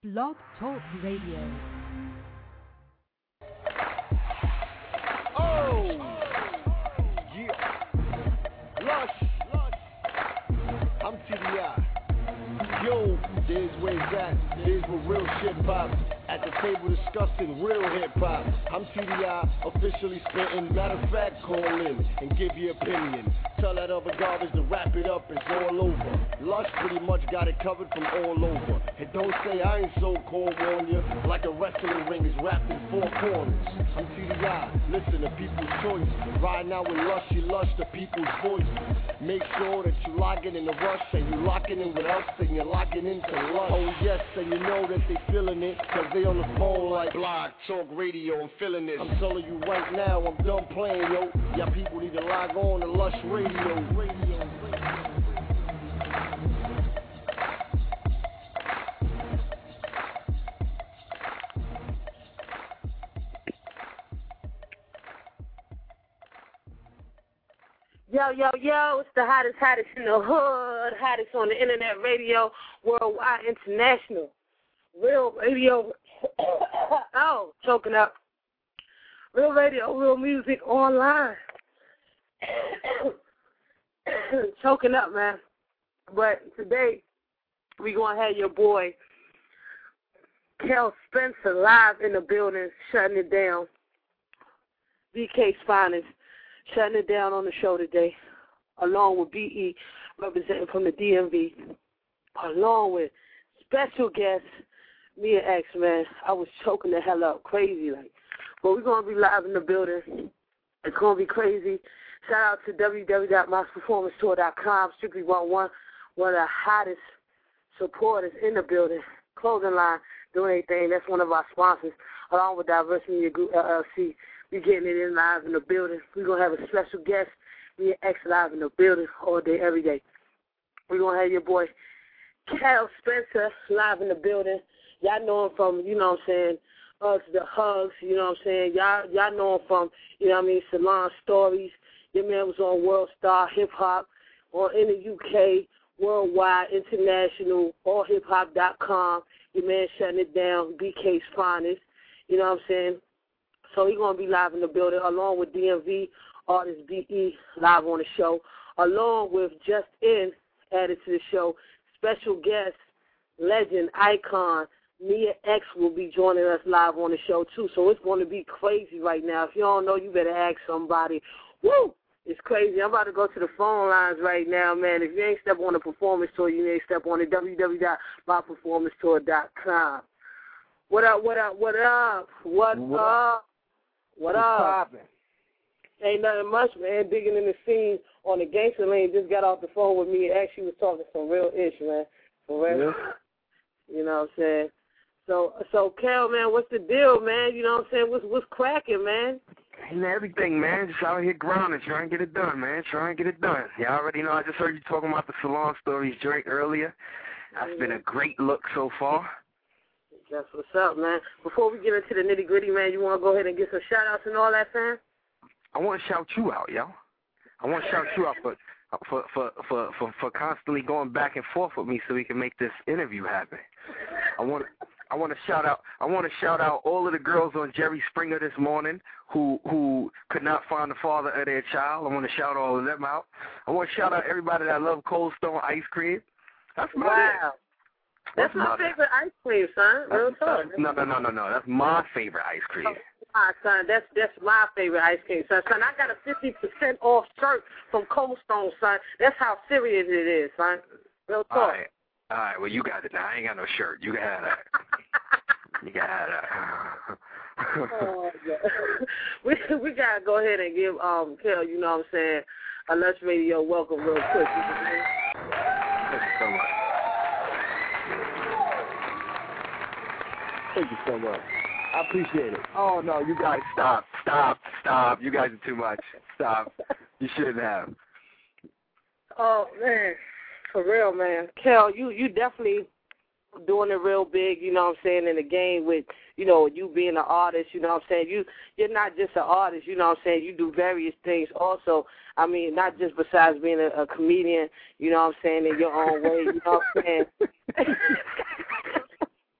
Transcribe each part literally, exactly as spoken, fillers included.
Blog Talk Radio. Oh, yeah. Lush, I'm T D I. Yo, there's where it's at. There's where real shit pops. At the table discussing real hip-hop. I'm T D I, officially spitting. Matter of fact, call in and give your opinion. Tell that other garbage to wrap it up, it's all over. Lush pretty much got it covered from all over. And don't say I ain't so cold, warn ya. Like a wrestling ring is wrapped in four corners. I'm T D I, listen to people's choice. Riding out with Lush, you lush the people's voice. Make sure that you locking in the rush, and you locking in with us, and you're locking into Lush. Oh yes, and you know that they feeling it, cause they on the phone like Blog Talk Radio, I'm feeling this. I'm telling you right now, I'm done playing, yo. Y'all people need to log on to Lush Radio. Radio, radio. Yo, yo, yo, it's the hottest, hottest in the hood, hottest on the internet radio, worldwide, international, real radio, oh, choking up, real radio, real music online. Choking up, man. But today, we going to have your boy, Kel Spencer, live in the building, shutting it down. B K's finest, shutting it down on the show today, along with B E, representing from the D M V, along with special guest, me and X, man. I was choking the hell up, crazy, like. But we're going to be live in the building. It's going to be crazy. Shout out to w w w dot mox performance tour dot com, Strictly one one, one of the hottest supporters in the building. Clothing line, doing anything. That's one of our sponsors, along with Diversity Media Group, L L C. We're getting it in live in the building. We're going to have a special guest, me and X, live in the building all day, every day. We're going to have your boy, Kel Spencer, live in the building. Y'all know him from, you know what I'm saying, Hugs the Hugs, you know what I'm saying. Y'all, y'all know him from, you know what I mean, Salon Stories. Your man was on World Star Hip Hop, or in the U K, worldwide, international, all hip hop dot com. Your man shutting it down, B K's finest. You know what I'm saying? So he's going to be live in the building, along with D M V artist B E, live on the show, along with Just In, added to the show, special guest, legend, icon, Mia X will be joining us live on the show, too. So it's going to be crazy right now. If you don't know, you better ask somebody. Woo! It's crazy. I'm about to go to the phone lines right now, man. If you ain't step on the performance tour, you ain't step on it. w w w dot my performance tour dot com. What up, what up, what up? What, what up? What What's up? Poppin'? Ain't nothing much, man. Digging in the scene on the gangster lane. Just got off the phone with me and actually was talking some real ish, man. For real. Yeah. You know what I'm saying? So, so Kel, man, what's the deal, man? You know what I'm saying? What's, what's cracking, man? And everything, man. Just out here grinding, trying to get it done, man. Trying to get it done. Y'all already know I just heard you talking about the Salon Stories joint earlier. That's mm-hmm. been a great look so far. That's what's up, man. Before we get into the nitty-gritty, man, you want to go ahead and get some shout-outs and all that, fam? I want to shout you out, yo. I want to shout you out for, for, for, for, for, for constantly going back and forth with me so we can make this interview happen. I want to... I want to shout out. I want to shout out all of the girls on Jerry Springer this morning who who could not find the father of their child. I want to shout all of them out. I want to shout out everybody that love Cold Stone ice cream. That's my wow. That's, That's my favorite ice cream, son. Real talk. No, no, no, no, no. That's my favorite ice cream. Oh, son, that's that's my favorite ice cream, son. Son, I got a fifty percent off shirt from Cold Stone, son. That's how serious it is, son. Real talk. All right. All right, well, you got it now. I ain't got no shirt. You got it. You got it. Oh, we we got to go ahead and give um Kel, you know what I'm saying, a Lush Radio welcome real quick. Thank you so much. Thank you so much. I appreciate it. Oh, no, you guys stop, stop, stop. You guys are too much. Stop. You shouldn't have. Oh, man. For real, man. Kel, you, you definitely doing it real big, you know what I'm saying, in the game with, you know, you being an artist, you know what I'm saying. You, you're not just an artist, you know what I'm saying. You do various things also. I mean, not just besides being a, a comedian, you know what I'm saying, in your own way, you know what I'm saying.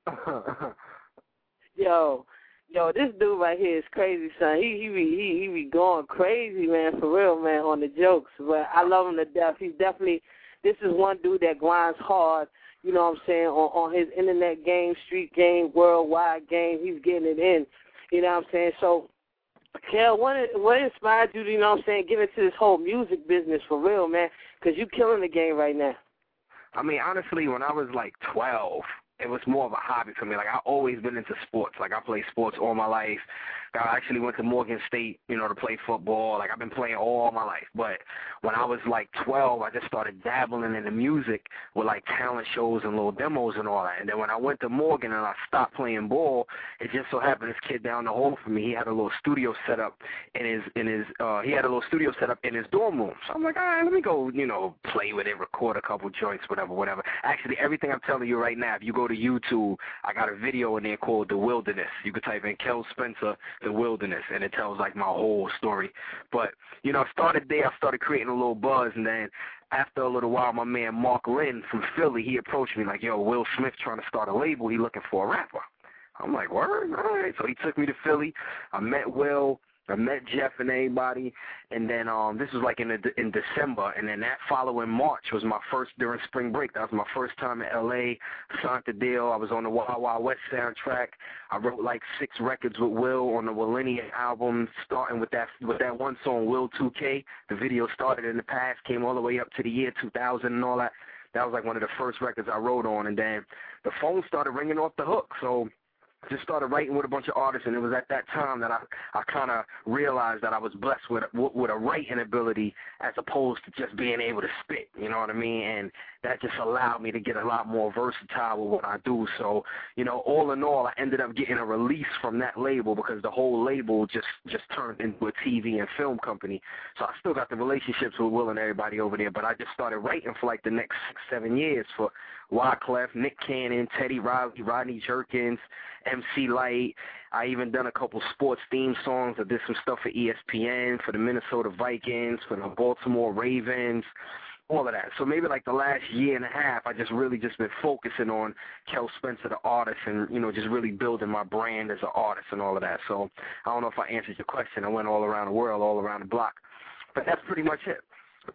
Yo, yo, this dude right here is crazy, son. He he be he, he be going crazy, man, for real, man, on the jokes. But I love him to death. He's definitely, this is one dude that grinds hard, you know what I'm saying, on, on his internet game, street game, worldwide game. He's getting it in, you know what I'm saying. So, Kel, what what inspired you, you know what I'm saying, get into this whole music business for real, man? Because you killing the game right now. I mean, honestly, when I was like twelve, it was more of a hobby for me. Like, I always been into sports. Like, I played sports all my life. I actually went to Morgan State, you know, to play football. Like, I've been playing all my life. But when I was, like, twelve, I just started dabbling in the music with, like, talent shows and little demos and all that. And then when I went to Morgan and I stopped playing ball, it just so happened this kid down the hall from me, he had a little studio set up in his, in his, uh, he had a little studio set up in his dorm room. So I'm like, all right, let me go, you know, play with it, record a couple joints, whatever, whatever. Actually, everything I'm telling you right now, if you go to YouTube, I got a video in there called The Wilderness. You could type in Kel Spencer, The Wilderness, and it tells like my whole story. But, you know, I started there, I started creating a little buzz, and then after a little while, my man Mark Lynn from Philly, he approached me like, yo, Will Smith trying to start a label, he looking for a rapper. I'm like, word? All right. So he took me to Philly. I met Will. I met Jeff and everybody, and then um, this was like in the, in December, and then that following March was my first during spring break. That was my first time in L A. Signed the deal. I was on the Wild Wild West soundtrack. I wrote like six records with Will on the Willennium album, starting with that with that one song, Will two K. The video started in the past, came all the way up to the year two thousand and all that. That was like one of the first records I wrote on, and then the phone started ringing off the hook, so just started writing with a bunch of artists, and it was at that time that I, I kind of realized that I was blessed with, with a writing ability as opposed to just being able to spit, you know what I mean? And that just allowed me to get a lot more versatile with what I do. So, you know, all in all, I ended up getting a release from that label because the whole label just, just turned into a T V and film company. So I still got the relationships with Will and everybody over there, but I just started writing for like the next six, seven years for Wyclef, Nick Cannon, Teddy Riley, Rodney Jerkins, M C Light. I even done a couple sports theme songs. I did some stuff for E S P N, for the Minnesota Vikings, for the Baltimore Ravens, all of that. So maybe like the last year and a half, I just really just been focusing on Kel Spencer, the artist, and, you know, just really building my brand as an artist and all of that. So I don't know if I answered your question. I went all around the world, all around the block. But that's pretty much it.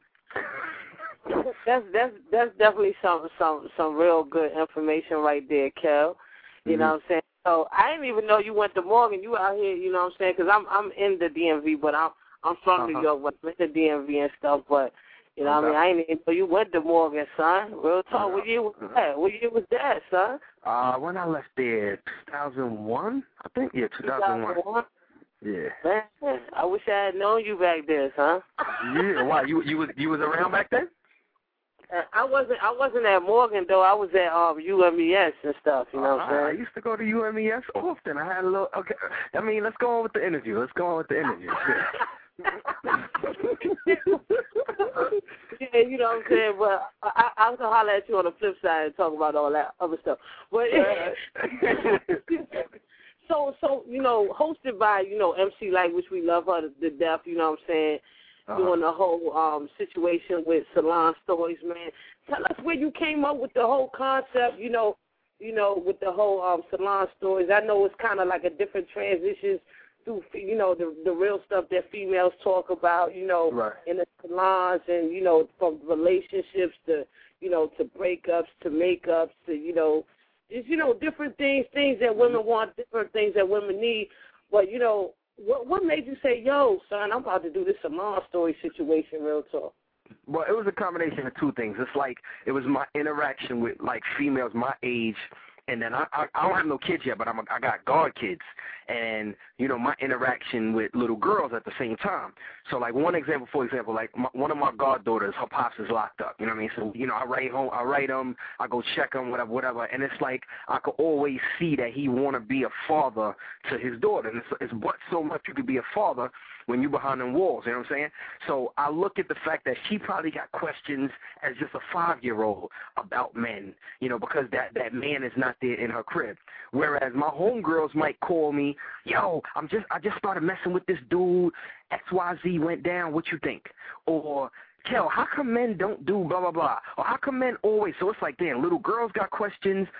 That's that's that's definitely some some some real good information right there, Kel. You mm-hmm. know what I'm saying? So I didn't even know you went to Morgan. You out here, you know what I'm saying? Because I'm I'm in the D M V, but I'm I'm from uh-huh. New York, but I'm in the D M V and stuff. But you know, okay. what I mean, I didn't even know you went to Morgan, son. Real talk. Uh-huh. What year was that? What year was that, son? Uh, when I left there, two thousand one, I think. Yeah, two thousand one. two thousand one? Yeah. Man, I wish I had known you back there, son. Yeah. Why? You you was you was around back then? I wasn't. I wasn't at Morgan though. I was at um U M E S and stuff. You know what I'm saying? I used to go to U M E S often. I had a little. Okay. I mean, let's go on with the interview. Let's go on with the interview. Yeah, you know what I'm saying. But I, I, I'll holler at you on the flip side and talk about all that other stuff. But so, so you know, hosted by you know M C Light, which we love her to, to death. You know what I'm saying? Uh-huh. Doing the whole um, situation with Salon Stories, man. Tell us where you came up with the whole concept, you know, you know, with the whole um, Salon Stories. I know it's kind of like a different transitions through, you know, the the real stuff that females talk about, you know, right. in the salons and, you know, from relationships to, you know, to breakups to makeups to, you know, just, you know, different things, things that women want, different things that women need. But, you know, What what made you say, yo, son, I'm about to do this Salon Story situation, real talk? Well, it was a combination of two things. It's like it was my interaction with, like, females my age, and then I I, I don't have no kids yet, but I'm a, I got god kids, and, you know, my interaction with little girls at the same time. So, like, one example, for example, like, my, one of my goddaughters, her pops is locked up, you know what I mean? So, you know, I write home, I write him, I go check him, whatever, whatever, and it's like I could always see that he want to be a father to his daughter, and it's, it's but so much you could be a father when you're behind them walls, you know what I'm saying? So I look at the fact that she probably got questions as just a five-year-old about men, you know, because that, that man is not there in her crib. Whereas my homegirls might call me, yo, I'm just I just started messing with this dude, X Y Z went down, what you think? Or, Kel, how come men don't do blah, blah, blah? Or how come men always, so it's like, damn, little girls got questions,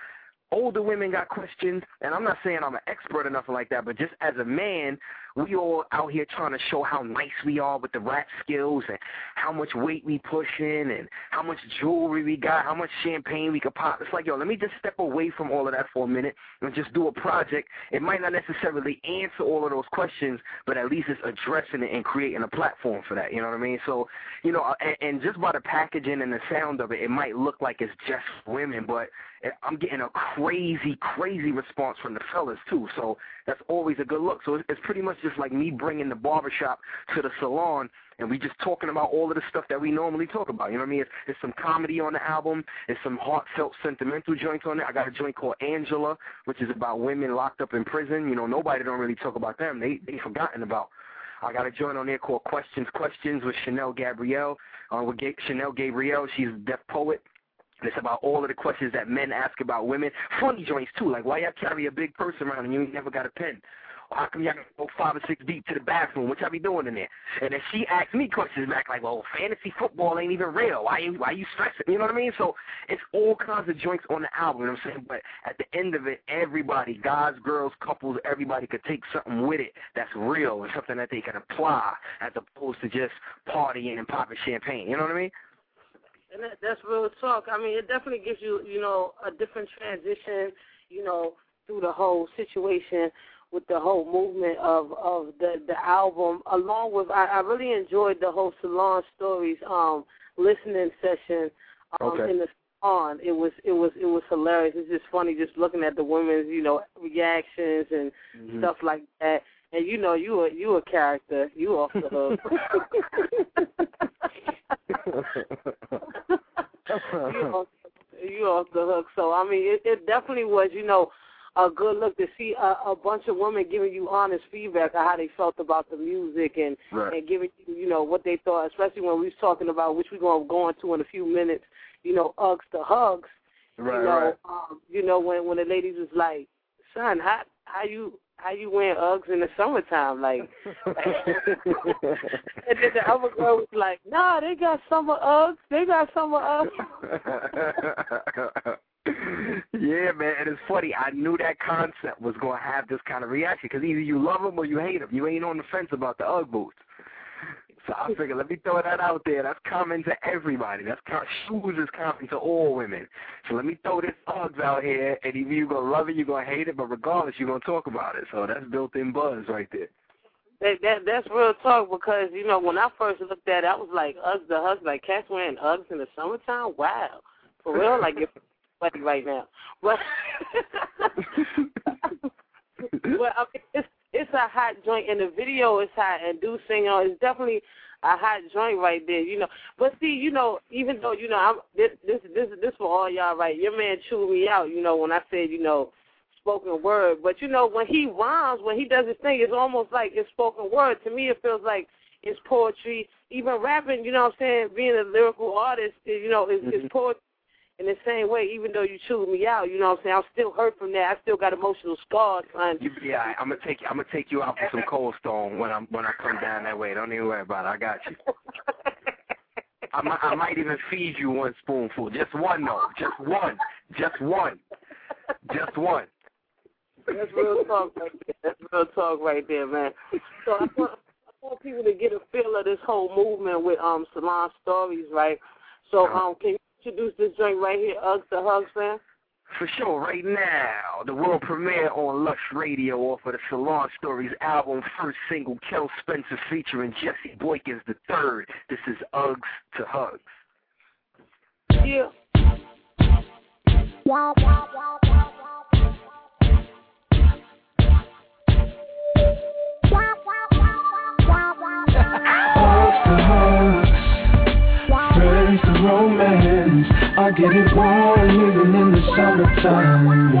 older women got questions, and I'm not saying I'm an expert or nothing like that, but just as a man, we all out here trying to show how nice we are with the rap skills and how much weight we pushing and how much jewelry we got, how much champagne we could pop. It's like, yo, let me just step away from all of that for a minute and just do a project. It might not necessarily answer all of those questions, but at least it's addressing it and creating a platform for that, you know what I mean? So, you know, and, and just by the packaging and the sound of it, it might look like it's just women, but I'm getting a crazy, crazy response from the fellas, too. So that's always a good look. So it's, it's pretty much just like me bringing the barbershop to the salon, and we just talking about all of the stuff that we normally talk about. You know what I mean? It's, it's some comedy on the album. It's some heartfelt, sentimental joints on it. I got a joint called Angela, which is about women locked up in prison. You know, nobody don't really talk about them. They they forgotten about. I got a joint on there called Questions, Questions with Chanel Gabrielle. Uh, with Ga- Chanel Gabrielle, she's a deaf poet. And it's about all of the questions that men ask about women. Funny joints, too, like why y'all carry a big purse around and you ain't never got a pen? Or how come y'all go five or six deep to the bathroom? What y'all be doing in there? And then she asks me questions back like, well, fantasy football ain't even real. Why you, why you stressing? You know what I mean? So it's all kinds of joints on the album, you know what I'm saying? But at the end of it, everybody, guys, girls, couples, everybody could take something with it that's real and something that they can apply as opposed to just partying and popping champagne. You know what I mean? And that, that's real talk. I mean, it definitely gives you, you know, a different transition, you know, through the whole situation with the whole movement of, of the, the album. Along with, I, I really enjoyed the whole Salon Stories um, listening session um, okay. in the salon. It was, it was, it was hilarious. It's just funny just looking at the women's, you know, reactions and mm-hmm. stuff like that. And you know, you a you a character. You off the hook. you, off, you off the hook. So I mean, it, it definitely was, you know, a good look to see a, a bunch of women giving you honest feedback on how they felt about the music and right. and giving you, you know, what they thought. Especially when we was talking about, which we're gonna go into in a few minutes, you know, Uggs to Hugs. Right. You know, right. um, you know when when the ladies was like, son, how how you. How you wearing Uggs in the summertime? Like, and then the other girl was like, nah, they got summer Uggs. They got summer Uggs. Yeah, man, and it's funny. I knew that concept was going to have this kind of reaction because either you love them or you hate them. You ain't on the fence about the Ugg boots. So I figured, let me throw that out there. That's common to everybody. That's shoes is common to all women. So let me throw this Uggs out here, and either you're going to love it, you're going to hate it, but regardless, you're going to talk about it. So that's built-in buzz right there. That, that That's real talk because, you know, when I first looked at it, I was like, Uggs the Hugs, like cats wearing Uggs in the summertime? Wow. For real? Like, it's funny right now. But, well, I mean, it's, it's a hot joint, and the video is hot, and do sing on. It's definitely a hot joint right there, you know. But see, you know, even though, you know, I'm this this this this for all y'all, right? Your man chewed me out, you know, when I said, you know, spoken word. But you know, when he rhymes, when he does his thing, it's almost like it's spoken word. To me, it feels like it's poetry. Even rapping, you know what I'm saying, being a lyrical artist, you know, is mm-hmm. is poetry. In the same way, even though you chewed me out, you know what I'm saying, I'm still hurt from that. I still got emotional scars. Son. Yeah, I'm gonna take you. I'm gonna take you out for some Cold Stone when I'm when I come down that way. Don't even worry about it. I got you. I might, I might even feed you one spoonful. Just one, though. Just one. Just one. Just one. That's real talk right there. That's real talk right there, man. So I want, I want people to get a feel of this whole movement with um Salon Stories, right? So um, can you introduce this joint right here, Uggs to Hugs, man? For sure, right now, the world premiere on Lush Radio off of the Salon Stories album, first single, Kel Spencer featuring Jesse Boykins the third. This is Uggs to Hugs. Yeah. Romance, I get it warm even in the summertime.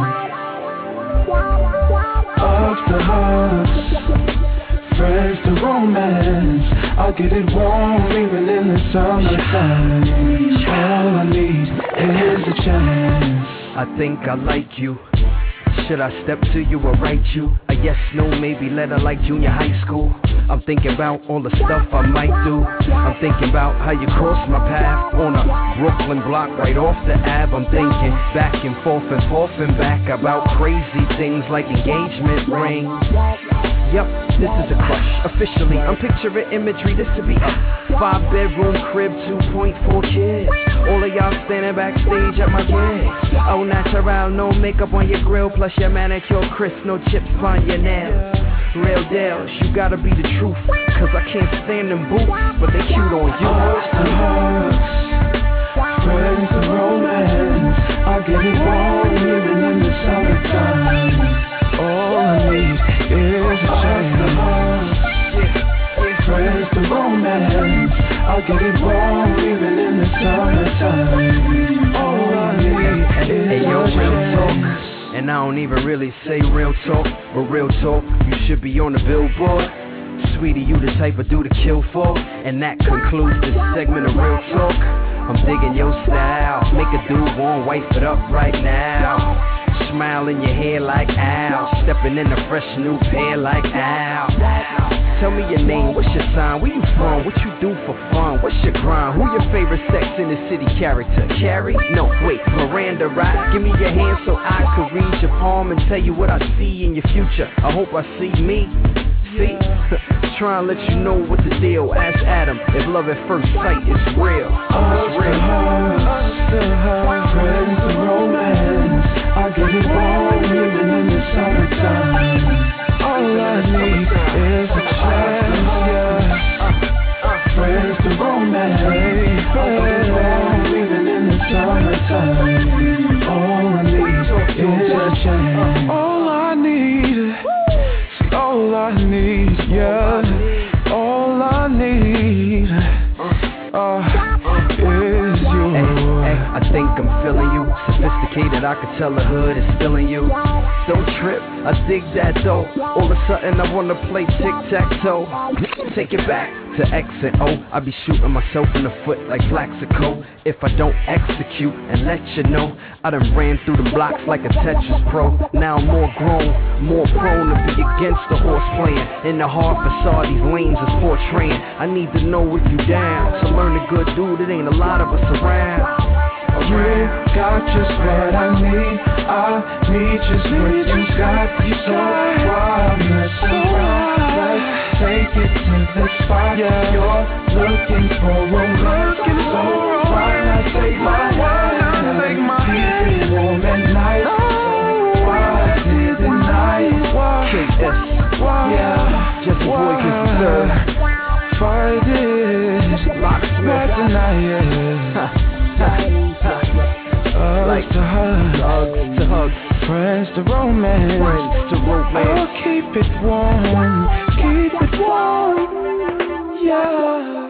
Hugs to hugs, friends to romance, I get it warm even in the summertime. All I need is a chance. I think I like you. Should I step to you or write you? A yes, no, maybe letter like junior high school. I'm thinking about all the stuff I might do. I'm thinking about how you crossed my path on a Brooklyn block right off the Ave. I'm thinking back and forth and forth and back about crazy things like engagement rings. Yep, this is a crush. Officially, I'm picturing imagery. This would be a five bedroom crib, two point four kids. All of y'all standing backstage at my gig. Oh, natural, no makeup on your grill, plus your manicure crisp, no chips on your nails. Real deals, you gotta be the truth, cause I can't stand them boots, but they cute on you. Hearts to hearts, friends to romance, I get it wrong even in the summertime. All I need is a chance. Friends to romance, I get it wrong even in the summertime. All I need is hey, yo, a real chance. talk. And I don't even really say real talk, but real talk, you should be on the billboard. Sweetie, you the type of dude to kill for. And that concludes this segment of Real Talk. I'm digging your style, make a dude want wife it up right now. Smile in your hair like Al, stepping in a fresh new pair like Al. Tell me your name, what's your sign, where you from, what you do for fun, what's your grind, who your favorite Sex in the City character, Carrie? No, wait, Miranda, right? Give me your hand so I could read your palm and tell you what I see in your future. I hope I see me. See? Try and let you know what the deal. Ask Adam if love at first sight is real. Oh, it's real. Friends to romance, I get it wrong even in the summertime. All I need is a chance, yeah. Friends to romance, I get it wrong even in the summertime. All I need is a chance. All I need, see, all I need, yeah. All I need, uh, is you. Hey, hey, I think I'm feeling you. Sophisticated, I could tell the hood is feeling you. Don't trip, I dig that though. All of a sudden I wanna play tic-tac-toe. Take it back to X and O. I be shooting myself in the foot like Plaxico. If I don't execute and let you know, I done ran through the blocks like a Tetris pro. Now I'm more grown, more prone to be against the horse playing. In the hard facade these lanes is portraying. I need to know if you down. To learn a good dude, it ain't a lot of us around. You got just what I need. I need just what you got. You so wild, messing around. Let's take it to the spot. Yeah. You're looking for romance. So why not take my hand and keep it warm at night? So why didn't I? K S, Yeah, just a boy can serve. Fight it, Locksmith tonight, yeah. Like to hug, hugs to hugs, friends to romance, friends to romance. Oh, keep it warm, keep it warm, yeah.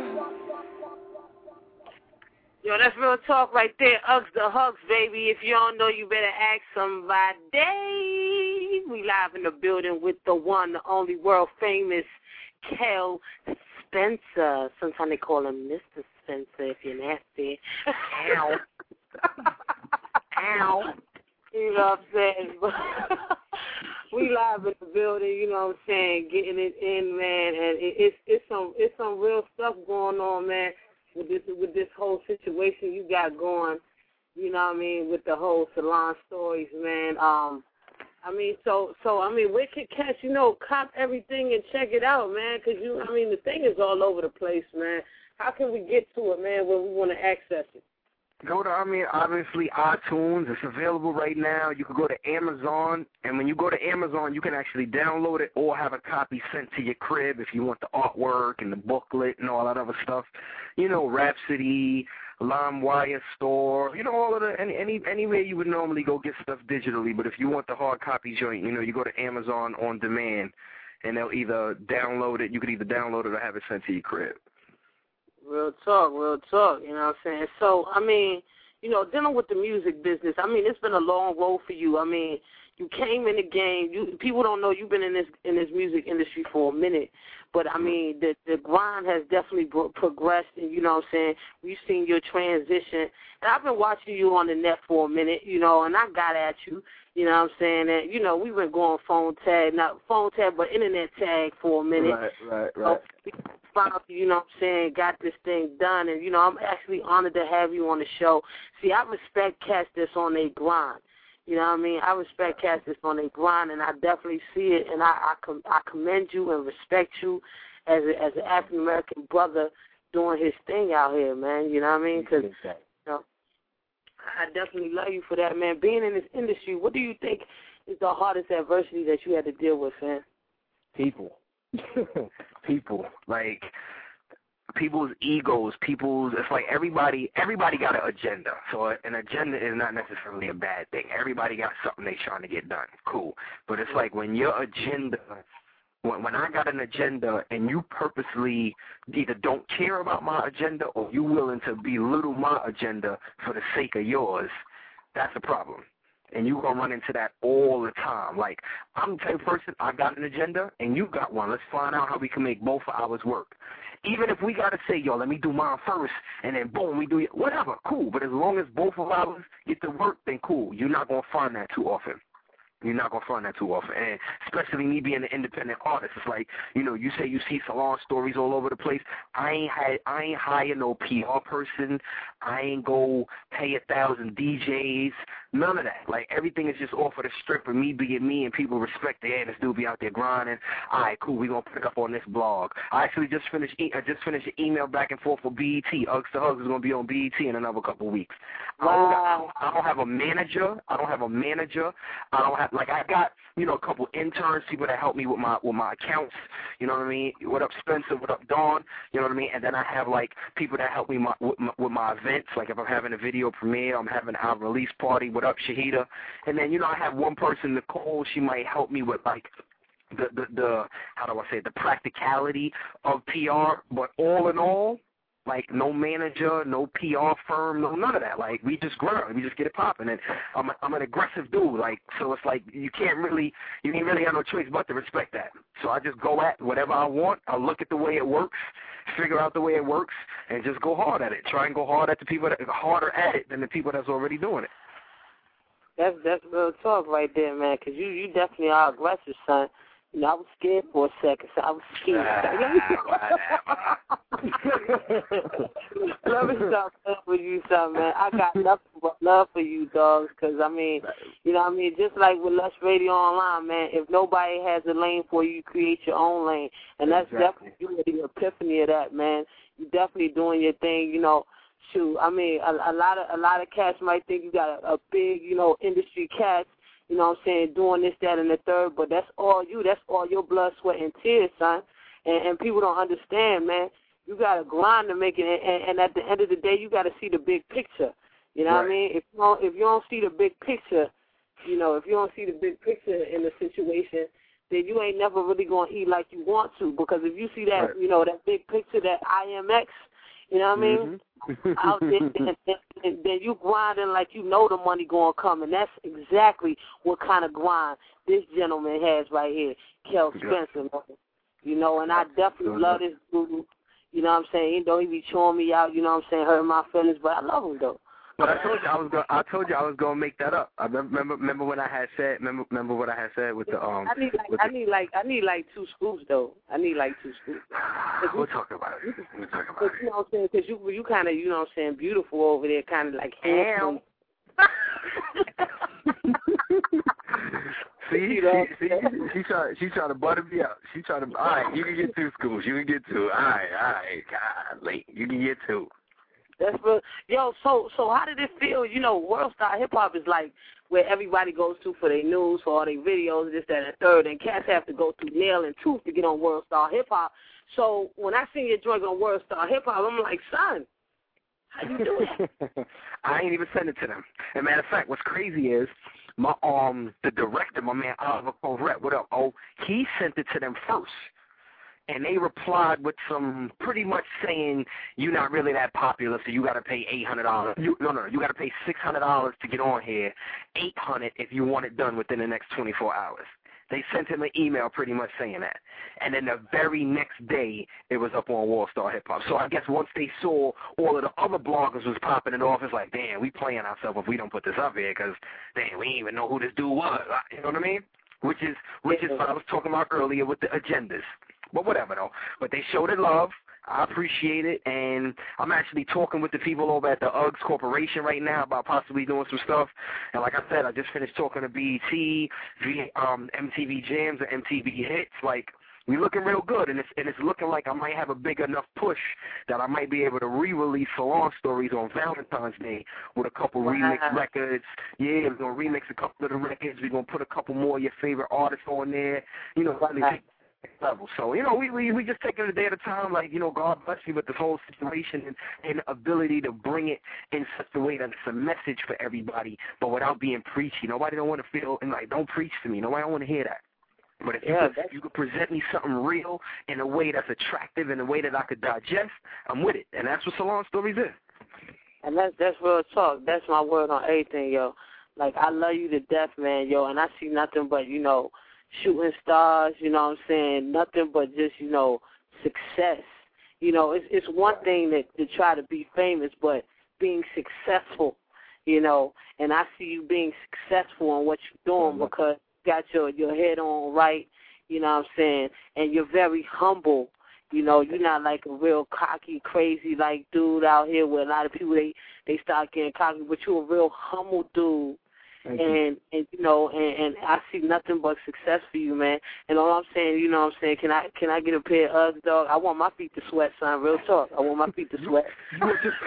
Yo, that's Real Talk right there. Uggs the Hugs, baby. If you don't know, you better ask somebody. We live in the building with the one, the only world famous Kel Spencer. Sometimes they call him Mister Spencer if you're nasty. Ow. Ow. You know what I'm saying? We live in the building, you know what I'm saying, getting it in, man, and it, it's it's some it's some real stuff going on, man, with this with this whole situation you got going, you know what I mean, with the whole salon stories, man. Um, I mean, so so I mean, where can catch, you know, cop everything and check it out, man, because you, I mean, the thing is all over the place, man. How can we get to it, man, when we want to access it? Go to, I mean, obviously iTunes. It's available right now. You can go to Amazon, and when you go to Amazon, you can actually download it or have a copy sent to your crib if you want the artwork and the booklet and all that other stuff. You know, Rhapsody, LimeWire Store, you know, all of the, any, any anywhere you would normally go get stuff digitally. But if you want the hard copy joint, you know, you go to Amazon on demand, and they'll either download it, you could either download it or have it sent to your crib. Real talk, real talk, you know what I'm saying? So, I mean, you know, dealing with the music business, I mean, it's been a long road for you. I mean, you came in the game. You people don't know you've been in this in this music industry for a minute, but I mean the the grind has definitely pro- progressed, and you know what I'm saying. We've seen your transition, and I've been watching you on the net for a minute, you know, and I got at you, you know what I'm saying. And you know we've been going phone tag, not phone tag, but internet tag for a minute. Right, right, right. So, found, you know what I'm saying, got this thing done, and, you know, I'm actually honored to have you on the show. See, I respect cats that's on their grind. You know what I mean? I respect cats that's on their grind, and I definitely see it, and I I, com- I commend you and respect you as a, as an African-American brother doing his thing out here, man. You know what I mean? Because, you know, I definitely love you for that, man. Being in this industry, what do you think is the hardest adversity that you had to deal with, man? People. people like people's egos, people's it's like everybody everybody got an agenda. So an agenda is not necessarily a bad thing. Everybody got something they trying to get done. Cool. But it's like when your agenda when when I got an agenda and you purposely either don't care about my agenda or you willing to belittle my agenda for the sake of yours, that's a problem. And you're going to run into that all the time. Like, I'm the type of person, I got an agenda, and you got one. Let's find out how we can make both of ours work. Even if we got to say, yo, let me do mine first, and then boom, we do it. Whatever, cool. But as long as both of ours get to work, then cool. You're not going to find that too often. You're not going to find that too often. And especially me being an independent artist. It's like, you know, you say you see salon stories all over the place. I ain't had, I ain't hire no P R person. I ain't go pay a thousand D Js. None of that. Like, everything is just off of the strip of me being me, and people respect the hey, this dude be out there grinding. All right, cool, we're going to pick up on this blog. I actually just finished e- I just finished an email back and forth for B E T. Uggs to Hugs is going to be on B E T in another couple of weeks. Wow. I, don't got, I don't have a manager. I don't have a manager. I don't have, like, I got, you know, a couple interns, people that help me with my with my accounts. You know what I mean? What up, Spencer? What up, Dawn? You know what I mean? And then I have, like, people that help me my, with, my, with my events. Like, if I'm having a video premiere, I'm having an album release party. What up, Shahida? And then, you know, I have one person, Nicole. She might help me with, like, the, the, the how do I say it, the practicality of P R. But all in all, like, no manager, no P R firm, no none of that. Like, we just grind, we just get it popping. And I'm a, I'm an aggressive dude, like, so it's like you can't really, you ain't really have no choice but to respect that. So I just go at whatever I want. I look at the way it works, figure out the way it works, and just go hard at it. Try and go hard at the people that harder at it than the people that's already doing it. That's that's real talk right there, man. Cause you you definitely are aggressive, son. You know, I was scared for a second. So I was scared. Let me stop with you, son, man. I got nothing but love for you, dogs. Cause I mean, you know, what I mean, just like with Lush Radio Online, man. If nobody has a lane for you, you create your own lane, and that's Exactly. definitely the epiphany of that, man. You definitely doing your thing, you know. Shoot, I mean, a, a lot of a lot of cats might think you got a, a big, you know, industry cats, you know what I'm saying, doing this, that, and the third, but that's all you. That's all your blood, sweat, and tears, son. And, and people don't understand, man. You got to grind to make it, and, and at the end of the day, you got to see the big picture. You know Right. what I mean? If you don't, if you don't see the big picture, you know, if you don't see the big picture in the situation, then you ain't never really going to eat like you want to, because if you see that, Right. you know, that big picture, that I M X, you know what I mean? Mm-hmm. out there, and, and then you grinding like you know the money going to come, and that's exactly what kind of grind this gentleman has right here, Kel Spencer, man. You know, and I definitely love this dude. You know what I'm saying? Even though he be chewing me out, you know what I'm saying, hurting my feelings, but I love him though. But I told you I was going. I told you I was going to make that up. I remember. Remember when I had said. Remember. Remember what I had said with the um. I need like with I the, need like I need like two scoops though. I need like two scoops. We'll talk about it. We'll talk about Cause, it. you know what I'm saying? Because you you kind of you know what I'm saying beautiful over there, kind of like handsome. See, You know? she, see, she try, she try to butter me up. She try to. All right, you can get two scoops. You can get two. All right, all right. Golly, you can get two. That's real. Yo, so so how did it feel? You know, World Star Hip Hop is like where everybody goes to for their news, for all their videos, this, that, and the third, and cats have to go through nail and tooth to get on World Star Hip Hop. So when I seen your joint on World Star Hip Hop, I'm like, son, how you do that? I ain't even sent it to them. And matter of fact, what's crazy is my um the director, my man Oliver Corrette, what up? Oh, he sent it to them first. and they replied with some pretty much saying you're not really that popular, so you got to pay eight hundred dollars. You, no, no, you got to pay six hundred dollars to get on here, eight hundred dollars if you want it done within the next twenty-four hours. They sent him an email pretty much saying that. And then the very next day, it was up on Worldstar Hip Hop. So I guess once they saw all of the other bloggers was popping it off, it's like, damn, we playing ourselves if we don't put this up here because, damn, we didn't even know who this dude was. You know what I mean? Which is which is what I was talking about earlier with the agendas. But whatever, though. But they showed it love. I appreciate it, and I'm actually talking with the people over at the Uggs Corporation right now about possibly doing some stuff. And like I said, I just finished talking to B E T, v, um, M T V Jams, and M T V Hits. Like, we looking real good, and it's and it's looking like I might have a big enough push that I might be able to re-release Salon Stories on Valentine's Day with a couple wow. remix records. Yeah, we're gonna remix a couple of the records. We're gonna put a couple more of your favorite artists on there. You know, really take level. So, you know, we, we we just taking it a day at a time, like, you know, God bless you with this whole situation and, and ability to bring it in such a way that it's a message for everybody, but without being preachy. Nobody don't want to feel, and like, don't preach to me. Nobody don't want to hear that. But if yeah, you, could, you could present me something real in a way that's attractive, in a way that I could digest, I'm with it. And that's what Salon Stories is. And that's, that's real talk. That's my word on everything, yo. Like, I love you to death, man, yo, and I see nothing but, you know, shooting stars, you know what I'm saying, nothing but just, you know, success. You know, it's it's one thing that to try to be famous, but being successful, you know, and I see you being successful in what you're doing mm-hmm. because you got your, your head on right, you know what I'm saying, and you're very humble. You know, you're not like a real cocky, crazy, like, dude out here where a lot of people, they, they start getting cocky, but you're a real humble dude. Thank and, you. and you know, and, and I see nothing but success for you, man. And all I'm saying, you know what I'm saying, can I can I get a pair of Uggs, dog? I want my feet to sweat, son, real talk. I want my feet to sweat. You want your,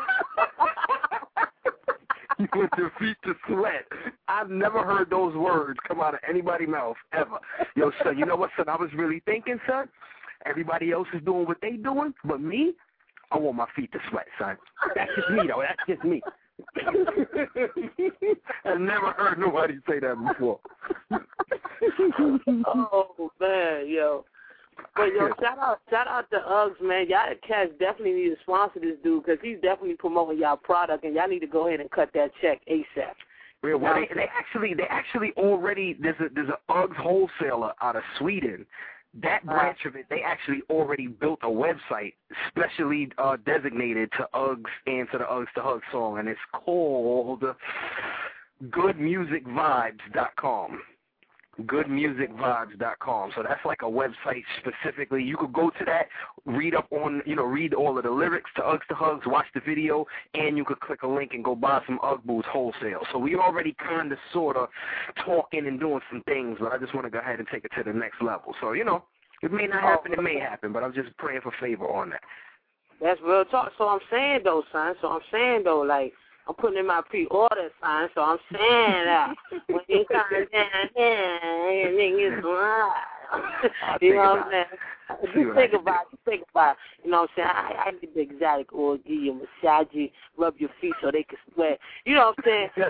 you want your feet to sweat. I've never heard those words come out of anybody's mouth, ever. Yo, son, you know what, son, I was really thinking, son? Everybody else is doing what they doing, but me, I want my feet to sweat, son. That's just me, though. That's just me. I've never heard nobody say that before. Oh man, yo. But yo, shout out, shout out to Uggs, man. Y'all cats definitely need to sponsor this dude because he's definitely promoting y'all product, and y'all need to go ahead and cut that check ASAP. Real well, they, they actually, they actually already there's a there's a Uggs wholesaler out of Sweden. That branch of it, they actually already built a website specially uh, designated to Uggs and to the Uggs to Hug song, and it's called good music vibes dot com. good music vibes dot com. So that's like a website specifically. You could go to that, read up on, you know, read all of the lyrics to Uggs to Hugs, watch the video, and you could click a link and go buy some Ugg boots wholesale. So we already kind of sort of talking and doing some things, but I just want to go ahead and take it to the next level. So, you know, it may not happen, it may happen, but I'm just praying for favor on that. That's real talk. So I'm saying, though, son, so I'm saying, though, like, I'm putting in my pre-order sign, so I'm saying that when you come down here, niggas, you know what I'm saying? Just think about it, think about it. You know what I'm saying? I, I get the exotic oil, give you a massage, you, rub your feet so they can sweat. You know what I'm saying?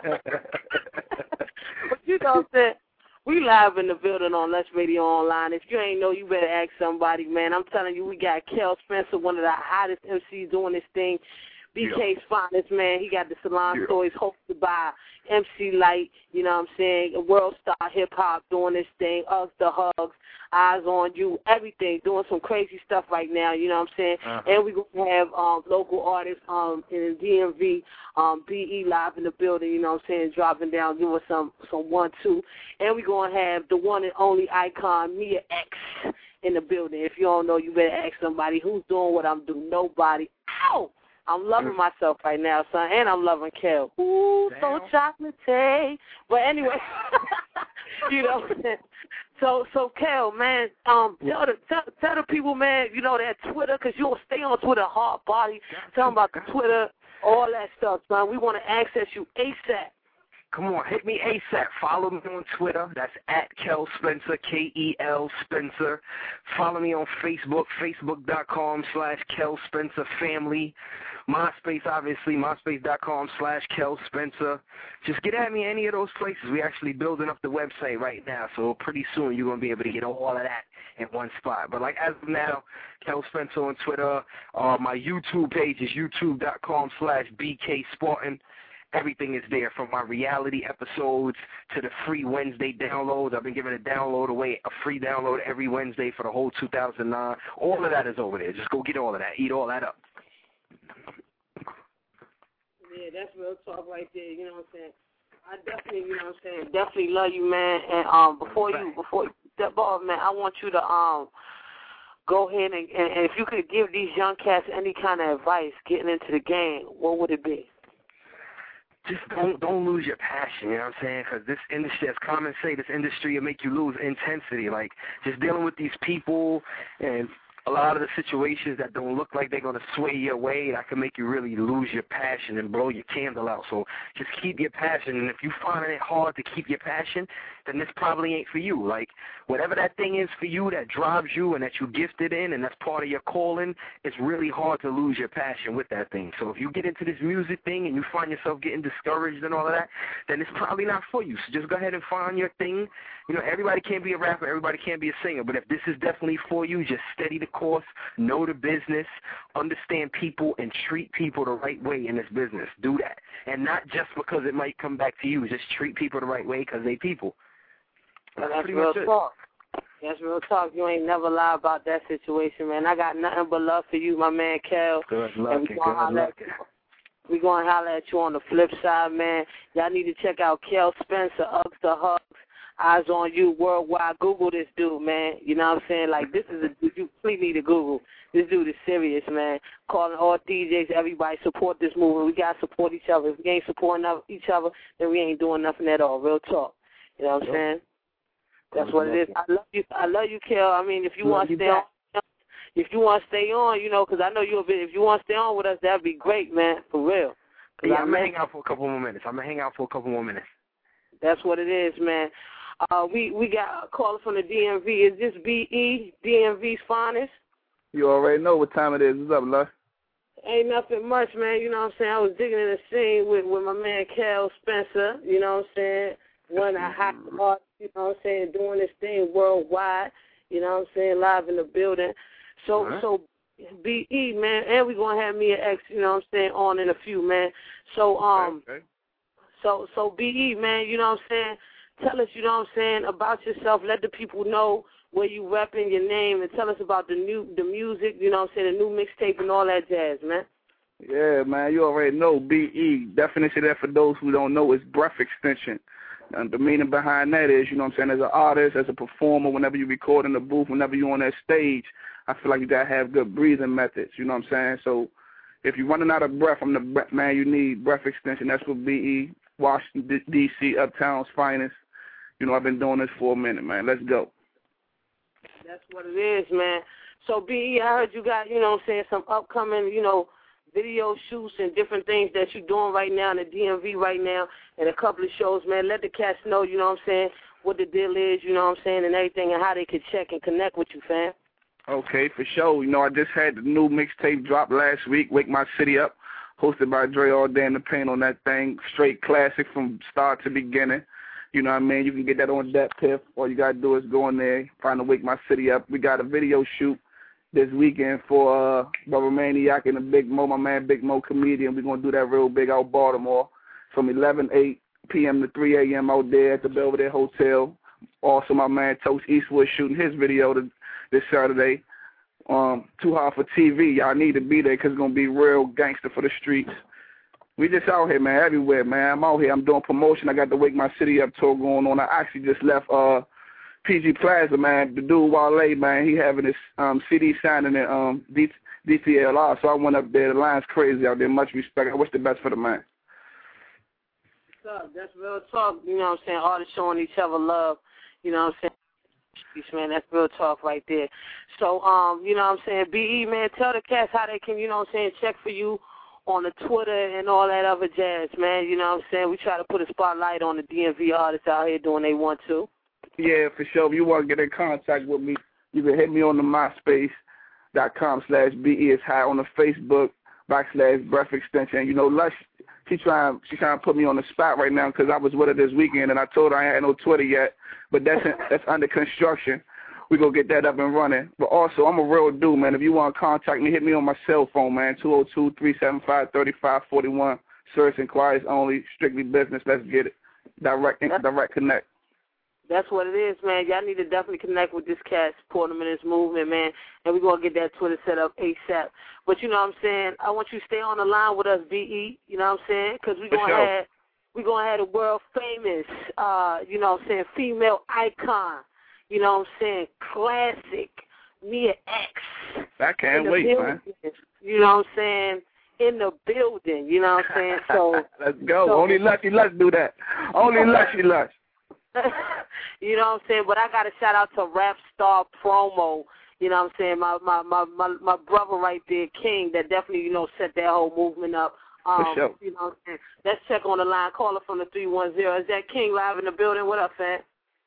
But you know what I'm saying? We live in the building on Let's Radio Online. If you ain't know, you better ask somebody, man. I'm telling you, we got Kel Spencer, one of the hottest M Cs doing this thing. B K's yeah. finest, man. He got the Salon yeah. Stories hosted by M C Light, you know what I'm saying, World Star Hip Hop doing this thing, Uggs the Hugs, Eyes on You, everything, doing some crazy stuff right now, you know what I'm saying? Uh-huh. And we're going to have um, local artists um, in the D M V, um, B E live in the building, you know what I'm saying, dropping down, doing some, some one, two. And we're going to have the one and only icon, Mia X, in the building. If you don't know, you better ask somebody who's doing what I'm doing. Nobody. Ow! I'm loving myself right now, son, and I'm loving Kel. Ooh, Damn. So chocolatey. But anyway, you know, so so Kel, man, um, tell the tell, tell the people, man, you know, that Twitter, because you don't stay on Twitter, hard body. Tell them about the Twitter, all that stuff, son. We want to access you ASAP. Come on, hit me ASAP. Follow me on Twitter. That's at Kel Spencer, K E L Spencer. Follow me on Facebook, facebook.com slash Kel Spencer Family. MySpace, obviously, myspace.com slash Kel Spencer. Just get at me any of those places. We're actually building up the website right now, so pretty soon you're going to be able to get all of that in one spot. But like as of now, Kel Spencer on Twitter. Uh, my YouTube page is youtube.com slash BK Spartan. Everything is there, from my reality episodes to the free Wednesday downloads. I've been giving a download away, a free download every Wednesday for the whole two thousand nine. All of that is over there. Just go get all of that. Eat all that up. Yeah, that's real talk right there. You know what I'm saying? I definitely, you know what I'm saying, definitely love you, man. And um, before you, before you step off, man, I want you to um go ahead and, and, and if you could give these young cats any kind of advice getting into the game, what would it be? Just don't don't lose your passion, you know what I'm saying? Because this industry, as common say, this industry will make you lose intensity. Like, just dealing with these people and a lot of the situations that don't look like they're going to sway your way, that can make you really lose your passion and blow your candle out. So just keep your passion, and if you find it hard to keep your passion, then this probably ain't for you. Like, whatever that thing is for you that drives you and that you gifted in and that's part of your calling, it's really hard to lose your passion with that thing. So if you get into this music thing and you find yourself getting discouraged and all of that, then it's probably not for you. So just go ahead and find your thing. You know, everybody can't be a rapper, everybody can't be a singer, but if this is definitely for you, just steady the course, know the business, understand people, and treat people the right way in this business. Do that. And not just because it might come back to you. Just treat people the right way because they people. That's, that's real talk. That's real talk. You ain't never lie about that situation, man. I got nothing but love for you, my man, Kel. Good luck. And we gonna good luck. We're going to holler at you on the flip side, man. Y'all need to check out Kel Spencer, Uggs to Hugs. Eyes on You worldwide. Google this dude, man. You know what I'm saying? Like, this is a dude you please need to Google. This dude is serious, man. Calling all D Js, everybody, support this movement. We got to support each other. If we ain't supporting each other, then we ain't doing nothing at all. Real talk. You know what I'm saying? That's what it is. I love you. I love you, Kel. I mean, if you want to stay on, if you want to stay on, you know, because I know you'll be, if you want to stay on with us, that'd be great, man, for real. Yeah, I'm going to hang out for a couple more minutes. I'm going to hang out for a couple more minutes. That's what it is, man. Uh, we, we got a caller from the D M V. Is this B E, D M V's finest? You already know what time it is. What's up, love? Ain't nothing much, man. You know what I'm saying? I was digging in the scene with, with my man, Kel Spencer. You know what I'm saying? One of the hot artists, you know what I'm saying, doing this thing worldwide. You know what I'm saying? Live in the building. So, right. so B E, man, and we're going to have me and X, you know what I'm saying, on in a few, man. So, um, okay, okay. so, so B E, man, you know what I'm saying? Tell us, you know what I'm saying, about yourself. Let the people know where you repping, your name, and tell us about the new, the music, you know what I'm saying, the new mixtape and all that jazz, man. Yeah, man, you already know B E. Definition there for those who don't know is breath extension. And the meaning behind that is, you know what I'm saying, as an artist, as a performer, whenever you record in the booth, whenever you're on that stage, I feel like you got to have good breathing methods, you know what I'm saying? So if you're running out of breath from the breath, man, you need breath extension. That's what B E, Washington, D C, Uptown's finest. You know, I've been doing this for a minute, man. Let's go. That's what it is, man. So, B E, I heard you got, you know what I'm saying, some upcoming, you know, video shoots and different things that you're doing right now in the D M V right now and a couple of shows, man. Let the cats know, you know what I'm saying, what the deal is, you know what I'm saying, and everything and how they can check and connect with you, fam. Okay, for sure. You know, I just had the new mixtape drop last week, Wake My City Up, hosted by Dre All Day in the Paint on that thing. Straight classic from start to beginning. You know what I mean? You can get that on that Piff. All you got to do is go in there, find the Wake My City Up. We got a video shoot this weekend for uh, Bubba Maniac and the Big Mo, my man Big Mo comedian. We're going to do that real big out Baltimore from eleven p.m. to three a.m. out there at the Belvedere Hotel. Also, my man Toast Eastwood shooting his video to, this Saturday. Um, Too Hard for T V. Y'all need to be there because it's going to be real gangster for the streets. We just out here, man, everywhere, man. I'm out here. I'm doing promotion. I got the Wake My City Up tour going on. I actually just left uh, P G Plaza, man. The dude Wale, man, he having his um, C D signing at um, D T L R, so I went up there. The line's crazy out there. Much respect. I wish the best for the man. What's up? That's real talk. You know what I'm saying? Artists showing each other love. You know what I'm saying? Man, that's real talk right there. So, um, you know what I'm saying? B E, man, tell the cats how they can, you know what I'm saying, check for you on the Twitter and all that other jazz, man. You know what I'm saying? We try to put a spotlight on the D M V artists out here doing they want to. Yeah, for sure. If you want to get in contact with me, you can hit me on the MySpace.com slash BE is high on the Facebook. backslash breath extension. You know, Lush, she trying she trying to put me on the spot right now because I was with her this weekend and I told her I had no Twitter yet, but that's that's under construction. We gonna get that up and running. But also, I'm a real dude, man. If you want to contact me, hit me on my cell phone, man. two oh two, three seven five, three five four one. Service inquiries only, strictly business. Let's get it. Direct, direct connect. That's what it is, man. Y'all need to definitely connect with this cat, support him in his movement, man. And we're going to get that Twitter set up ASAP. But you know what I'm saying? I want you to stay on the line with us, B E. You know what I'm saying? Because we're going to sure. have we're going to have the world famous, uh, you know what I'm saying, female icon. You know what I'm saying? Classic Mia X. I can't wait, building. man. You know what I'm saying? In the building. You know what I'm saying? So let's go. So, Only Lushy Lush do that. Only Lushy Lush. You know what I'm saying? But I got to shout out to Rap Star Promo. You know what I'm saying? My my, my, my my brother right there, King, that definitely, you know, set that whole movement up. Um, For sure. You know what I'm saying? Let's check on the line. Caller from the three one zero. Is that King live in the building? What up, fam?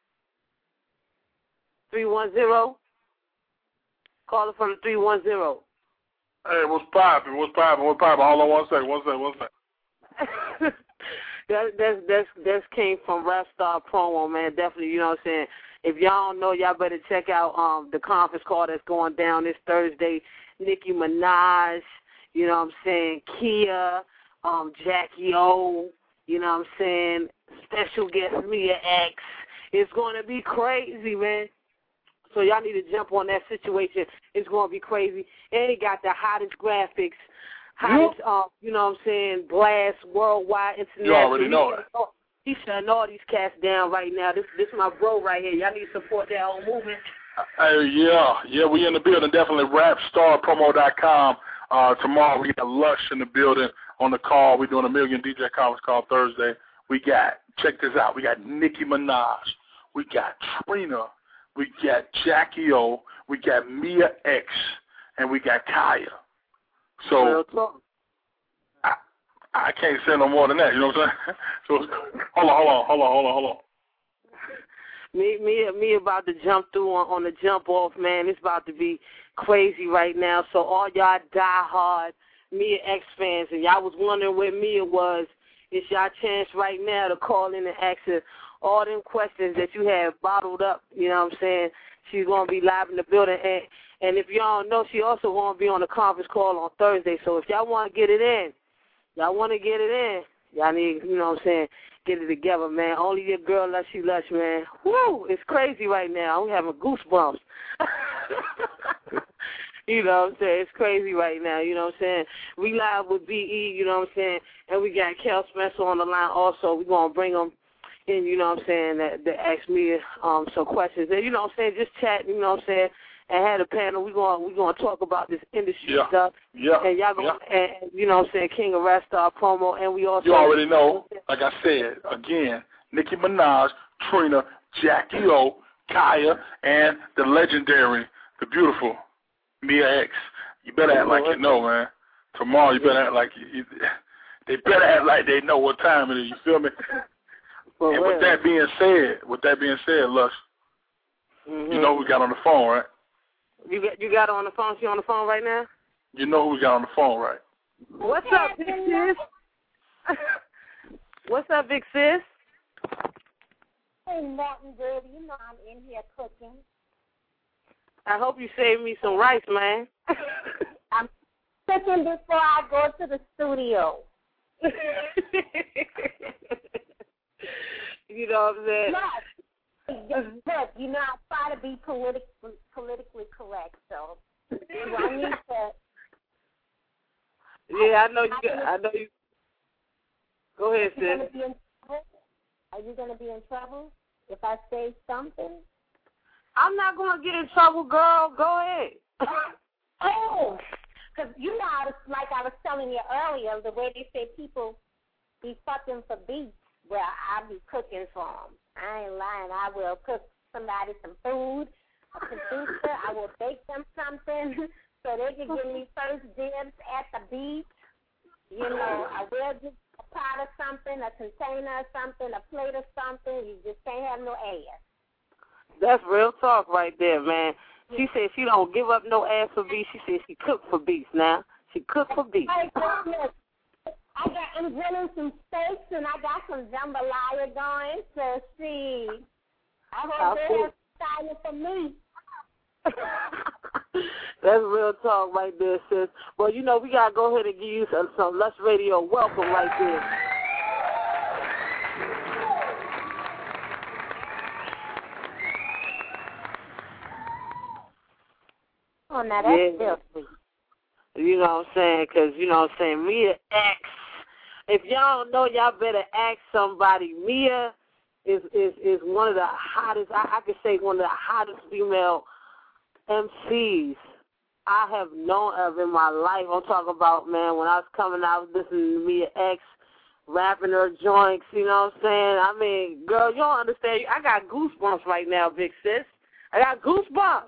three one zero? Caller from the three one zero. Hey, what's poppin'? What's poppin'? What's poppin'? Hold on one second. One second. One second. that, that's that's that's came from Rap Star Promo, man. Definitely, you know what I'm saying. If y'all don't know, y'all better check out um the conference call that's going down this Thursday. Nicki Minaj, you know what I'm saying. Kia, um Jackie O, you know what I'm saying. Special guest Mia X. It's going to be crazy, man. So y'all need to jump on that situation. It's going to be crazy. And he got the hottest graphics, hottest, yep. um, you know what I'm saying, blast worldwide, international. You already know it. He's shutting all these cats down right now. This this my bro right here. Y'all need to support that whole movement. Hey, yeah. Yeah, we in the building. Definitely rap star promo dot com. Uh, tomorrow we got Lush in the building on the call. We're doing a Million D J conference call Thursday. We got, check this out, we got Nicki Minaj. We got Trina. We got Jackie O, we got Mia X, and we got Kaya. So I, I can't say no more than that. You know what I'm saying? So hold on, hold on, hold on, hold on, hold on. Me, me, me about to jump through on, on the jump off, man. It's about to be crazy right now. So all y'all diehard Mia X fans, and y'all was wondering where Mia was, it's y'all chance right now to call in and ask her all them questions that you have bottled up, you know what I'm saying? She's going to be live in the building. And, and if y'all don't know, she also going to be on the conference call on Thursday. So if y'all want to get it in, y'all want to get it in, y'all need, you know what I'm saying, get it together, man. Only your girl Lushy Lush, man. Woo, it's crazy right now. I'm having goosebumps. You know what I'm saying? It's crazy right now, you know what I'm saying? We live with B E, you know what I'm saying? And we got Kel Spencer on the line also. We're going to bring him. And you know what I'm saying, that, that asked me um, some questions. And you know what I'm saying, just chat, you know what I'm saying, and had a panel. We're going we gonna talk about this industry yeah. stuff. Yeah. And y'all going yeah. and you know what I'm saying, King of Rap Star Promo. And we also. You already know, like I said, again, Nicki Minaj, Trina, Jackie O, Kaya, and the legendary, the beautiful Mia X. You better act like you know, man. Tomorrow you better act like you, you they better act like they know what time it is, you feel me? For and real. with that being said, with that being said, Lush, mm-hmm. you know who we got on the phone, right? You got you got her on the phone? She on the phone right now? You know who we got on the phone, right? What's up, big sis? What's up, big sis? Hey, Martin, girl, you know I'm in here cooking. I hope you save me some rice, man. I'm cooking before I go to the studio. You know what I'm saying? Yes. Look, you know, I try to be politically politically correct, so I need to. Yeah, I know you. Got, I know you. Go ahead, sis. Are you gonna be in trouble? Are you gonna be in trouble if I say something? I'm not gonna get in trouble, girl. Go ahead. Oh, because you know, I was, like I was telling you earlier, the way they say people be fucking for beats. Well, I'll be cooking for them. I ain't lying. I will cook somebody some food, a producer. I will bake them something so they can give me first dibs at the beach. You know, I will get a pot of something, a container of something, a plate of something. You just can't have no ass. That's real talk right there, man. She said she don't give up no ass for beef. She said she cook for beef now. She cooked for beef. Hey, goodness. I got, I'm grilling some steaks and I got some jambalaya going. So, see, I hope they're excited for me. That's real talk right there, sis. Well, you know, we got to go ahead and give you some, some Lush Radio welcome right there. Oh, now that's yeah. still You know what I'm saying? Because, you know what I'm saying, Mia X. If y'all don't know, y'all better ask somebody. Mia is is, is one of the hottest, I, I could say one of the hottest female M Cs I have known of in my life. I'm talking about, man, when I was coming out listening to Mia X, rapping her joints, you know what I'm saying? I mean, girl, you don't understand. I got goosebumps right now, big sis. I got goosebumps.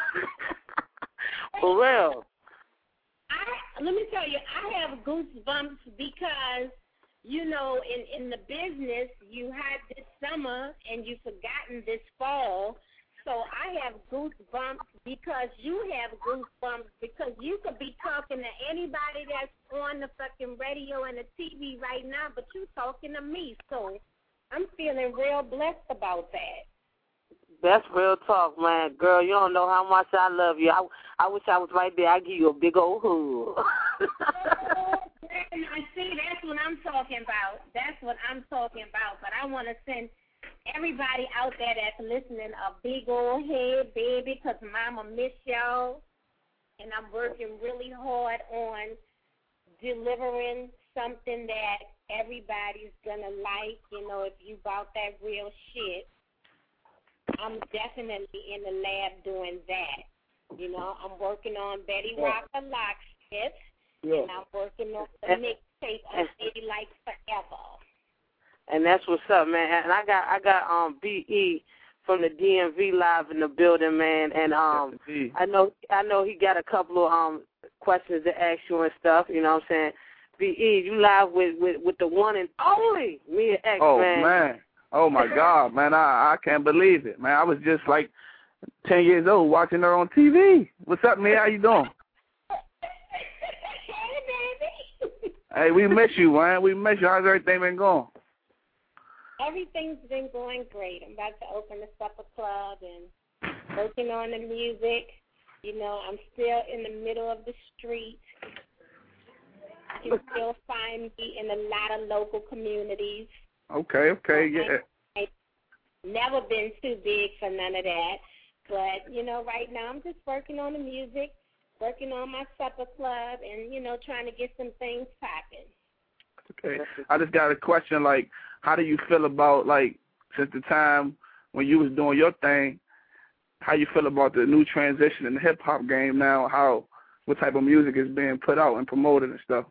For real. I, let me tell you, I have goosebumps because, you know, in, in the business, you had this summer and you've forgotten this fall. So I have goosebumps because you have goosebumps because you could be talking to anybody that's on the fucking radio and the T V right now, but you talking to me. So I'm feeling real blessed about that. That's real talk, man. Girl, you don't know how much I love you. I, I wish I was right there. I'd give you a big old hug. Oh, I see, that's what I'm talking about. That's what I'm talking about. But I want to send everybody out there that's listening a big old head, baby, because Mama miss y'all. And I'm working really hard on delivering something that everybody's going to like. You know, if you bought that real shit, I'm definitely in the lab doing that. You know, I'm working on Betty yeah. Rocker Locksmith, yeah. and I'm working on the mixtape of Lady Like Forever. And that's what's up, man. And I got I got um B E from the D M V live in the building, man. And um I know I know he got a couple of um questions to ask you and stuff. You know what I'm saying? B E, you live with with, with the one and only Mia X, oh, man. Oh man. Oh, my God, man, I, I can't believe it, man. I was just like ten years old watching her on T V. What's up, man? How you doing? Hey, baby. Hey, we miss you, man. We miss you. How's everything been going? Everything's been going great. I'm about to open the supper club and working on the music. You know, I'm still in the middle of the street. You can still find me in a lot of local communities. Okay, okay, yeah. I've never been too big for none of that. But, you know, right now I'm just working on the music, working on my supper club, and, you know, trying to get some things popping. Okay. I just got a question, like, how do you feel about, like, since the time when you was doing your thing, how you feel about the new transition in the hip-hop game now, how, what type of music is being put out and promoted and stuff?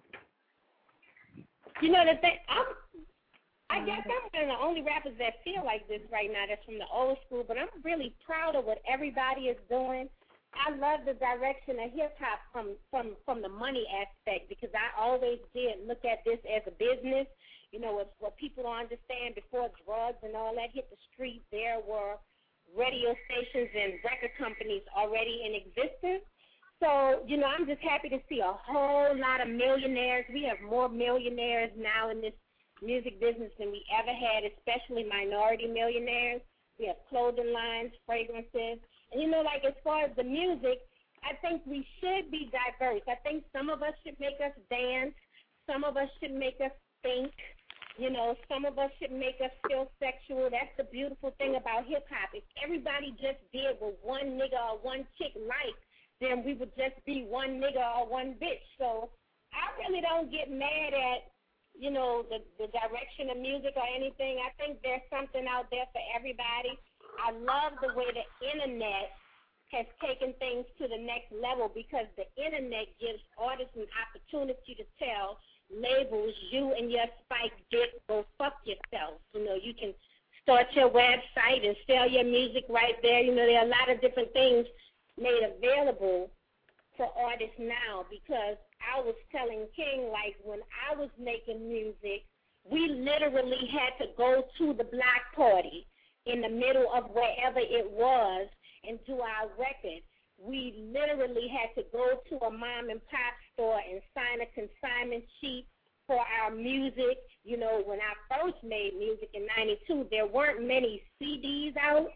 You know, the thing, I'm I guess I'm one of the only rappers that feel like this right now that's from the old school, but I'm really proud of what everybody is doing. I love the direction of hip-hop from, from, from the money aspect because I always did look at this as a business. You know, what, what people don't understand, before drugs and all that hit the street, there were radio stations and record companies already in existence. So, you know, I'm just happy to see a whole lot of millionaires. We have more millionaires now in this music business than we ever had, especially minority millionaires. We have clothing lines, fragrances. And, you know, like as far as the music, I think we should be diverse. I think some of us should make us dance. Some of us should make us think. You know, some of us should make us feel sexual. That's the beautiful thing about hip-hop. If everybody just did what one nigga or one chick liked, then we would just be one nigga or one bitch. So I really don't get mad at, you know, the, the direction of music or anything. I think there's something out there for everybody. I love the way the internet has taken things to the next level because the internet gives artists an opportunity to tell labels, you and your spike dick, go fuck yourself. You know, you can start your website and sell your music right there. You know, there are a lot of different things made available for artists now because I was telling King, like, when I was making music, we literally had to go to the block party in the middle of wherever it was and do our record. We literally literally had to go to a mom and pop store and sign a consignment sheet for our music. You know, when I first made music in ninety-two, there weren't many C Ds out,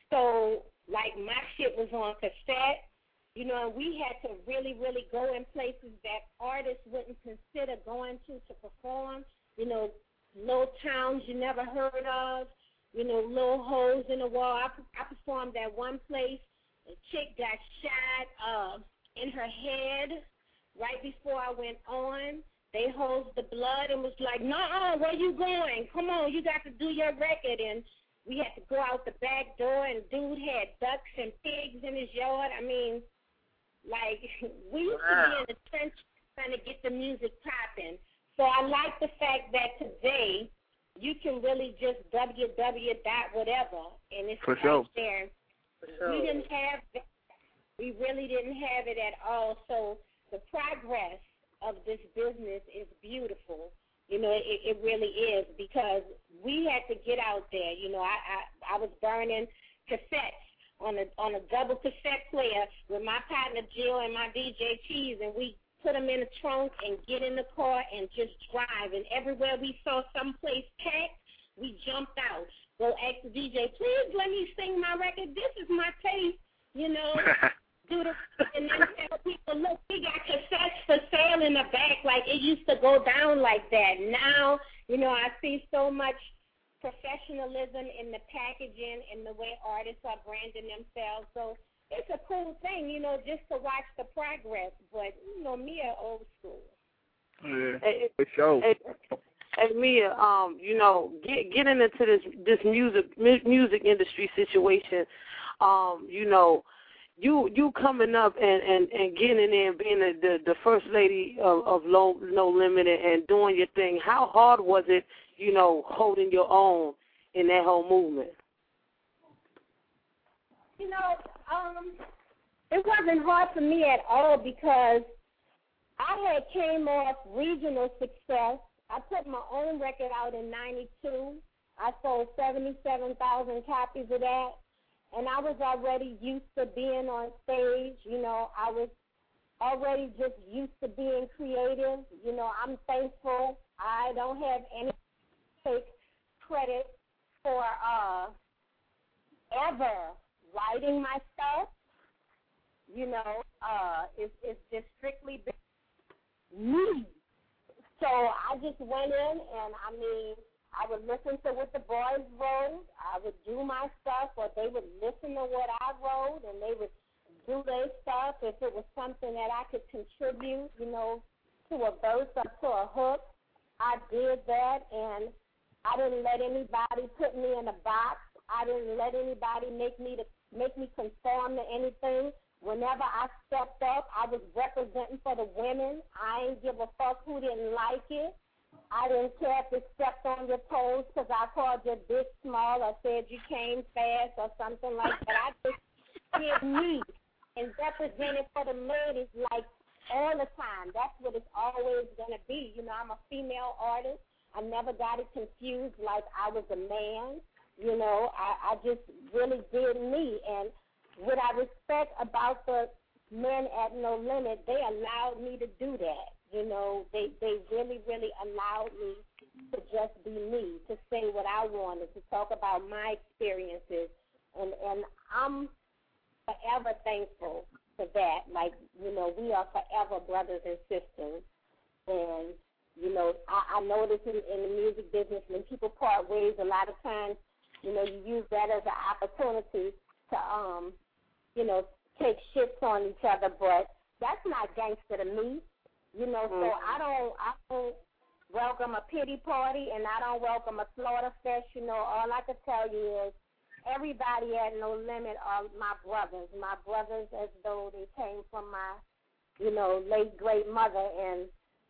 so, like, my shit was on cassette. You know, and we had to really, really go in places that artists wouldn't consider going to to perform. You know, little towns you never heard of, you know, little holes in the wall. I, I performed at one place. A chick got shot uh, in her head right before I went on. They hosed the blood and was like, "No, where you going? Come on, you got to do your record." And we had to go out the back door, and dude had ducks and pigs in his yard. I mean, like, we used wow. to be in the trenches trying to get the music popping. So I like the fact that today you can really just www dot whatever, and it's For right sure. there. So, we didn't have that. We really didn't have it at all. So the progress of this business is beautiful. You know, it, it really is, because we had to get out there. You know, I, I, I was burning cassettes on a on a double cassette player with my partner Jill and my D J Cheese, and we put them in the trunk and get in the car and just drive. And everywhere we saw someplace packed, we jumped out. Go ask the D J, please let me sing my record. This is my taste, you know. Do the, and then tell people, look, we got cassettes for sale in the back. Like, it used to go down like that. Now, you know, I see so much professionalism in the packaging and the way artists are branding themselves. So it's a cool thing, you know, just to watch the progress. But, you know, Mia old school. Yeah, Hey, for sure. Hey, hey, Mia, um, you know, get, getting into this this music music industry situation, um, you know, you you coming up and, and, and getting in there and being the, the, the first lady of, of Low, No Limit and doing your thing, how hard was it, you know, holding your own in that whole movement? You know, um, it wasn't hard for me at all, because I had came off regional success. I put my own record out in ninety-two. I sold seventy-seven thousand copies of that. And I was already used to being on stage. You know, I was already just used to being creative. You know, I'm thankful. I don't have any take credit for uh, ever writing my stuff. You know, uh, it's, it's just strictly been me. So I just went in, and, I mean, I would listen to what the boys wrote. I would do my stuff, or they would listen to what I wrote, and they would do their stuff. If it was something that I could contribute, you know, to a verse or to a hook, I did that, and I didn't let anybody put me in a box. I didn't let anybody make me to make me conform to anything. Whenever I stepped up, I was representing for the women. I didn't give a fuck who didn't like it. I didn't care if it stepped on your toes because I called your dick small or said you came fast or something like that. I just did me and represented for the ladies like all the time. That's what it's always going to be. You know, I'm a female artist. I never got it confused like I was a man. You know, I, I just really did me. And what I respect about the men at No Limit, they allowed me to do that. You know, they, they really, really allowed me to just be me, to say what I wanted, to talk about my experiences. And, and I'm forever thankful for that. Like, you know, we are forever brothers and sisters. And, you know, I, I notice in, in the music business, when people part ways, a lot of times, you know, you use that as an opportunity to, um, you know, take shits on each other. But that's not gangster to me. You know, mm-hmm. so I don't, I don't welcome a pity party, and I don't welcome a slaughter fest. You know, all I can tell you is everybody at No Limit are my brothers, my brothers as though they came from my, you know, late great mother, and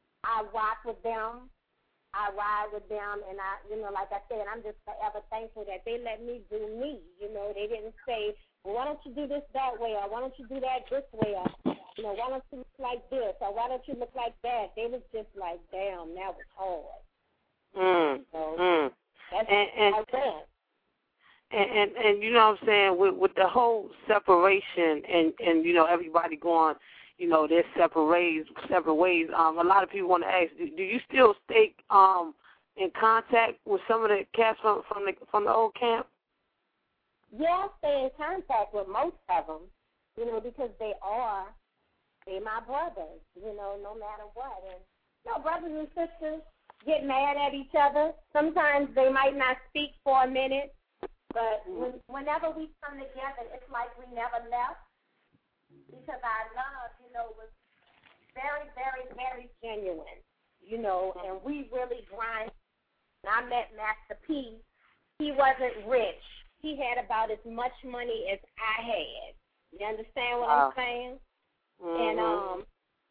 I rock with them, I ride with them, and I, you know, like I said, I'm just forever thankful that they let me do me. You know, they didn't say, well, why don't you do this that way, or why don't you do that this way, or, you know, why don't you look like this, or why don't you look like that? They was just like, damn, that was hard. Mm, so mm. That's and, and, I went. and, and and you know what I'm saying, with with the whole separation and and you know everybody going, you know, their separate ways, separate ways. Um, a lot of people want to ask, do, do you still stay um in contact with some of the cats from from the from the old camp? Yeah, I stay in contact with most of them, you know, because they are, they my brothers, you know, no matter what. And, you know, brothers and sisters get mad at each other. Sometimes they might not speak for a minute, but when, whenever we come together, it's like we never left because our love, you know, was very, very, very genuine, you know, and we really grind. I met Master P. He wasn't rich. He had about as much money as I had. You understand what wow. I'm saying? Mm-hmm. And um,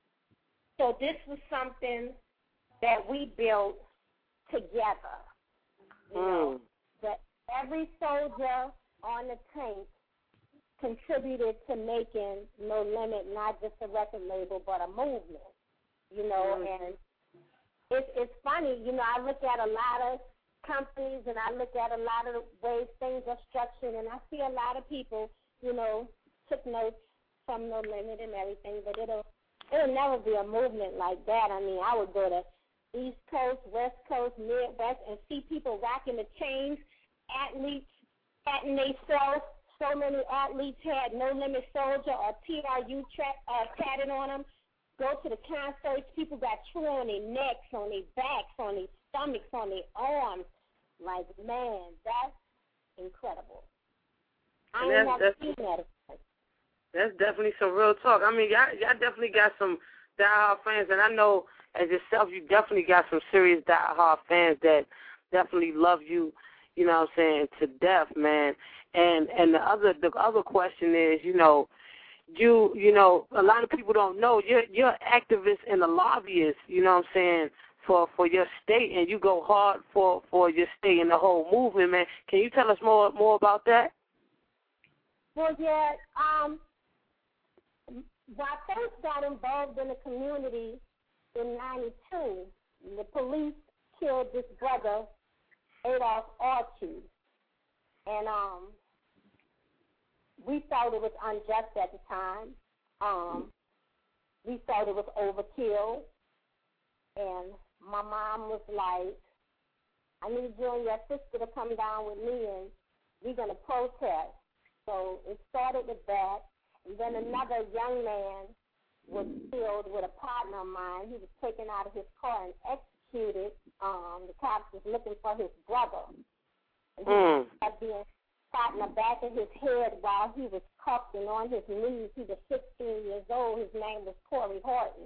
so this was something that we built together. You mm. know, that every soldier on the tank contributed to making No Limit not just a record label but a movement. You know, mm. and it's it's funny. You know, I look at a lot of companies and I look at a lot of the ways things are structured, and I see a lot of people, you know, took notes from No Limit and everything, but it'll it'll never be a movement like that. I mean, I would go to East Coast, West Coast, Midwest, and see people rocking the chains, athletes patting themselves. So many athletes had No Limit Soldier or T R U tra- uh, tatted on them. Go to the concerts, people got True on their necks, on their backs, on their stomachs, on their arms. Like, man, that's incredible. I ain't never seen that. That's definitely some real talk. I mean, y'all, y'all definitely got some diehard fans, and I know as yourself, you definitely got some serious diehard fans that definitely love you, you know what I'm saying, to death, man. And and the other the other question is, you know, you you know, a lot of people don't know you're you're activist and a lobbyist, you know what I'm saying, for, for your state, and you go hard for, for your state and the whole movement, man. Can you tell us more more about that? Well, yeah, um, when I first got involved in the community in ninety-two, the police killed this brother, Adolph Archie, and um, we thought it was unjust at the time. Um, we thought it was overkill, and my mom was like, I need you and your sister to come down with me, and we're going to protest. So it started with that, and then another young man was killed with a partner of mine. He was taken out of his car and executed. Um, the cops was looking for his brother. And he mm. was being shot in the back of his head while he was cuffed and on his knees. He was sixteen years old. His name was Corey Horton.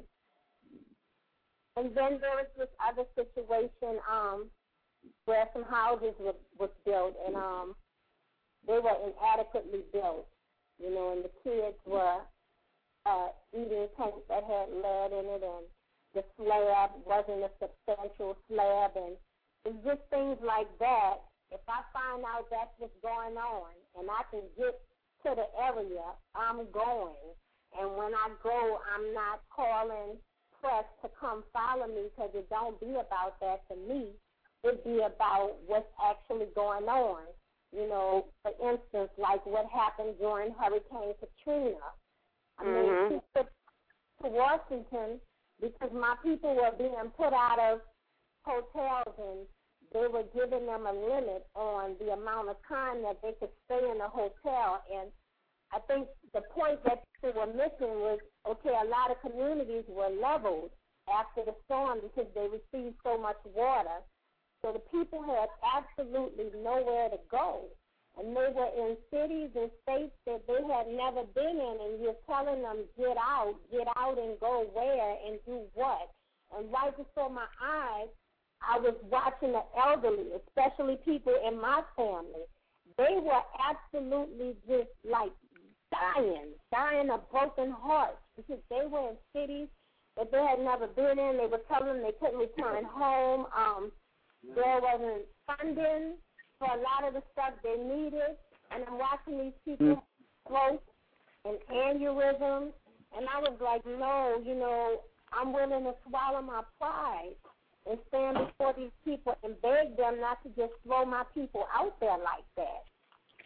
And then there was this other situation um, where some houses were, was built, and um, they were inadequately built, you know, and the kids were uh, eating tanks that had lead in it, and the slab wasn't a substantial slab, and it's just things like that. If I find out that's what's going on and I can get to the area, I'm going. And when I go, I'm not calling press to come follow me, because it don't be about that to me. It be about what's actually going on. You know, for instance, like what happened during Hurricane Katrina. I mm-hmm. mean, to, to Washington, because my people were being put out of hotels, and they were giving them a limit on the amount of time that they could stay in a hotel. And I think the point that people were missing was, okay, a lot of communities were leveled after the storm because they received so much water. So the people had absolutely nowhere to go. And they were in cities and states that they had never been in, and you're telling them, get out, get out and go where and do what. And right before my eyes, I was watching the elderly, especially people in my family. They were absolutely just like dying, dying of broken hearts, because they were in cities that they had never been in. They were telling them they couldn't return home. Um, there wasn't funding for a lot of the stuff they needed. And I'm watching these people float and aneurysms, and I was like, no, you know, I'm willing to swallow my pride and stand before these people and beg them not to just throw my people out there like that.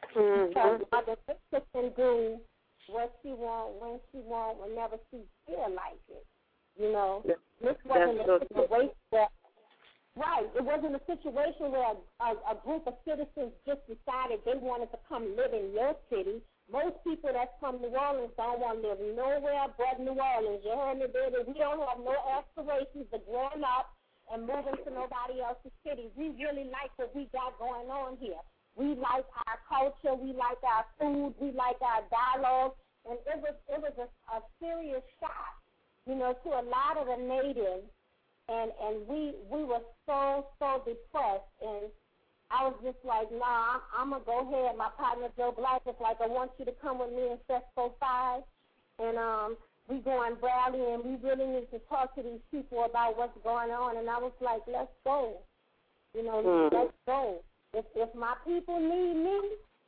Mm-hmm. Because Mother Nature can do what she want, when she want, whenever she feel like it. You know, yeah. this wasn't That's a so situation where, right, it wasn't a situation where a, a group of citizens just decided they wanted to come live in your city. Most people that's from New Orleans don't want to live nowhere but New Orleans. You heard me, baby? We don't have no aspirations of growing up and moving to nobody else's city. We really like what we got going on here. We like our culture. We like our food. We like our dialogue. And it was it was a, a serious shock, you know, to a lot of the natives. And and we we were so, so depressed. And I was just like, nah, I'm, I'm going to go ahead. My partner, Joe Black, was like, I want you to come with me in Fesco five. And um, we go on Bradley, and we really need to talk to these people about what's going on. And I was like, let's go. You know, mm. let's go. If, if my people need me,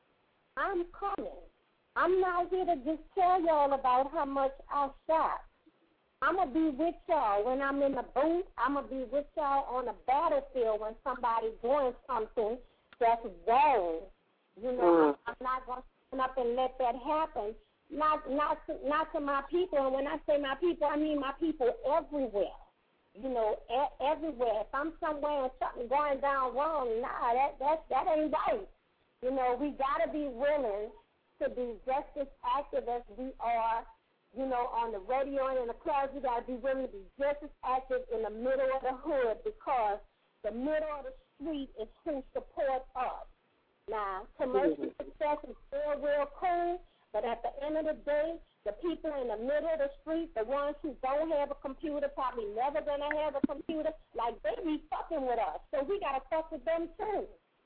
I'm coming. I'm not here to just tell y'all about how much I shot. I'm going to be with y'all when I'm in the booth. I'm going to be with y'all on the battlefield when somebody's doing something that's wrong. You know, mm. I'm, I'm not going to stand up and let that happen. Not not to, not to my people. And when I say my people, I mean my people everywhere. You know, e- everywhere. If I'm somewhere and something going down wrong, nah, that, that, that ain't right. You know, we got to be willing to be just as active as we are, you know, on the radio and in the clubs. We got to be willing to be just as active in the middle of the hood, because the middle of the street is who supports us. Now, commercial mm-hmm. success is real, real cool, but at the end of the day, the people in the middle of the street, the ones who don't have a computer, probably never going to have a computer, like they be fucking with us. So we got to fuck with them too.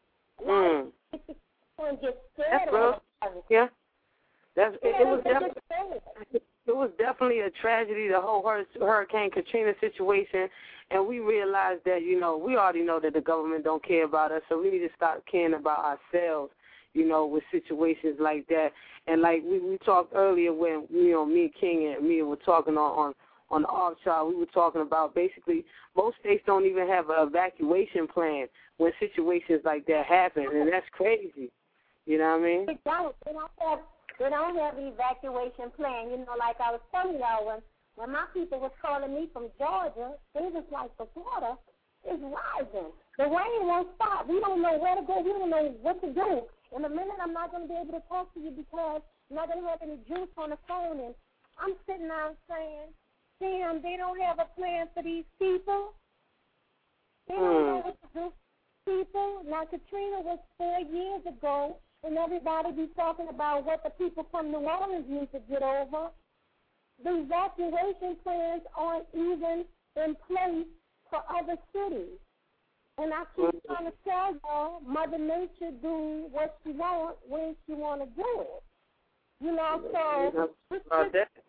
Mm. Like, and get scared of us. Yeah. That's, it, yeah, it, was definitely, it was definitely a tragedy, the whole Hurricane Katrina situation, and we realized that, you know, we already know that the government don't care about us, so we need to start caring about ourselves, you know, with situations like that. And like we, we talked earlier when, you know, me and King and me were talking on, on, on the off chart, we were talking about basically most states don't even have an evacuation plan when situations like that happen, and that's crazy. You know what I mean? They don't. They don't have, they don't have an evacuation plan. You know, like I was telling y'all, when, when my people was calling me from Georgia, they was like, the water is rising. The rain won't stop. We don't know where to go. We don't know what to do. In a minute, I'm not going to be able to talk to you because I'm not going to have any juice on the phone. And I'm sitting there saying, damn, they don't have a plan for these people. They don't mm. know what to do for people. Now, Katrina was four years ago, and everybody be talking about what the people from New Orleans need to get over. The evacuation plans aren't even in place for other cities. And I keep trying to tell y'all, Mother Nature do what she wants when she want to do it. You know, so uh,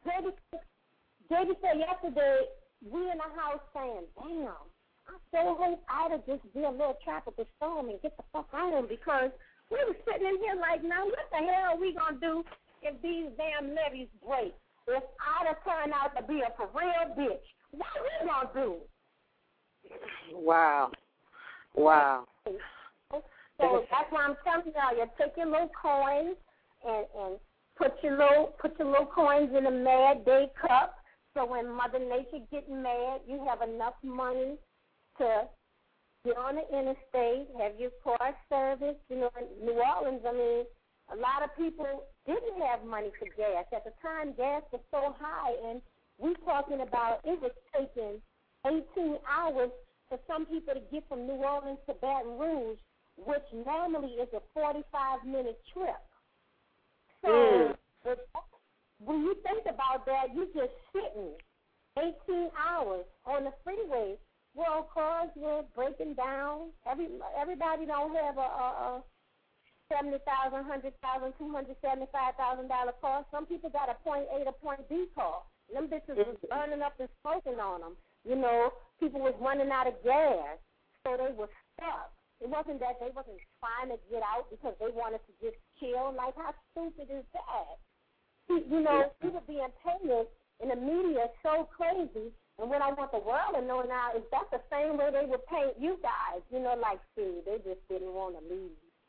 J D said yesterday, we in the house saying, damn, I so hope Ida just be a little tropical storm and get the fuck on, because we were sitting in here like, now what the hell are we going to do if these damn levees break? If Ida turn out to be a for real bitch, what are we going to do? Wow. Wow. So that's why I'm telling y'all, you take your little coins and, and put your little put your little coins in a Mad Day cup, so when Mother Nature getting mad, you have enough money to get on the interstate, have your car service. You know, in New Orleans, I mean, a lot of people didn't have money for gas. At the time, gas was so high, and we're talking about it was taking eighteen hours for some people to get from New Orleans to Baton Rouge, which normally is a forty-five minute trip. So mm. if, when you think about that, you're just sitting eighteen hours on the freeway. Well, cars were breaking down. Every everybody don't have a, a, a seventy thousand, one hundred thousand, two hundred seventy-five thousand dollar car. Some people got a point A to point B car. Them bitches was burning up and smoking on them. You know, people was running out of gas, so they were stuck. It wasn't that they wasn't trying to get out because they wanted to just chill. Like, how stupid is that? You know, people being paid in the media is so crazy. And what I want the world to know now is that's the same way they would paint you guys. You know, like, see, they just didn't want to leave.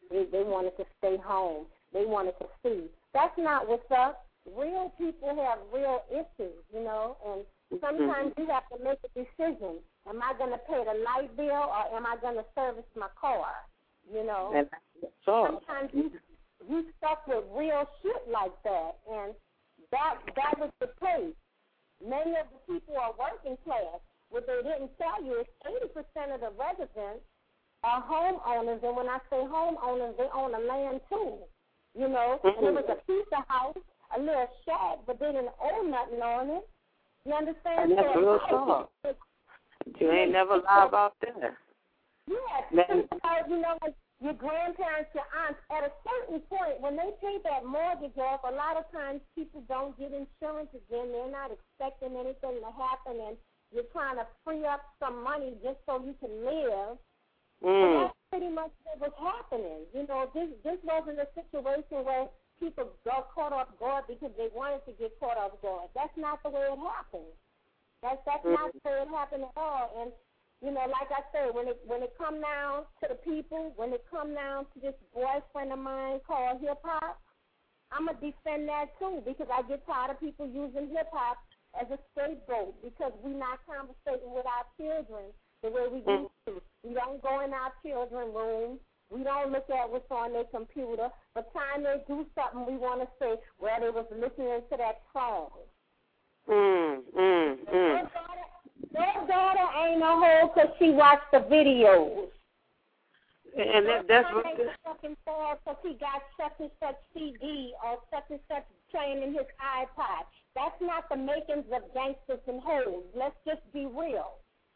They, they wanted to stay home. They wanted to see. That's not what's up. Real people have real issues, you know, and sometimes mm-hmm. you have to make a decision. Am I going to pay the light bill or am I going to service my car, you know? And so. Sometimes you, you stuck with real shit like that, and that that was the case. Many of the people are working class. What they didn't tell you is eighty percent of the residents are homeowners, and when I say homeowners, they own a land too, you know. Mm-hmm. And it was a piece of house, a little shack, but they didn't own nothing on it. You understand? And that's so real talk. You ain't never lie about that. Yeah, because, you know, your grandparents, your aunts, at a certain point, when they pay that mortgage off, a lot of times people don't get insurance again. They're not expecting anything to happen, and you're trying to free up some money just so you can live. Mm. And that's pretty much what was happening. You know, this this wasn't a situation where people got caught off guard because they wanted to get caught off guard. That's not the way it happened. That's that's mm. not the way it happened at all. And you know, like I said, when it when it come down to the people, when it come down to this boyfriend of mine called hip hop, I'm gonna defend that too because I get tired of people using hip hop as a scapegoat because we're not conversating with our children the way we used to. We don't go in our children's room. We don't look at what's on their computer. But time they do something, we want to say, well, they was listening to that song. Mm, mm, mm. Their daughter, their daughter ain't a hoe because she watched the videos. And that, that's what this fucking for because he got such and such C D or such and such playing in his iPod. That's not the makings of gangsters and hoes. Let's just be real.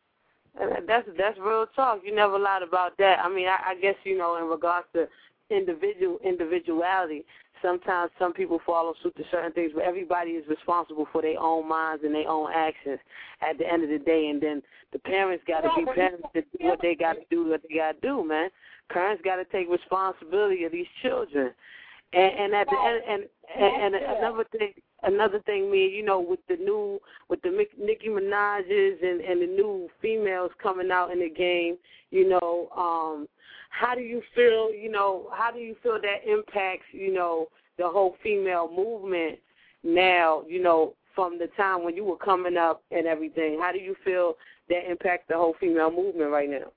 And that's that's real talk. You never lied about that. I mean, I, I guess, you know, in regards to individual individuality, sometimes some people follow suit to certain things, but everybody is responsible for their own minds and their own actions at the end of the day. And then the parents got to be parents to do what they got to do, what they got to do, man. Parents got to take responsibility of these children. And, and at the end, and, and, and another thing, another thing, me, you know, with the new, with the Nicki Minaj's and, and the new females coming out in the game, you know, um, how do you feel, you know, how do you feel that impacts, you know, the whole female movement now, you know, from the time when you were coming up and everything? How do you feel that impacts the whole female movement right now?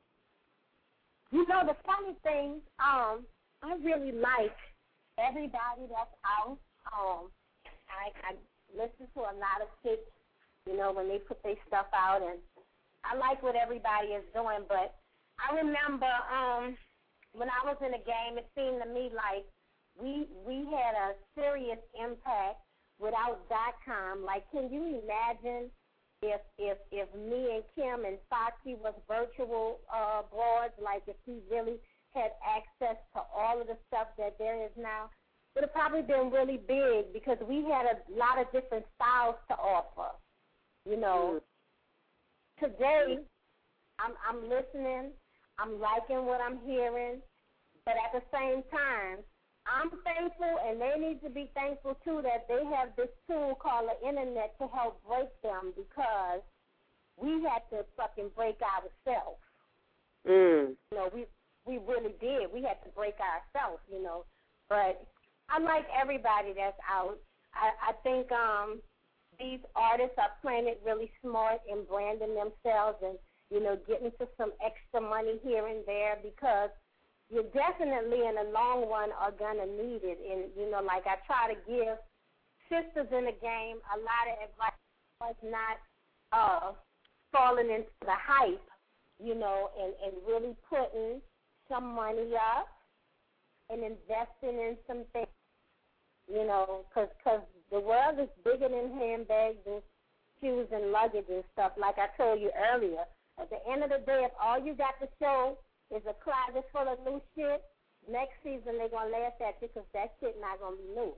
You know, the funny thing, um, I really like everybody that's out. Um, I, I listen to a lot of chicks, you know, when they put their stuff out, and I like what everybody is doing. But I remember um, when I was in the game, it seemed to me like we we had a serious impact without dot com. Like, can you imagine if if if me and Kim and Foxy was virtual uh, broads? Like, if we really had access to all of the stuff that there is now, it would have probably been really big because we had a lot of different styles to offer. You know, mm. today I'm I'm listening, I'm liking what I'm hearing, but at the same time, I'm thankful, and they need to be thankful too that they have this tool called the internet to help break them because we had to fucking break ourselves. Mm. You know, we. We really did. We had to break ourselves, you know. But I like everybody that's out. I, I think um, these artists are playing it really smart and branding themselves and, you know, getting to some extra money here and there because you definitely in the long run are going to need it. And, you know, like I try to give sisters in the game a lot of advice was not uh, falling into the hype, you know, and, and really putting some money up and investing in some things, you know, because cause the world is bigger than handbags and shoes and luggage and stuff. Like I told you earlier, at the end of the day, if all you got to show is a closet full of new shit, next season they're going to laugh at you because that shit not going to be new.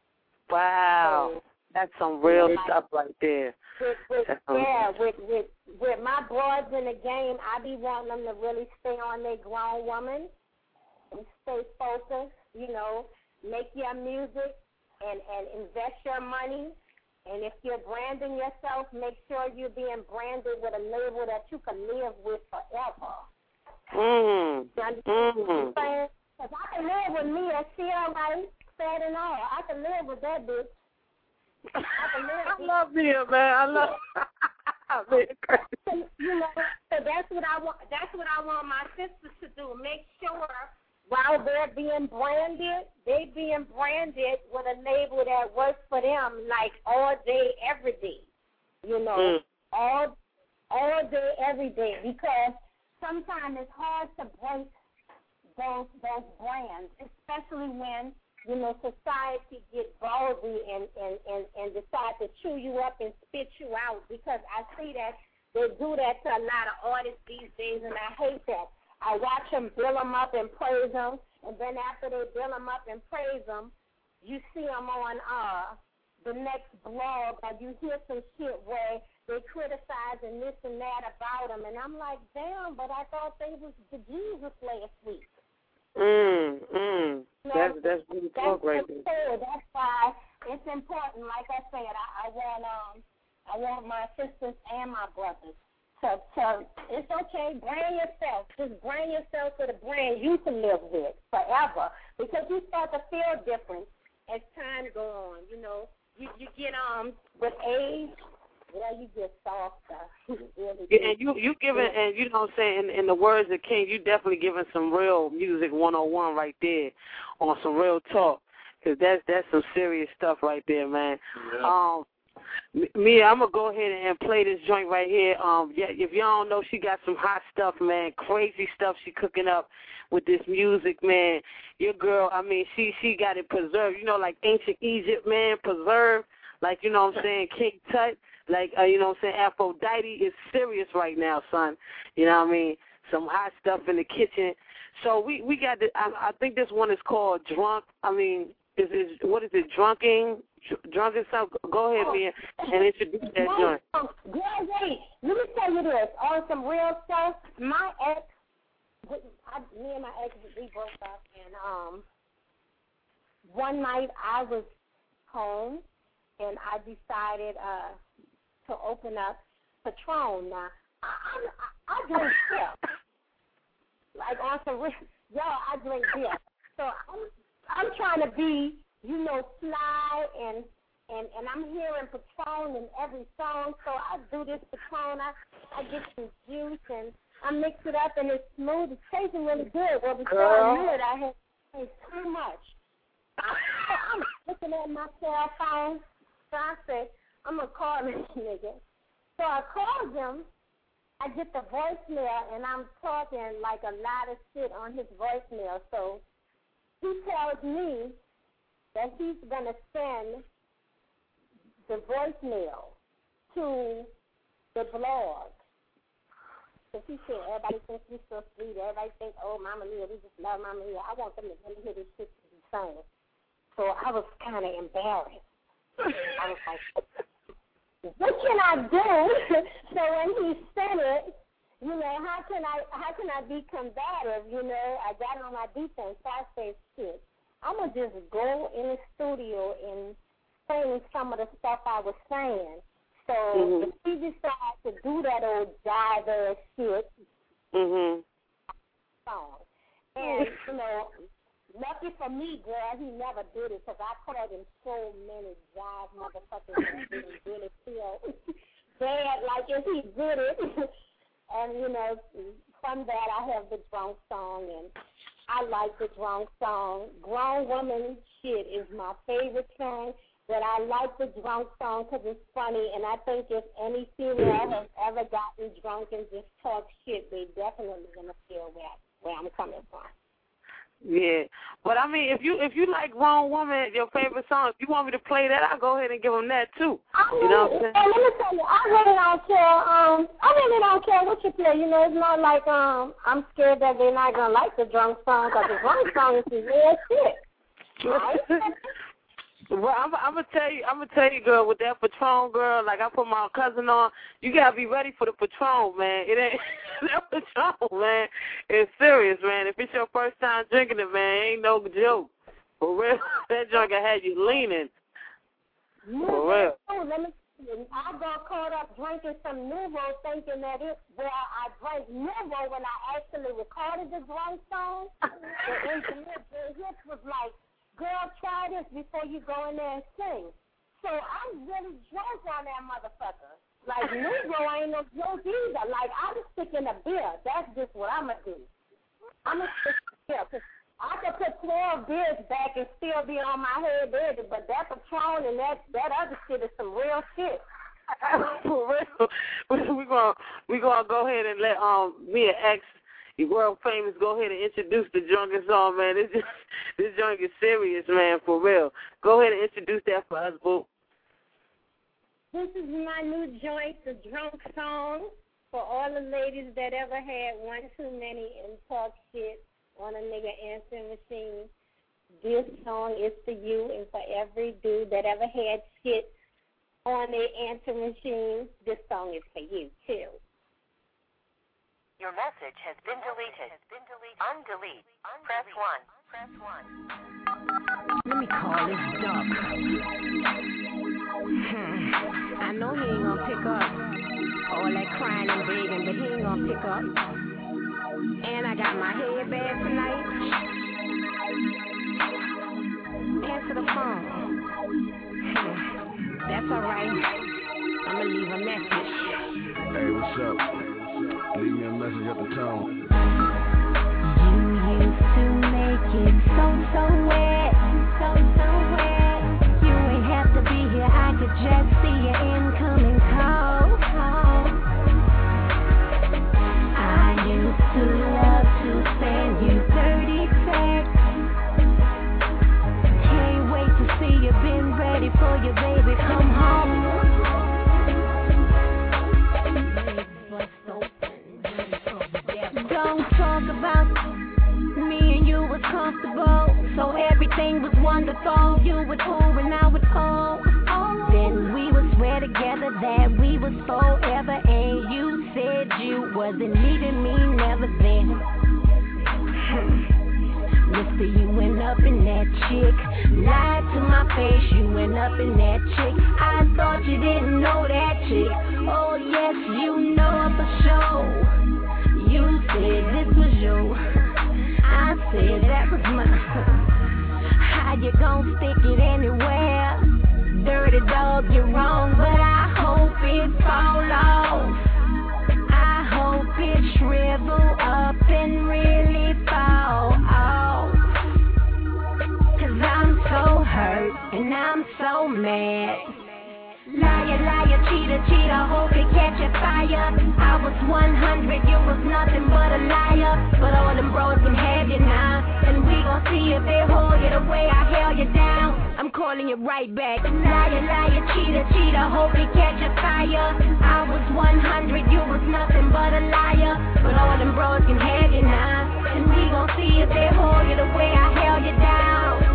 Wow. So, that's some real like, stuff right there. With, with, yeah, with, with with my broads in the game, I be wanting them to really stay on their grown woman and stay focused, you know, make your music and, and invest your money. And if you're branding yourself, make sure you're being branded with a label that you can live with forever. Mm-hmm. You understand mm-hmm. what I'm saying? Because I can live with me and see her right, fat and all. I can live with that bitch. I can live I love Mia, man. I love so, you know, so that's what I want. That's what I want my sisters to do. Make sure while they're being branded, they being branded with a label that works for them, like all day, every day. You know, mm. all all day, every day. Because sometimes it's hard to break those those brands, especially when, you know, society gets ballsy and, and, and, and decide to chew you up and spit you out, because I see that they do that to a lot of artists these days, and I hate that. I watch them build them up and praise them, and then after they build them up and praise them, you see them on uh, the next blog, or you hear some shit where they criticizing this and that about them, and I'm like, damn, but I thought they was the Jesus last week. Mm, mm. No, that's that's really talk right there. That's why it's important. Like I said, I, I want um, I want my sisters and my brothers to, to. It's okay. Brand yourself. Just brand yourself to the brand you can live with forever, because you start to feel different as time goes on. You know, you you get um with age. Yeah, you get softer. Really yeah, and you you giving, and you know what I'm saying, in, in the words of King, you definitely giving some real music one oh one right there on some real talk, because that's, that's some serious stuff right there, man. Yeah. Um, Mia, I'm going to go ahead and play this joint right here. Um, yeah, if y'all don't know, she got some hot stuff, man, crazy stuff she cooking up with this music, man. Your girl, I mean, she, she got it preserved, you know, like ancient Egypt, man, preserved, like, you know what I'm saying, King Tut. Like, uh, you know what I'm saying, Aphrodite is serious right now, son. You know what I mean? Some hot stuff in the kitchen. So we, we got, the, I, I think this one is called Drunk. I mean, is, is what is it, Drunking? Drunken stuff? Go ahead, Mia, and introduce that joint. Yeah, wait. Let me tell you this. On some real stuff, my ex, I, me and my ex, we broke up, and um, one night I was home, and I decided, uh, to open up Patron. Now, I, I, I drink beer. Like on some real, yo, I drink beer. So I'm, I'm trying to be, you know, fly, and, and, and I'm hearing Patron in every song. So I do this Patron. I, I get some juice, and I mix it up, and it's smooth. It's tasting really good. Well, before I knew it, I had taste too much. I'm looking at my cell phone. So I said, I'm going to call this nigga. So I called him. I get the voicemail, and I'm talking like a lot of shit on his voicemail. So he tells me that he's going to send the voicemail to the blog. Because he said everybody thinks we're so sweet. Everybody thinks, oh, Mama Mia, we just love Mama Mia. I want them to really hear this shit to be saying. So I was kind of embarrassed. I was like, what can I do? So when he said it, you know, how can I how can I be combative? You know, I got on my defense. So I said, shit, I'm going to just go in the studio and sing some of the stuff I was saying. So mm-hmm. if he decides to do that old jive-ass shit, mm-hmm. song. And, you know, lucky for me, girl, he never did it, because I called him so many jive motherfuckers that didn't really feel bad like if he did it. And, you know, from that I have the drunk song, and I like the drunk song. Grown Woman Shit is my favorite song, but I like the drunk song because it's funny, and I think if any female has ever gotten drunk and just talk shit, they definitely going to feel where, where I'm coming from. Yeah, but I mean, if you if you like Grown Woman, your favorite song, if you want me to play that, I'll go ahead and give them that too. I mean, you know what I'm saying? Hey, let me tell you, I really don't care. Um, I really don't care what you play. You know, it's not like um, I'm scared that they're not gonna like the drunk song, because the drunk song is the real shit. Right? Well, I'm, I'm gonna tell you, I'm gonna tell you, girl, with that Patron, girl, like I put my cousin on, you gotta be ready for the Patron, man. It ain't that Patron, man. It's serious, man. If it's your first time drinking it, man, it ain't no joke. For real, that drink I had you leaning. For real. Oh, let me I got caught up drinking some Nouveau, thinking that it, well, I drank Nouveau when I actually recorded the drunk song. The engineer, the hits was like, girl, try this before you go in there and sing. So I'm really drunk on that motherfucker. Like, Nouveau ain't no joke either. Like, I'm sticking a beer. That's just what I'm going to do. I'm going to stick a beer. Cause I could put twelve beers back and still be on my head ready, but that Patron and that, that other shit is some real shit. For real. We're going we gonna go ahead and let um me and X, the world famous, go ahead and introduce the drunken song, man. This just, this joint is serious, man, for real. Go ahead and introduce that for us, boo. This is my new joint, the drunk song, for all the ladies that ever had one too many and talk shit on a nigga answering machine. This song is for you and for every dude that ever had shit on their answering machine. This song is for you, too. Your message has been deleted. Undelete. Press one. Press one. Let me call this duck. Hmm. I know he ain't gonna pick up. All that crying and begging, but he ain't gonna pick up. And I got my head bad tonight. Answer the phone. That's alright. I'ma leave a message. Hey, what's up? Leave me a message at the tone. You used to make it so, so wet. So, so wet. You ain't have to be here. I could just see your incoming call. I used to love to send you thirty texts. Can't wait to see you, been ready for your baby, come home. Don't talk about me and you was comfortable, so everything was wonderful. You would ooh and I would oh. Then we would swear together that we was forever, and you said you wasn't needing me, never then. Mister, you went up in that chick. Lied to my face, you went up in that chick. I thought you didn't know that chick. Oh yes, you know for sure. You said this was you. I said that was mine. How you gon' stick it anywhere? Dirty dog, you're wrong, but I hope it fall off. I hope it shrivel up and really fall off. Cause I'm so hurt and I'm so mad. Liar, liar, cheater, cheater, hope it catch a fire. I was one hundred, you was nothing but a liar. But all them bros can have you now, and we gon' see if they hold you the way I held you down. I'm calling you right back. Liar, liar, cheater, cheater, hope it catch a fire. I was one hundred, you was nothing but a liar. But all them bros can have you now, and we gon' see if they hold you the way I held you down.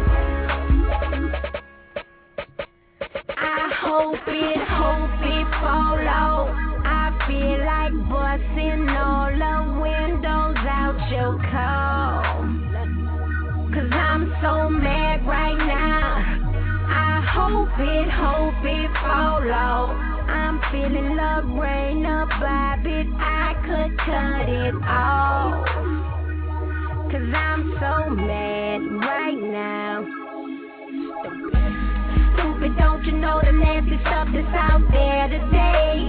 I hope it, hope it fall out. I feel like busting all the windows out your car. Cause I'm so mad right now. I hope it, hope it fall out. I'm feeling love rain up, it. I could cut it off. Cause I'm so mad right now. Stupid, don't you know the nasty stuff that's out there today?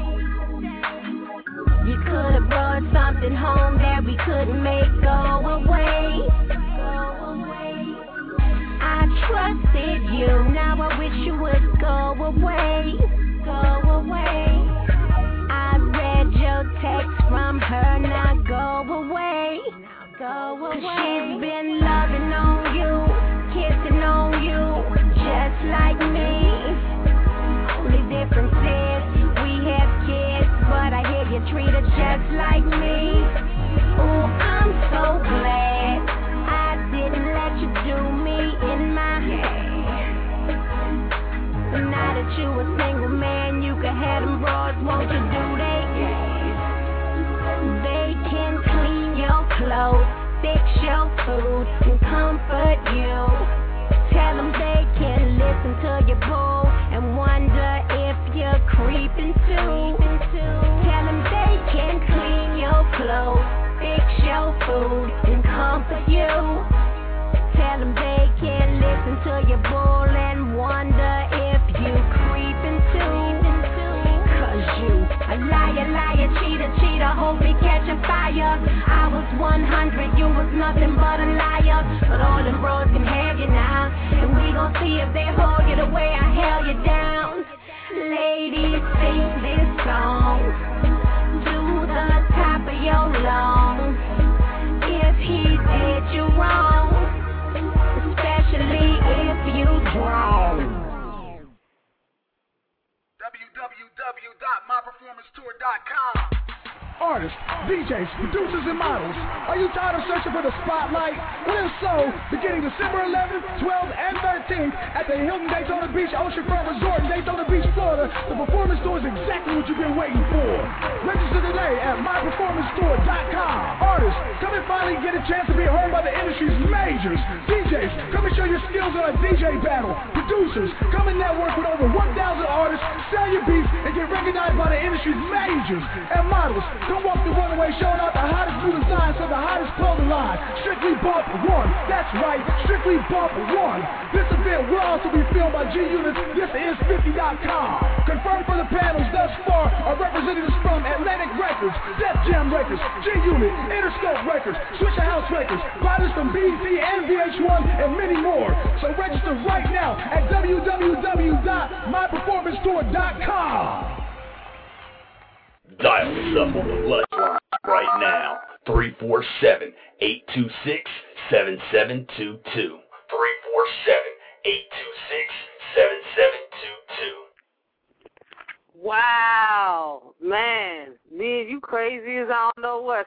You could've brought something home that we couldn't make go away. I trusted you, now I wish you would go away. Go away. I read your text from her, now go away. Go away. 'Cause she's been loving on you, kissing on you, just like me. Only difference is we have kids, but I hear you treat her just like me. Oh, I'm so glad I didn't let you do me in my head. But now that you a single man, you can have them broads, won't you do they? They can clean your clothes, fix your food, and comfort you. Tell them they can listen to your bull and wonder if you hold me catching fire. I was one hundred, you was nothing but a liar. But all them bros can have you now, and we gon' see if they hold you the way I held you down. Ladies, sing this song to the top of your lungs. If he did you wrong, especially if you drown. w w w dot my performance tour dot com. Artists, D Js, producers, and models. Are you tired of searching for the spotlight? Well, if so, beginning December eleventh, twelfth, and thirteenth at the Hilton Daytona Beach Oceanfront Resort in Daytona Beach, Florida, the performance tour is exactly what you've been waiting for. Register today at my performance tour dot com. Artists, come and finally get a chance to be heard by the industry's majors. D Js, come and show your skills on a D J battle. Producers, come and network with over one thousand artists, sell your beats, and get recognized by the industry's majors. And models, don't walk the runaway showing out the hottest new designs of the hottest clothing line. Strictly Bump One. That's right, Strictly Bump One. This event will also be filmed by G Unit. This is fifty dot com. Confirmed for the panels thus far are representatives from Atlantic Records, Def Jam Records, G Unit, Interscope Records, Swisher House Records, partners from B E T and V H one, and many more. So register right now at w w w dot my performance tour dot com. Dial us up on the Lush line right now. three four seven, eight two six, seven seven two two. three four seven, eight two six, seven seven two two. Wow, man, me and you crazy as I don't know what.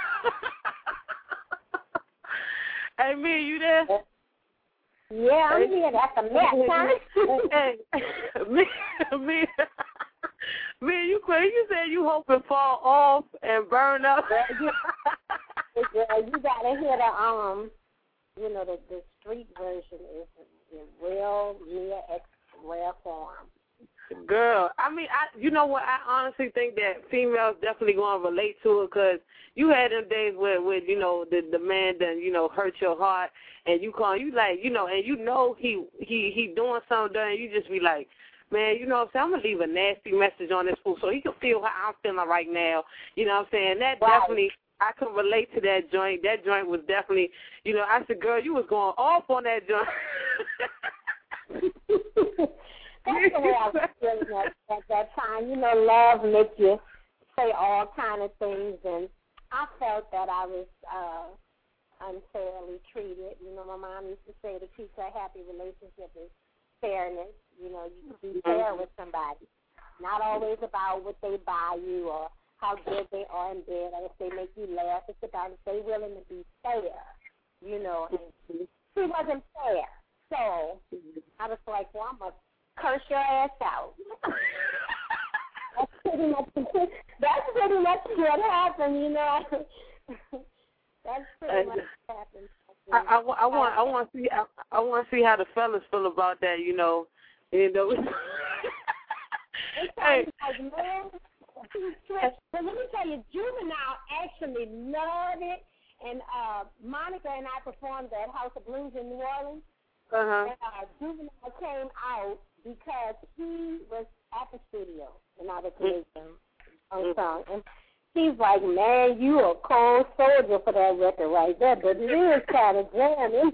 Hey, me, you there? Yeah, I'm here. That's a mess, huh? Hey, me, me, me, and you crazy. You said you hope it fall off and burn up. Girl, you gotta hear the um, you know, the the street version is in real Mia X rare form. Girl, I mean, I, you know what? I honestly think that females definitely gonna relate to it, because you had them days where, where you know, the the man done, you know, hurt your heart, and you call, you like, you know, and you know he he he doing something, and you just be like, man, you know what I'm saying? I'm gonna leave a nasty message on this fool so he can feel how I'm feeling right now. You know what I'm saying? That right. definitely, I can relate to that joint. That joint was definitely, you know, I said, girl, you was going off on that joint. That's the way I was feeling at, at that time. You know, love makes you say all kind of things, and I felt that I was uh, unfairly treated. You know, my mom used to say the key to a happy relationship is fairness. You know, you can be fair with somebody. Not always about what they buy you or how good they are in bed or if they make you laugh. It's about if they're willing to be fair. You know, and she wasn't fair. So I was like, well, I'm going to curse your ass out. That's pretty much that's pretty much what happened, you know. That's pretty much what happened. I, I, I want I want to see I, I want to see how the fellas feel about that, you know. You know. Hey, like, man, but let me tell you, Juvenile actually loved it, and uh, Monica and I performed at House of Blues in New Orleans. Uh-huh. And, uh, Juvenile came out because he was at the studio and I was listening on song. And he's like, man, you a cold soldier for that record right there, but it is kind of jamming.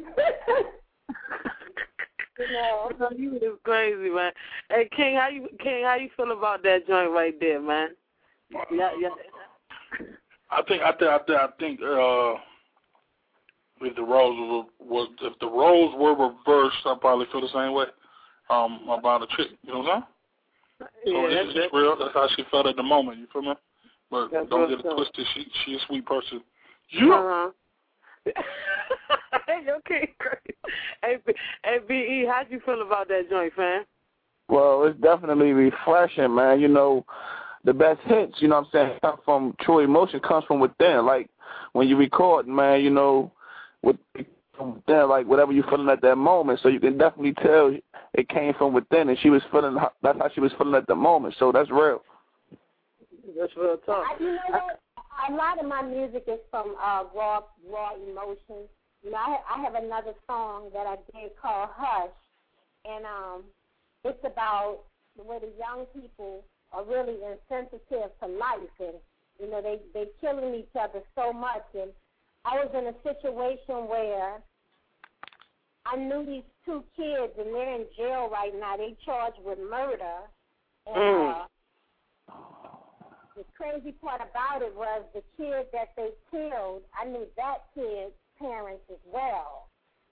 You know, you is crazy, man. Hey, King, how you King, how you feel about that joint right there, man? Yeah, yeah. I think I think I think, I think uh, if the roles were, was if the roles were reversed, I probably feel the same way. Um, about a chick, you know what I'm saying? Yeah, so that's, it's, it's real. That's how she felt at the moment. You feel me? But that's don't get it so. twisted. She she a sweet person. You. Uh-huh. Hey, okay, great. Hey, B- hey, B E, how'd you feel about that joint, fam? Well, it's definitely refreshing, man. You know, the best hits, you know what I'm saying, come from true emotion, comes from within. Like, when you record, man, you know, with from within, like, whatever you're feeling at that moment. So you can definitely tell it came from within, and she was feeling, that's how she was feeling at the moment. So that's real. That's real talk. I, you know what? A lot of my music is from uh, raw, raw emotions. You know, I, I have another song that I did called Hush, and um, it's about the way the young people are really insensitive to life, and You know, they they killing each other so much. And I was in a situation where I knew these two kids, and they're in jail right now. They charged with murder. And Mm. uh, the crazy part about it was the kid that they killed, I knew that kid's parents as well.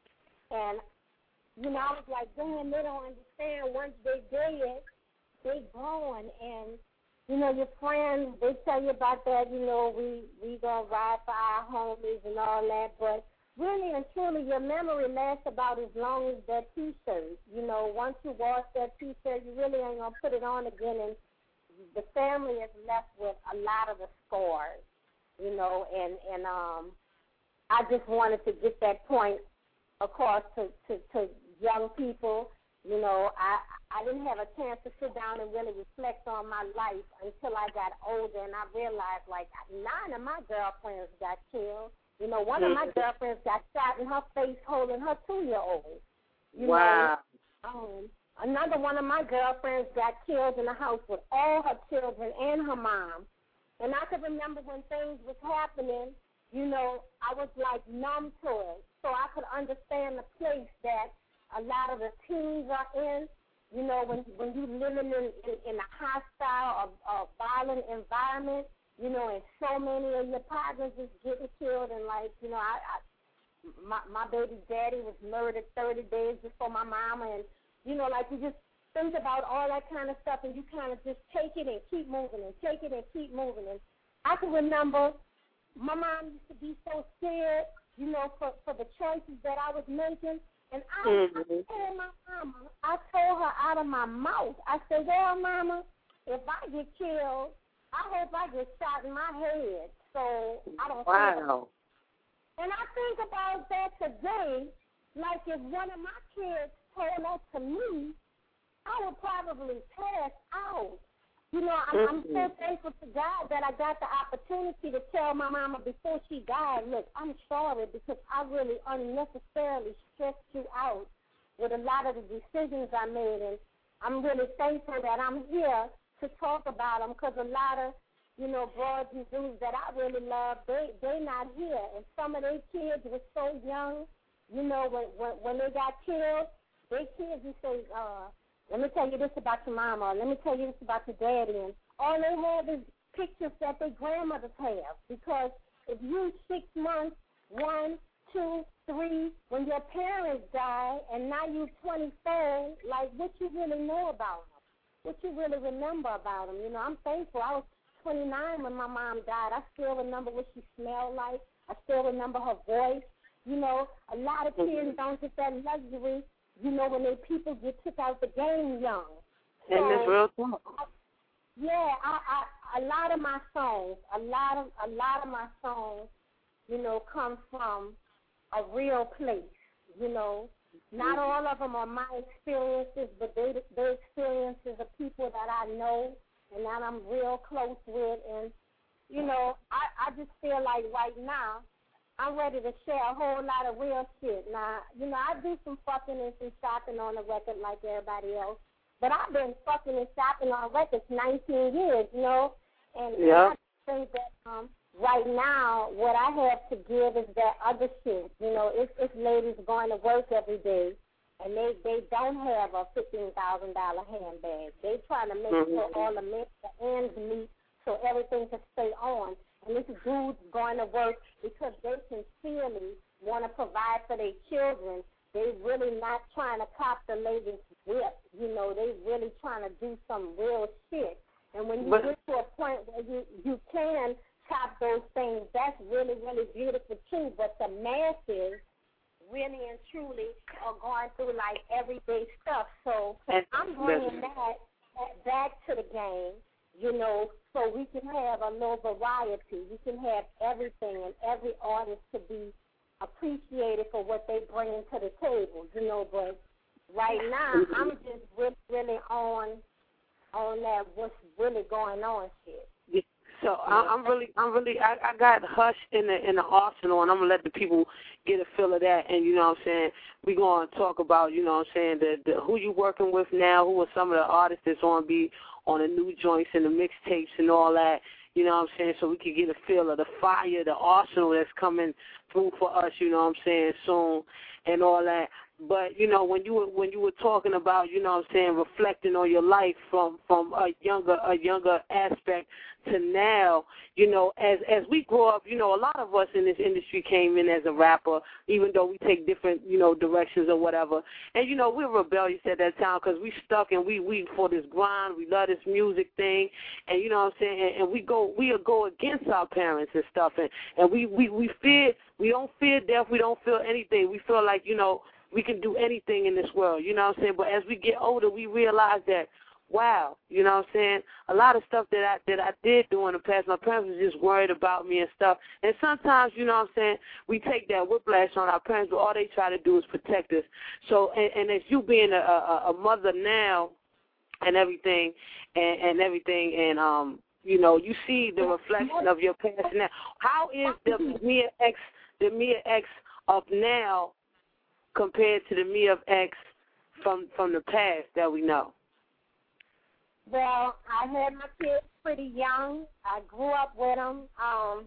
And, you know, I was like, damn, they don't understand. Once they dead, they grown. And, you know, your friends, they tell you about that, you know, we, we going to ride for our homies and all that. But really and truly, your memory lasts about as long as that T-shirt. You know, once you wash that T-shirt, you really ain't going to put it on again. And the family is left with a lot of the scars, you know, and, and um, I just wanted to get that point across to, to, to young people. You know, I, I didn't have a chance to sit down and really reflect on my life until I got older, and I realized, like, nine of my girlfriends got killed. You know, one of my girlfriends got shot in her face holding her two-year-old. You Wow. know, um, another one of my girlfriends got killed in the house with all her children and her mom. And I could remember when things was happening, you know, I was like numb to it. So I could understand the place that a lot of the teens are in. You know, when when you living in, in, in a hostile or, or violent environment, you know, and so many of your partners is getting killed. And, like, you know, I, I my, my baby daddy was murdered thirty days before my mama. And, you know, like, you just think about all that kind of stuff, and you kind of just take it and keep moving and take it and keep moving. And I can remember my mom used to be so scared, you know, for, for the choices that I was making. And I, mm-hmm. I told my mama, I told her out of my mouth, I said, well, Mama, if I get killed, I hope I get shot in my head so I don't Wow. feel. And I think about that today, like if one of my kids told that to me, I would probably pass out. You know, I'm, I'm so thankful to God that I got the opportunity to tell my mama before she died, look, I'm sorry because I really unnecessarily stressed you out with a lot of the decisions I made. And I'm really thankful that I'm here to talk about them because a lot of, you know, broads and dudes that I really love, they they not here. And some of their kids were so young, you know, when, when, when they got killed, their kids would say, uh, let me tell you this about your mama. Let me tell you this about your daddy. And all they have is pictures that their grandmothers have. Because if you six months, one, two, three, when your parents die, and now you're twenty-four, like what you really know about them? What you really remember about them? You know, I'm thankful. I was twenty-nine when my mom died. I still remember what she smelled like. I still remember her voice. You know, a lot of kids don't get that luxury. You know, when they people get took out the game young. So, and it's real talk. I, yeah, I, I, a lot of my songs, a lot of a lot of my songs, you know, come from a real place. You know, not all of them are my experiences, but they the experiences of people that I know and that I'm real close with. And you know, I, I just feel like right now, I'm ready to share a whole lot of real shit. Now, you know, I do some fucking and some shopping on the record like everybody else, but I've been fucking and shopping on records nineteen years, you know, and, yeah. and I think that um, right now what I have to give is that other shit. You know, if, if ladies going to work every day and they, they don't have a fifteen thousand dollars handbag, they trying to make mm-hmm. sure all the, the ends meet so everything can stay on. And this dude's going to work because they sincerely want to provide for their children. They really not trying to cop the lady's whip. You know, they really trying to do some real shit. And when you but, get to a point where you, you can cop those things, that's really, really beautiful too. But the masses really and truly are going through, like, everyday stuff. So I'm bringing that, that back to the game. You know, so we can have a little variety. We can have everything, and every artist to be appreciated for what they bring to the table. You know, but right now I'm just really, really on on that what's really going on shit. So I, I'm really, I'm really, I, I got Hush in the in the arsenal, and I'm gonna let the people get a feel of that. And you know what I'm saying, we gonna talk about, you know what I'm saying, the, the who you working with now, who are some of the artists that's on be on the new joints and the mixtapes and all that. you know what I'm saying, so we can get a feel of the fire, the arsenal that's coming through for us, you know what I'm saying, soon and all that. But, you know, when you were when you were talking about, you know what I'm saying, reflecting on your life from, from a younger a younger aspect to now, you know, as as we grow up, you know, a lot of us in this industry came in as a rapper, even though we take different, you know, directions or whatever. And, you know, we're rebellious at that time because we stuck and we, we for this grind, we love this music thing, and, you know what I'm saying, and, and we go we go against our parents and stuff, and, and we, we, we fear, we don't fear death, we don't feel anything. We feel like, you know, we can do anything in this world, you know what I'm saying? But as we get older, we realize that, wow, you know what I'm saying, a lot of stuff that I that I did do in the past, my parents was just worried about me and stuff. And sometimes, you know what I'm saying, we take that whiplash on our parents, but all they try to do is protect us. So, and, and as you being a, a, a mother now and everything, and, and everything, and, um, you know, you see the reflection of your past now. How is the Mia X, the Mia X of now compared to the Mia X from from the past that we know? Well, I had my kids pretty young. I grew up with them. Um,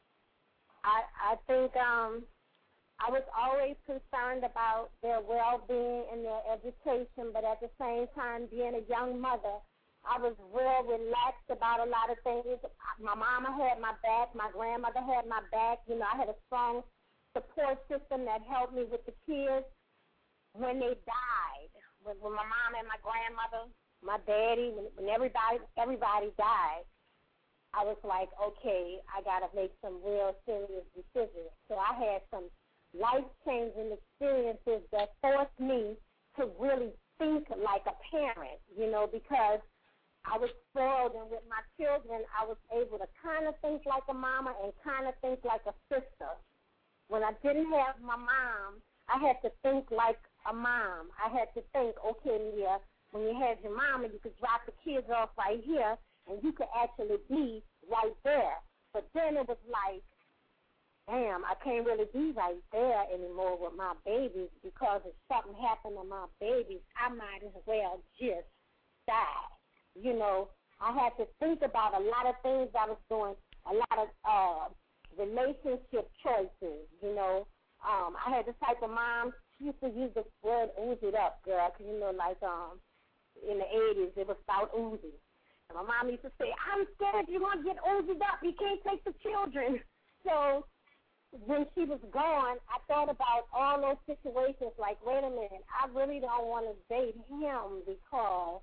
I I think um, I was always concerned about their well-being and their education, but at the same time, being a young mother, I was real relaxed about a lot of things. My mama had my back. My grandmother had my back. You know, I had a strong support system that helped me with the kids when they died. When, when my mom and my grandmother, my daddy, when, when everybody everybody died, I was like, okay, I got to make some real serious decisions. So I had some life-changing experiences that forced me to really think like a parent, you know, because I was spoiled, and with my children, I was able to kind of think like a mama and kind of think like a sister. When I didn't have my mom, I had to think like a mom. I had to think, okay, Leah, when you had your mama, you could drop the kids off right here, and you could actually be right there. But then it was like, damn, I can't really be right there anymore with my babies, because if something happened to my babies, I might as well just die. You know, I had to think about a lot of things I was doing, a lot of uh, relationship choices, you know. Um, I had the type of mom, she used to use the word ooze it up, girl, because, you know, like um, in the eighties, it was about oozing. And my mom used to say, I'm scared you're going to get oozed up. You can't take the children. So when she was gone, I thought about all those situations, like, wait a minute, I really don't want to date him because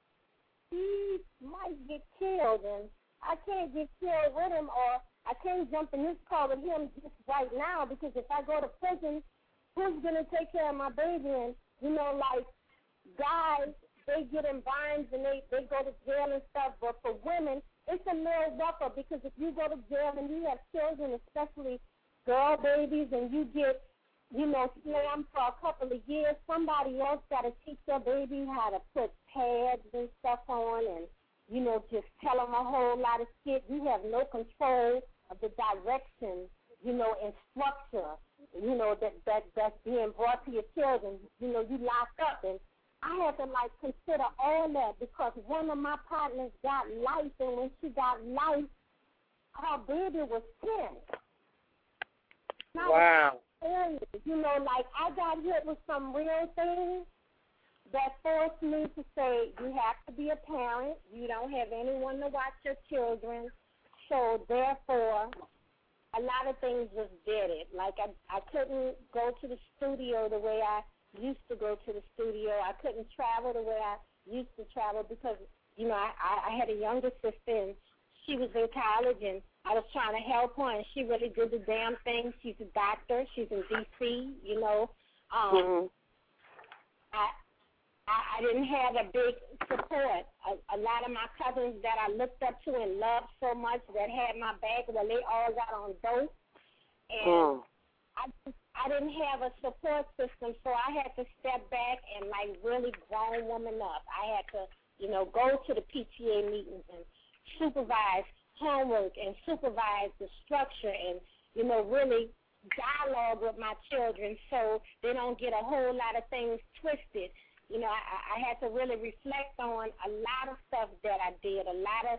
he might get killed, and I can't get killed with him, or I can't jump in this car with him just right now, because if I go to prison, who's going to take care of my baby? And, you know, like, guys, they get in binds and they, they go to jail and stuff, but for women, it's a little rougher, because if you go to jail and you have children, especially girl babies, and you get, you know, slammed for a couple of years, somebody else got to teach their baby how to put pads and stuff on, and, you know, just tell them a whole lot of shit. You have no control of the direction, you know, and structure, you know, that, that that's being brought to your children. You know, you locked up, and I had to, like, consider all that, because one of my partners got life, and when she got life, her baby was ten. Wow. You know, like, I got hit with some real things that forced me to say, you have to be a parent. You don't have anyone to watch your children. So, therefore, a lot of things just did it. Like, I, I couldn't go to the studio the way I used to go to the studio. I couldn't travel the way I used to travel because, you know, I, I had a younger sister, and she was in college, and I was trying to help her, and she really did the damn thing. She's a doctor. She's in D C, you know. Um, mm-hmm. I, I I didn't have a big support. A, a lot of my cousins that I looked up to and loved so much that had my back, well, they all got on dope. And mm. I just, I didn't have a support system, so I had to step back and, like, really grown woman up. I had to, you know, go to the P T A meetings and supervise homework and supervise the structure and, you know, really dialogue with my children so they don't get a whole lot of things twisted. You know, I, I had to really reflect on a lot of stuff that I did, a lot of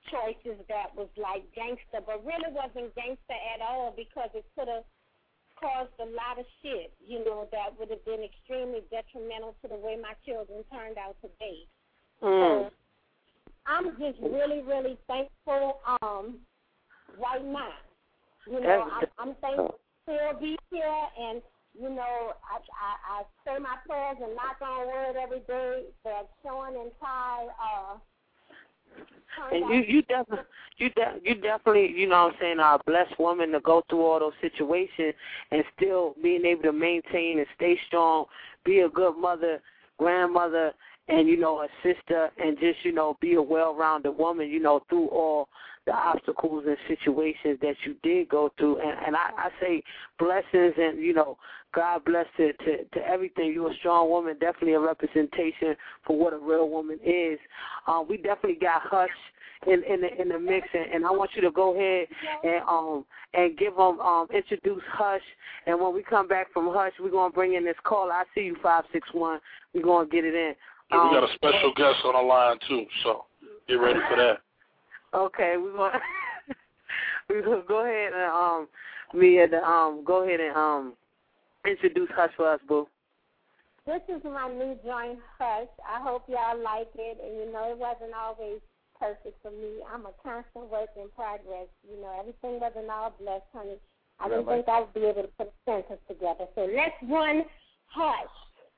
choices that was like gangster, but really wasn't gangster at all because it could have caused a lot of shit, you know, that would have been extremely detrimental to the way my children turned out to be. Mm. So I'm just really, really thankful, um, right now. You know, I'm, I'm thankful to be here, and, you know, I, I, I say my prayers and knock on wood every day that Sean and Ty, uh, And you, you definitely, you, de- you definitely, you know what I'm saying, are a blessed woman to go through all those situations and still being able to maintain and stay strong, be a good mother, grandmother, and, you know, a sister, and just, you know, be a well-rounded woman, you know, through all the obstacles and situations that you did go through. And, and I, I say blessings and, you know, God bless to, to, to everything. You're a strong woman, definitely a representation for what a real woman is. Uh, we definitely got Hush in, in, the, in the mix, and, and I want you to go ahead and um and give them, um, introduce Hush. And when we come back from Hush, we're going to bring in this caller. I see you, five six one. We're going to get it in. Yeah, we got a special guest on the line, too, so get ready for that. Okay, we're going we're gonna go ahead and, um, me and, um, go ahead and, um, introduce Hush for us, boo. This is my new joint, Hush. I hope y'all like it, and, you know, it wasn't always perfect for me. I'm a constant work in progress. You know, everything wasn't all blessed, honey. I didn't think I would be able to put a sentence together. So let's run Hush.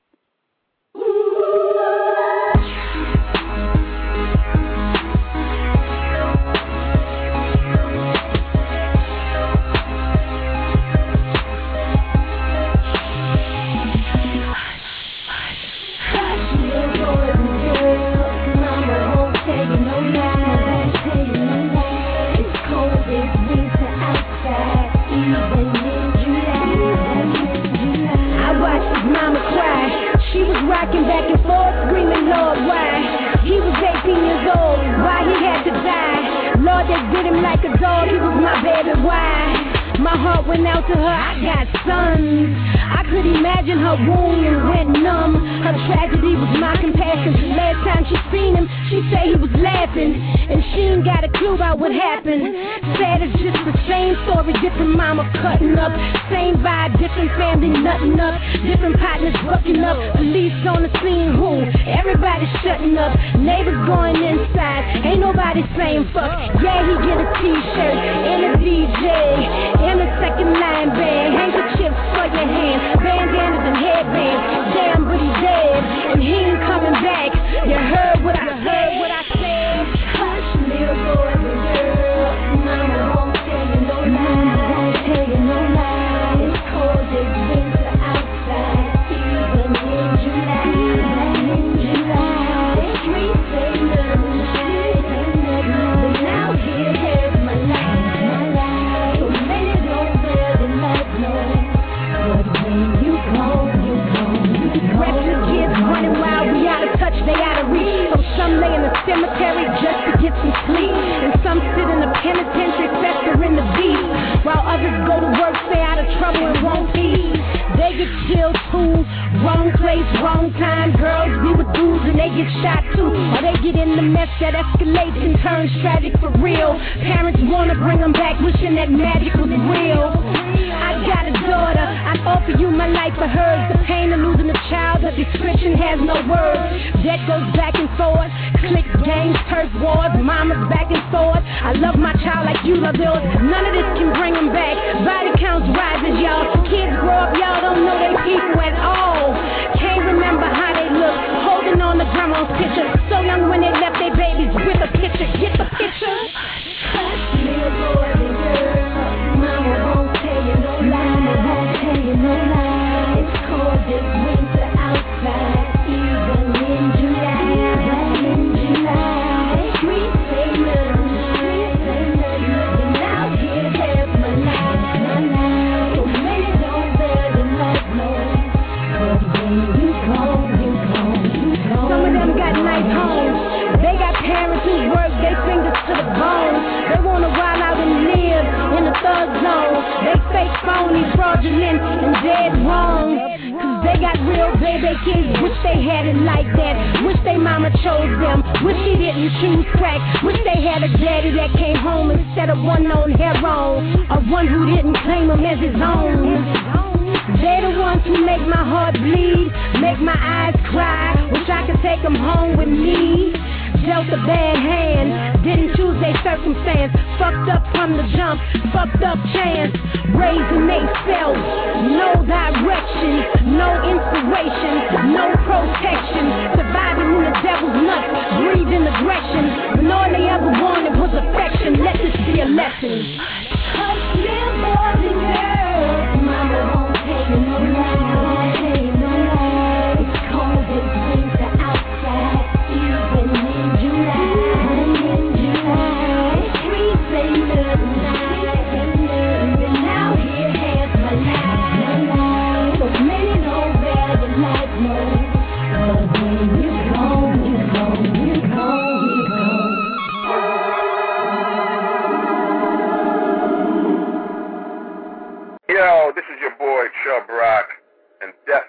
Rocking back and forth, screaming, Lord, why? He was eighteen years old, why he had to die? Lord, they did him like a dog, he was my baby, why? My heart went out to her, I got sons. I could imagine her wound went numb. Her tragedy was my compassion. Last time she seen him, she said he was laughing, and she ain't got a clue about what happened. Said it's just the same story, different mama cutting up. Same vibe, different family nutting up. Different partners bucking up. Police on the scene, who? Everybody shutting up. Neighbors going inside, ain't nobody saying fuck. Yeah, he get a t-shirt and a D J and a second line band. Handkerchiefs for your hands, bandanas and headbands. Damn, but he's dead, and he ain't coming back. You heard what I said, what I said. Hush, little boy, little girl. Mama won't tell you no lies, won't tell you no lies. It's cold as winter outside, even in July, even in July. The streets say nothing, streets say nothing, but now here, here's my life, my life. So many don't bear the light, no, but when you go, you go, you go. Restless kids running wild, we out of touch, they out of reach. So some lay in the cemetery just to get some sleep, and some sit in the penitentiary festering the beef, while others go to work, stay out of trouble and won't peace. They get killed too, wrong place, wrong time. Girls be with dudes and they get shot too, or they get in the mess that escalates and turns tragic for real. Parents wanna bring them back, wishing that magic was real. I got a daughter, I offer you my life for hers. The pain of losing a child, the description has no words. Death goes back and forth, click games, turf wars, mamas back and forth. I love my child like you love yours. None of this can bring them back. Body counts rises, y'all. Kids grow up, y'all don't know they people at all. Can't remember how they look, holding on to grandma's picture. So young when they left their babies with a picture. Get the picture? Hush, little boy, little girl. Mama won't tell you no lie, mama won't tell you no lie. It's cold this winter outside, even in July, even in July. The streets say nothing, streets say nothing, but now here, there's my life, my life. So many don't bear the light, no, but when you go, you go, you go. Some of them got nice homes, they got parents who work their fingers to the bone. They wanna wild out and live in the thug zone. They fake phony, fraudulent, and dead wrong, cause they they got real baby kids, wish they had it like that. Wish they mama chose them, wish she didn't choose crack. Wish they had a daddy that came home instead of one on heroin, or one who didn't claim him as his own. They're the ones who make my heart bleed, make my eyes cry. Wish I could take them home with me. Dealt a bad hand, didn't choose their circumstance. Fucked up from the jump, fucked up chance. Raising they self, no direction, no inspiration, no protection. Surviving in the devil's nuts, breathing aggression. When all they ever wanted was affection. Let this be a lesson. Touch me more than girls, mama won't take no more, won't take no more. It's cold and things are outside, even in July, in July. Streets they look nice, and out here half my life. So many know better like me, but when you go, you go, you go, you go. Yo, this is your boy Chubb Rock, and Def.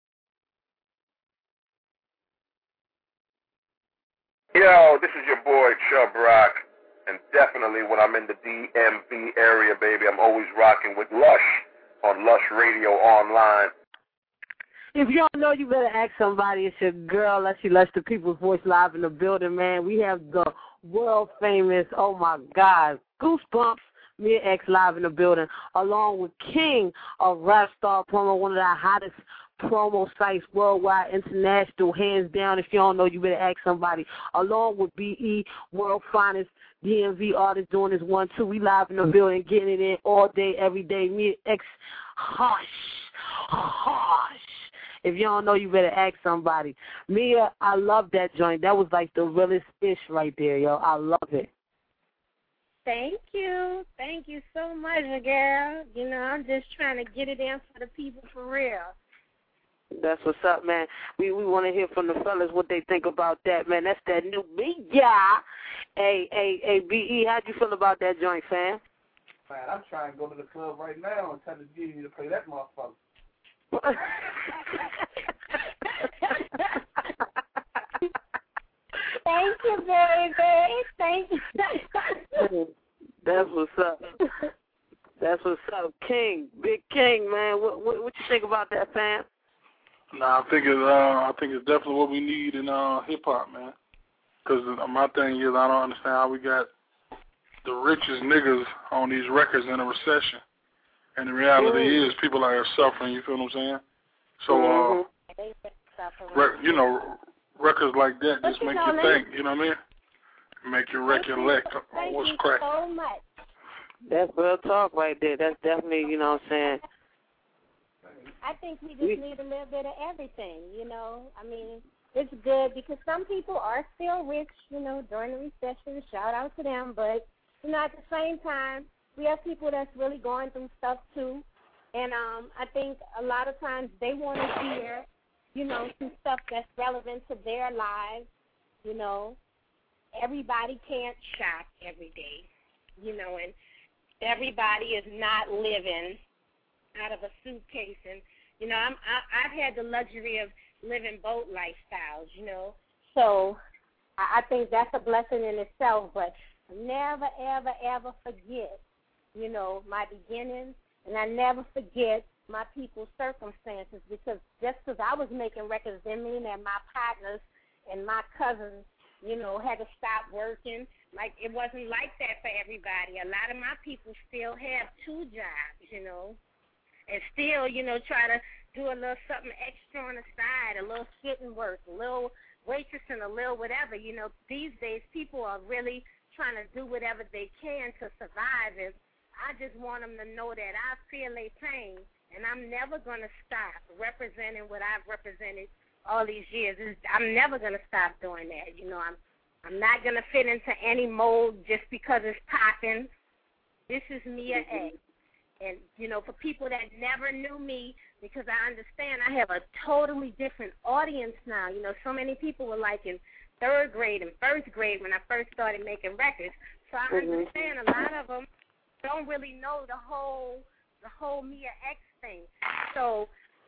Yo, this is your boy Chubb Rock, and definitely when I'm in the D M V area, baby, I'm always rocking with Lush on Lush Radio Online. If you don't know, you better ask somebody. It's your girl, Let's Lush the People's Voice, live in the building, man. We have the world famous, oh my God, Goosebumps. Mia X live in the building, along with King of Rap Star Promo, one of the hottest promo sites worldwide, international, hands down. If you don't know, you better ask somebody. Along with B E, world finest D M V artist doing this one too. We live in the building, getting it in all day, every day. Mia X, hush, hush. If you don't know, you better ask somebody. Mia, I love that joint. That was like the realest fish right there, yo. I love it. Thank you. Thank you so much, Miguel. You know, I'm just trying to get it in for the people for real. That's what's up, man. We we want to hear from the fellas what they think about that, man. That's that new beat, yeah. Hey, hey, hey, B E, how'd you feel about that joint, fam? Man, I'm trying to go to the club right now and tell the G to play that motherfucker. Thank you, baby. Thank you. That's what's up. That's what's up. King, Big King, man. What what, what you think about that, fam? Nah, I think it's uh, I think it's definitely what we need in uh, hip hop, man. Because my thing is, I don't understand how we got the richest niggas on these records in a recession, and the reality mm. is people are suffering. You feel what I'm saying? So, uh, mm-hmm. re- you know, records like that just make you think. You know what I mean? Make you recollect on what's crack. So much. That's real talk right there. That's definitely, you know what I'm saying. I think we just need a little bit of everything, you know. I mean, it's good because some people are still rich, you know, during the recession. Shout out to them. But, you know, at the same time, we have people that's really going through stuff, too. And um, I think a lot of times they want to hear, you know, some stuff that's relevant to their lives, you know. Everybody can't shop every day, you know, and everybody is not living out of a suitcase. And, you know, I'm, I, I've had the luxury of living both lifestyles, you know. So I, I think that's a blessing in itself. But never, ever, ever forget, you know, my beginnings. And I never forget my people's circumstances, because just because I was making records didn't mean that my partners and my cousins, you know, had to stop working. Like, it wasn't like that for everybody. A lot of my people still have two jobs, you know, and still, you know, try to do a little something extra on the side, a little sitting work, a little waitressing, a little whatever. You know, these days people are really trying to do whatever they can to survive. And I just want them to know that I feel their pain, and I'm never going to stop representing what I've represented all these years. I'm never going to stop doing that. You know, I'm I'm not going to fit into any mold just because it's popping. This is Mia X. And, you know, for people that never knew me, because I understand I have a totally different audience now. You know, so many people were like in third grade and first grade when I first started making records. So I mm-hmm. understand a lot of them don't really know the whole the whole Mia X thing. So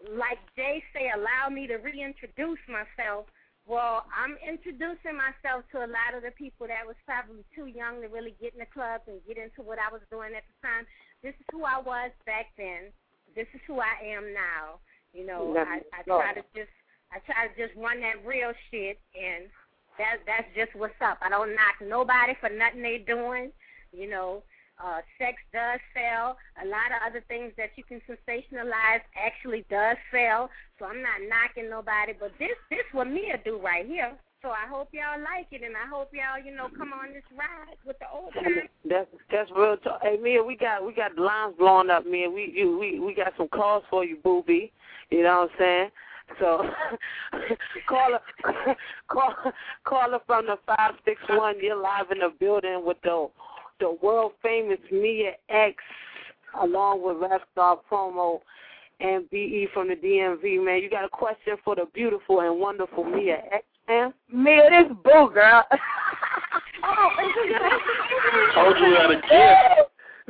like Jay say, allow me to reintroduce myself. Well, I'm introducing myself to a lot of the people that was probably too young to really get in the clubs and get into what I was doing at the time. This is who I was back then. This is who I am now. You know, I, I try to just I try to just run that real shit, and that that's just what's up. I don't knock nobody for nothing they doing. You know, uh, sex does sell. A lot of other things that you can sensationalize actually does sell. So I'm not knocking nobody, but this this what Mia do right here. So I hope y'all like it, and I hope y'all, you know, come on this ride with the old time. That's that's real talk. Hey Mia, we got we got the lines blowing up, Mia. We you, we we got some calls for you, booby. You know what I'm saying? So call her call call her from the five six one. You're live in the building with the the world famous Mia X, along with Rap Star Promo and B E from the D M V, man. You got a question for the beautiful and wonderful Mia X, man? Mia, this boo, girl. Oh, told you that again.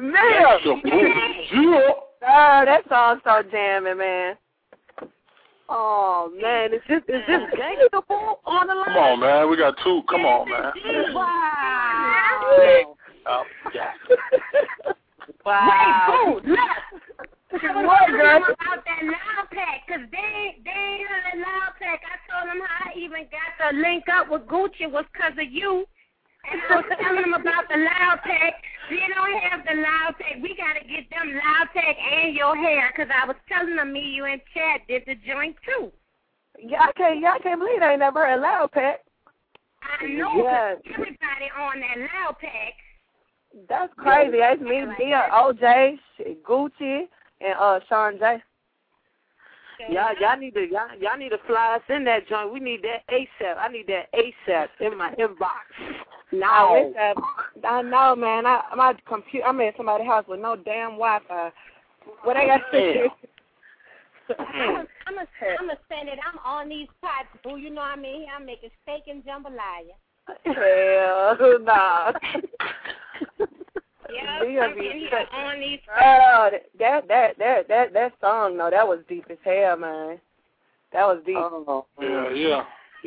Mia. Oh, that song's so jamming, man. Oh, man. Is this, is this Gangsta Boo on the line? Come on, man. We got two. Come on, man. Wow. Oh, yeah. Wow. Wait, boo, look. What, girl? About that loud pack, because they, they ain't heard that loud pack. I told them how I even got the link up with Gucci was because of you. And I was telling them about the loud pack. They don't have the loud pack. We got to get them loud pack and your hair, because I was telling them me, you, and Chad did the joint, too. Yeah, I can't, y'all can't believe I ain't never heard a loud pack. I know, yes. Everybody on that loud pack. That's crazy. That's me, like Mia, O J, Gucci, and uh Sean J. Y'all, y'all need to y'all, y'all need to fly us in that joint. We need that ASAP. I need that ASAP in my inbox. No, ASAP. I know, man. I my computer. I'm at somebody's house with no damn Wi-Fi. What I got to do? I'm gonna send it. I'm on these pots, boo. You know what I mean? I'm making steak and jambalaya. Hell nah. Yeah, I'm here on these. Oh, that that that that that song, no, that was deep as hell, man. That was deep. Oh, yeah, yeah.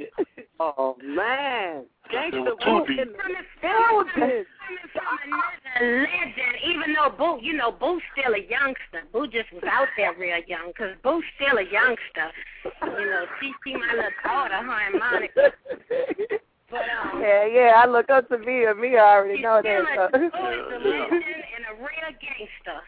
Oh man, Gangsta Boo in the building. Another legend, even though Boo, you know, Boo's still a youngster. Boo just was out there real young, because Boo's still a youngster. You know, she see my little daughter, her and Monica. But, um, yeah, yeah, I look up to Mia. Mia already know that. So. Boo is a legend and a real gangster.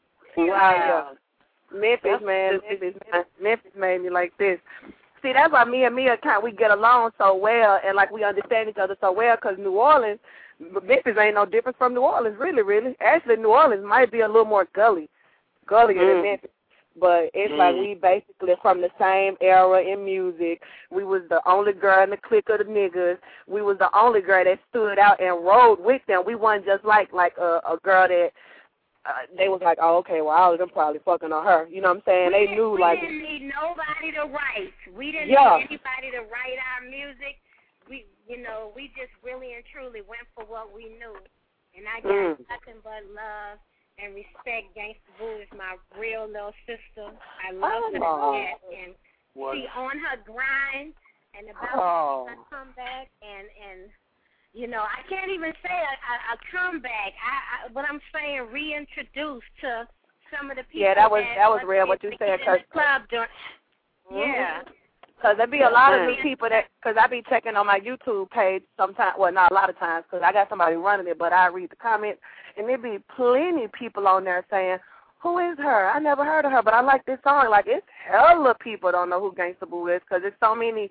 Wow. Yeah. Memphis, man. Memphis, Memphis made me like this. See, that's why me and Mia can't, we get along so well, and like we understand each other so well, because New Orleans, Memphis ain't no different from New Orleans, really, really. Actually, New Orleans might be a little more gully, gullier mm. than Memphis. But it's mm. like we basically from the same era in music. We was the only girl in the clique of the niggas. We was the only girl that stood out and rode with them. We wasn't just like like a, a girl that uh, they was like, oh, okay, well, all of them probably fucking on her. You know what I'm saying? We they knew we like. We didn't need nobody to write. We didn't yeah. need anybody to write our music. We, you know, we just really and truly went for what we knew. And I got mm. nothing but love and respect. Gangsta Boo is my real little sister. I love her to death. And what? She on her grind and about oh. to come back. And, and, you know, I can't even say a, a, a comeback. I, I, what I'm saying, reintroduced to some of the people. Yeah, that was that, that was real what you said. Cause, club during, mm-hmm. Yeah. Because there be a lot of new people that, because I be checking on my YouTube page sometimes, well, not a lot of times, because I got somebody running it, but I read the comments, and there be plenty of people on there saying, who is her? I never heard of her, but I like this song. Like, it's hella people don't know who Gangsta Boo is, because there's so many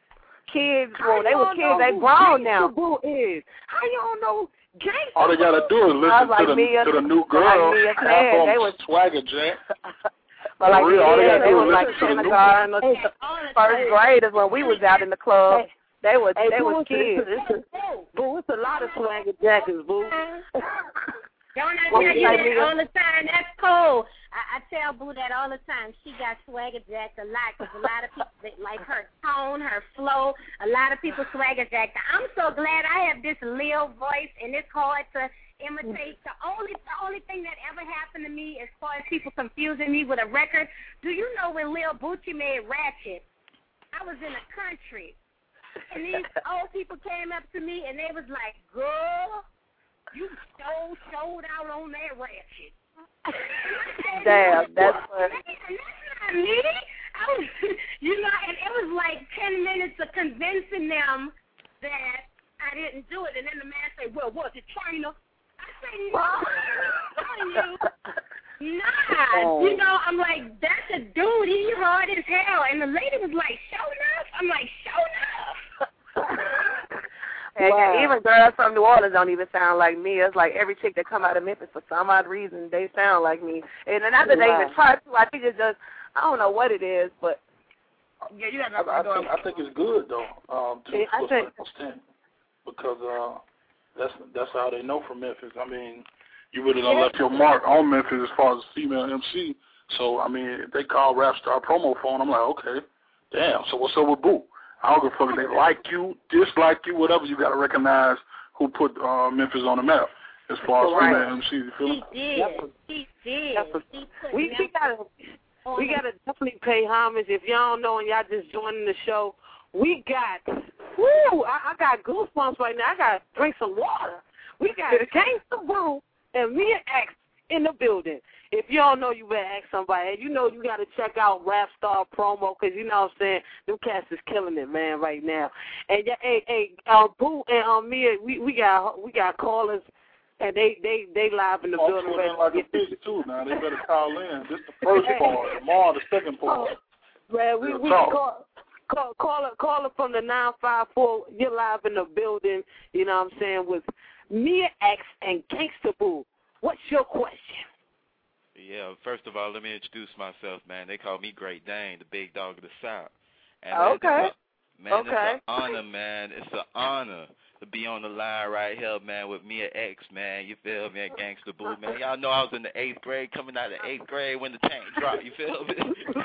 kids, well, they were kids, they grown now. Gangsta Boo is. How you don't know Gangsta All they got to do is listen like to, the, Mia, to the new girl, like Mia they was Swagger Jam. But like, real, yeah, they, they was like kindergarten or first graders when we was out in the club. They was hey, they boo, was kids. It's a, boo, it's a lot of swagger jackets, boo. Don't I What tell was you that, that nigga? all the time? That's cool. I, I tell Boo that all the time. She got swagger jacked a lot because a lot of people, they, like her tone, her flow, a lot of people swagger jacked. I'm so glad I have this Lil voice, and it's hard to imitate. The only the only thing that ever happened to me as far as people confusing me with a record, do you know when Lil Boochie made Ratchet, I was in the country, and these old people came up to me, and they was like, girl, you so sold out on that Ratchet. Damn, that's what. That's not me. I was, you know, and it was like ten minutes of convincing them that I didn't do it, and then the man said, well, was it China? I said, no, I'm you. Nah, oh. You know, I'm like, that's a dude, he hard as hell. And the lady was like, show enough? I'm like, show enough. And Wow. even girls from New Orleans don't even sound like me. It's like every chick that come out of Memphis, for some odd reason, they sound like me. And not that they Wow. even try to. I think it's just, I don't know what it is, but yeah, you got I, I, think, I think it's good though, um, to Yeah, I to a think- certain extent, because uh, that's that's how they know from Memphis. I mean, you really done Yeah. left your mark on Memphis as far as female M C. So I mean, if they call Rap Star promo phone, I'm like, okay, damn. So what's up with Boo? I don't give a fuck if they like you, dislike you, whatever. You got to recognize who put uh, Memphis on the map as far as Right. female M C. You feel me? He did. He did. He put we, we gotta we gotta definitely pay homage. If y'all don't know and y'all just joining the show, we got woo, I, I got goosebumps right now. I gotta drink some water. We got Gangsta Boo and Mia X in the building. If you don't know, you better ask somebody. And you know you got to check out Rap Star promo because, you know what I'm saying, them cats is killing it, man, right now. And, yeah, hey, hey, uh, Boo and um, Mia, we, we got we got callers, and they, they, they live in the I'm building. tuning in like a bitch, too, now. They better call in. This the first part. Tomorrow, the second part. Oh, man, we, we talk. call, call, call, her, call her from the nine five four. You're live in the building, you know what I'm saying, with Mia X and Gangsta Boo. What's your question? Yeah, first of all, let me introduce myself, man. They call me Great Dane, the big dog of the South. And Okay. Man, it's a, man, Okay. it's an honor, man. It's an honor to be on the line right here, man, with Mia X, man. You feel me? At Gangsta Boo, man. Y'all know I was in the eighth grade, coming out of the eighth grade when the tank dropped. You feel me?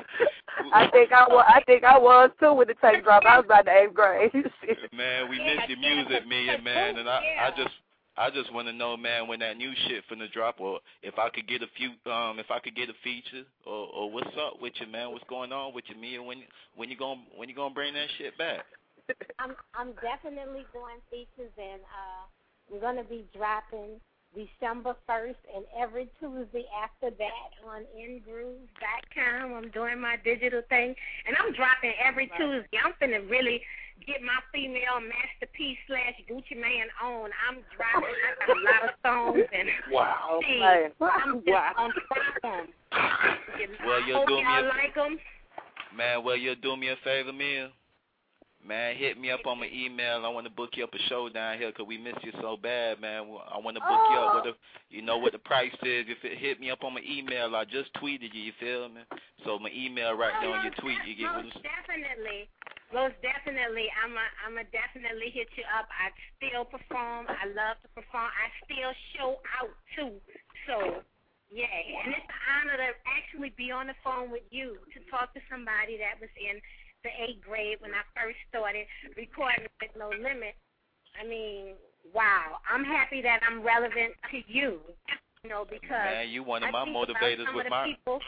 I think I was. I think I was too with the tank drop. I was about the eighth grade. Man, we miss your music, Mia, man, and I, I just. I just want to know, man, when that new shit finna drop, or if I could get a few, um, if I could get a feature, or, or what's up with you, man? What's going on with you, Mia? When when you gonna when you gonna bring that shit back? I'm I'm definitely doing features, and uh, we're gonna be dropping December first, and every Tuesday after that on in grooves dot com. I'm doing my digital thing, and I'm dropping every Tuesday. I'm finna really get my female masterpiece slash Gucci Man on. I'm dropping. I got a lot of songs, and wow. see, Right. I'm just Wow. on top them. Well, I you'll hope do me y'all a like them. man. Well, you'll do me a favor, Mia. Man, hit me up on my email. I want to book you up a show down here 'cause we miss you so bad, man. I want to book you up. What the, you know what the price is. If it hit me up on my email, I just tweeted you. You feel me? So my email right there on your tweet. You get what I'm Most saying? definitely. Most definitely. I'm a, I'm a definitely hit you up. I still perform. I love to perform. I still show out, too. So, yeah. And it's an honor to actually be on the phone with you to talk to somebody that was in the eighth grade when I first started recording with No Limit. I mean, wow. I'm happy that I'm relevant to you, you know, because Man, you one of I my think about motivators some with of the my. people.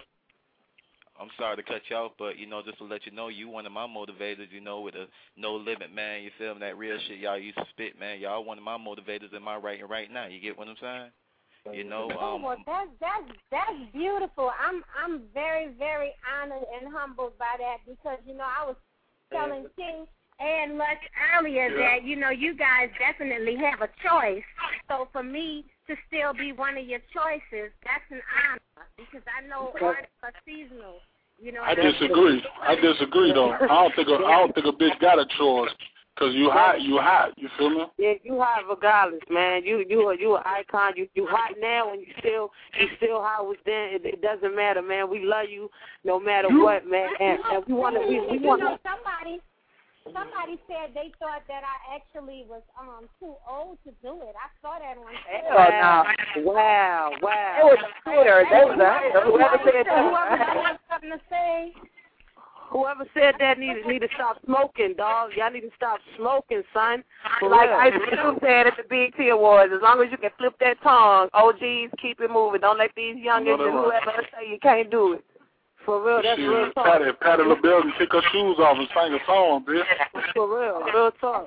I'm sorry to cut you off, but, you know, just to let you know, you one of my motivators, you know, with a No Limit, man. You feel me? That real shit y'all used to spit, man. Y'all one of my motivators in my writing right now. You get what I'm saying? You know, Oh, um, well, that's that's that's beautiful. I'm I'm very very honored and humbled by that because you know I was telling King and Lush earlier that you know you guys definitely have a choice. So for me to still be one of your choices, that's an honor because I know artists are seasonal. You know, I disagree. I disagree though. I don't think a, I don't think a bitch got a choice. Cause you hot, you hot. You feel me? Yeah, you hot regardless, man. You you you an icon. You you hot now, and you still you still hot was then. It, it doesn't matter, man. We love you no matter what, man. And, and we want to we we you want know somebody. somebody said they thought that I actually was um too old to do it. I saw that on Hell no. Wow, wow. It was a hater. That was a hater. Whoever said that. Whoever had something to say. Whoever said that need to, need to stop smoking, dog. Y'all need to stop smoking, son. For like Ice Cube said at the B E T Awards, as long as you can flip that tongue, O Gs, keep it moving. Don't let these youngins and whoever say you can't do it. For real, that's Shit, real talk. Patty, Patty LaBelle can kick her shoes off and sing a song, bitch. For real, real talk.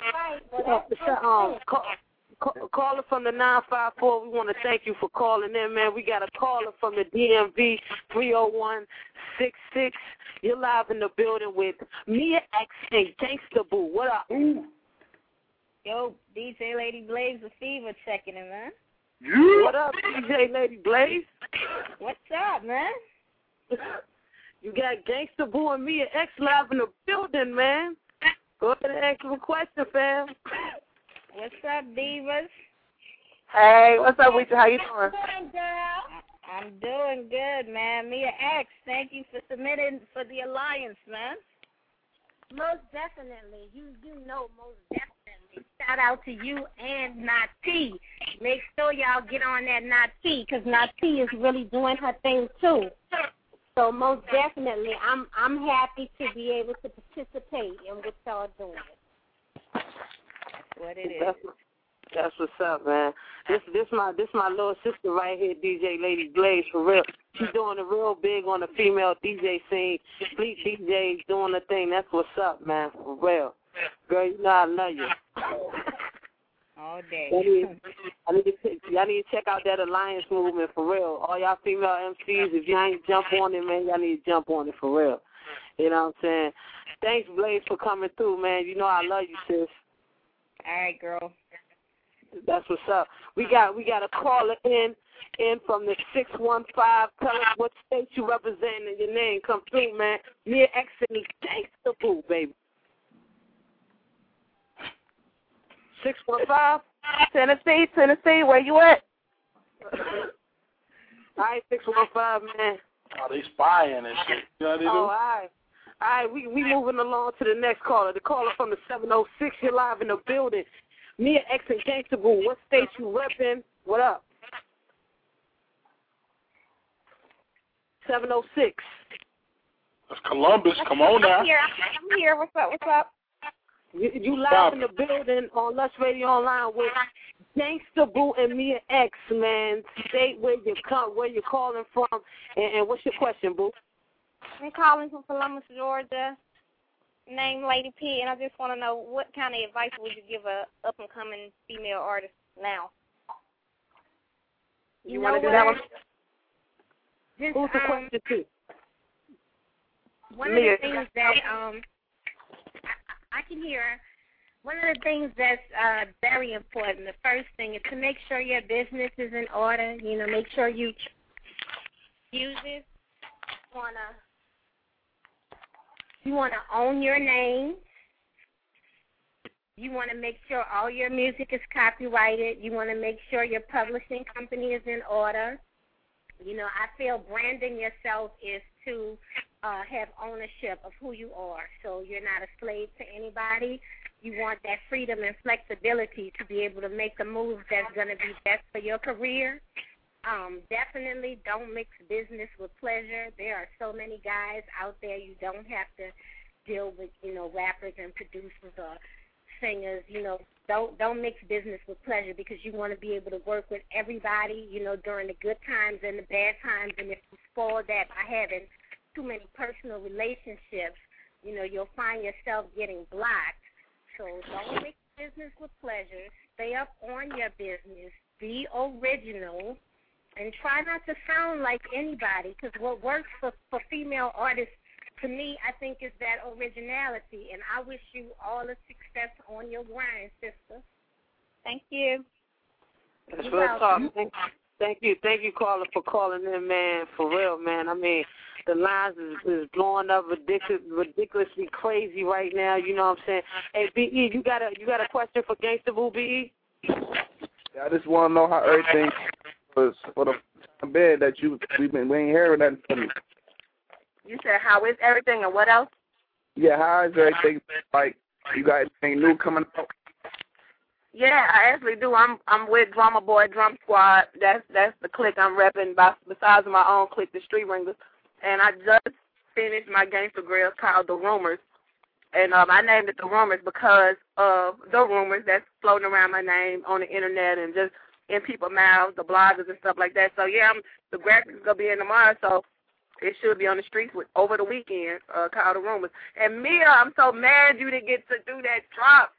Um, call, call, caller from the nine five four, we want to thank you for calling in, man. We got a caller from the D M V, three oh one six six. You're live in the building with Mia X and Gangsta Boo. What up? Ooh. Yo, D J Lady Blaze the Fever checking in, man. Yeah. What up, D J Lady Blaze? What's up, man? You got Gangsta Boo and Mia X live in the building, man. Go ahead and ask him a question, fam. What's up, divas? Hey, what's up with you? How you doing? How you doing, girl? I'm doing good, man. Mia X, thank you for submitting for the alliance, man. Most definitely. You you know most definitely. Shout out to you and Not T. Make sure y'all get on that Not T, because Not T is really doing her thing too. So most definitely, I'm I'm happy to be able to participate in what y'all doing. That's what it is. That's, that's what's up, man. This this my this my little sister right here, D J Lady Blaze, for real. She's doing it real big on the female D J scene. Fleet D Js doing the thing. That's what's up, man, for real. Girl, you know I love you. All day. I need, I need to y'all need to check out that alliance movement for real. All y'all female M Cs, if y'all ain't jump on it, man, y'all need to jump on it for real. You know what I'm saying? Thanks, Blaze, for coming through, man. You know I love you, sis. All right, girl. That's what's up. We got we got a caller in in from the six one five. Tell us what state you represent and your name. Come through, man. Mia X and Gangsta Boo, baby. six one five. Tennessee, Tennessee, where you at? All right, six one five, man. Oh, they spying and shit. You know what they do? Oh, all right. All right, we we moving along to the next caller. The caller from the seven oh six. You're live in the building. Mia X and Gangsta Boo. What state you repping? What up? seven oh six. That's Columbus. Come on now. I'm here. I'm here. What's up? What's up? You, you live in the building on Lush Radio Online with Gangsta Boo and Mia X, man. State where you come, where you're calling from, and, and what's your question, Boo? I'm calling from Columbus, Georgia. Name Lady P, and I just want to know what kind of advice would you give a up and coming female artist now? You, you want to do that one? Just, Who's the um, question to? One of the things that um. I can hear one of the things that's uh, very important. The first thing is to make sure your business is in order. You know, make sure you use it. Wanna you wanna own your name. You want to make sure all your music is copyrighted. You want to make sure your publishing company is in order. You know, I feel branding yourself is to uh, have ownership of who you are. So you're not a slave to anybody. You want that freedom and flexibility to be able to make a move that's going to be best for your career. Um, definitely don't mix business with pleasure. There are so many guys out there. You don't have to deal with, you know, rappers and producers or singers. You know, don't don't mix business with pleasure, because you want to be able to work with everybody, you know, during the good times and the bad times. And if you spoil that by having too many personal relationships, you know, you'll find yourself getting blocked. So don't mix business with pleasure. Stay up on your business. Be original. And try not to sound like anybody, because what works for, for female artists, to me, I think, is that originality. And I wish you all the success on your grind, sister. Thank you. That's real talk. Thank, thank you. Thank you, caller, for calling in, man. For real, man. I mean, the lines is, is blowing up ridiculous, ridiculously crazy right now. You know what I'm saying? Hey, B E, you got a you got a question for Gangsta Boo, B E? Yeah, I just want to know how everything was for the bed that you we been we ain't hearing nothing from you. You said how is everything and what else? Yeah, how is everything? Like You got anything new coming out? Yeah, I actually do. I'm I'm with Drama Boy Drum Squad. That's that's the clique I'm repping. By, besides my own clique, the Street Ringers, and I just finished my Gangsta Grills called The Rumors, and um, I named it The Rumors because of the rumors that's floating around my name on the internet and just in people's mouths, the bloggers and stuff like that. So yeah, I'm, the graphics gonna be in tomorrow, so it should be on the streets with, over the weekend. Uh, called The Rumors. And Mia, I'm so mad you didn't get to do that drop.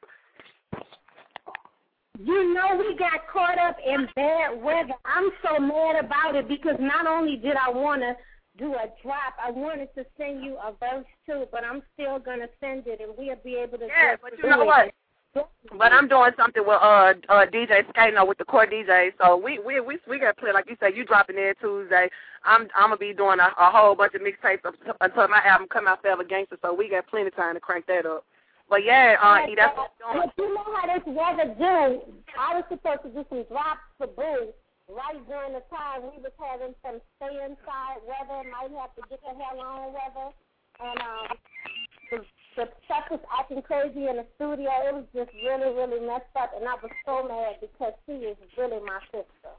You know, we got caught up in bad weather. I'm so mad about it because not only did I want to do a drop, I wanted to send you a verse too, but I'm still going to send it and we'll be able to Yeah, just but you do know it. what? But I'm doing something with uh uh D J Skano with the core D J. So we we we we got to play, like you said, you dropping in Tuesday. I'm I'm gonna be doing a, a whole bunch of mixtapes until my album come out, Forever Gangster. So we got plenty of time to crank that up. But yeah, uh, E, that's what I'm doing. But you know how this weather do. I was supposed to do some drops for Boo right during the time we was having some stay inside weather, might have to get the hell on weather, and um. The, the stuff was acting crazy in the studio. It was just really, really messed up, and I was so mad because she is really my sister.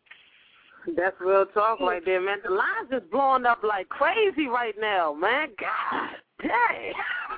That's real talk right there, man. The line's just blowing up like crazy right now, man. God dang.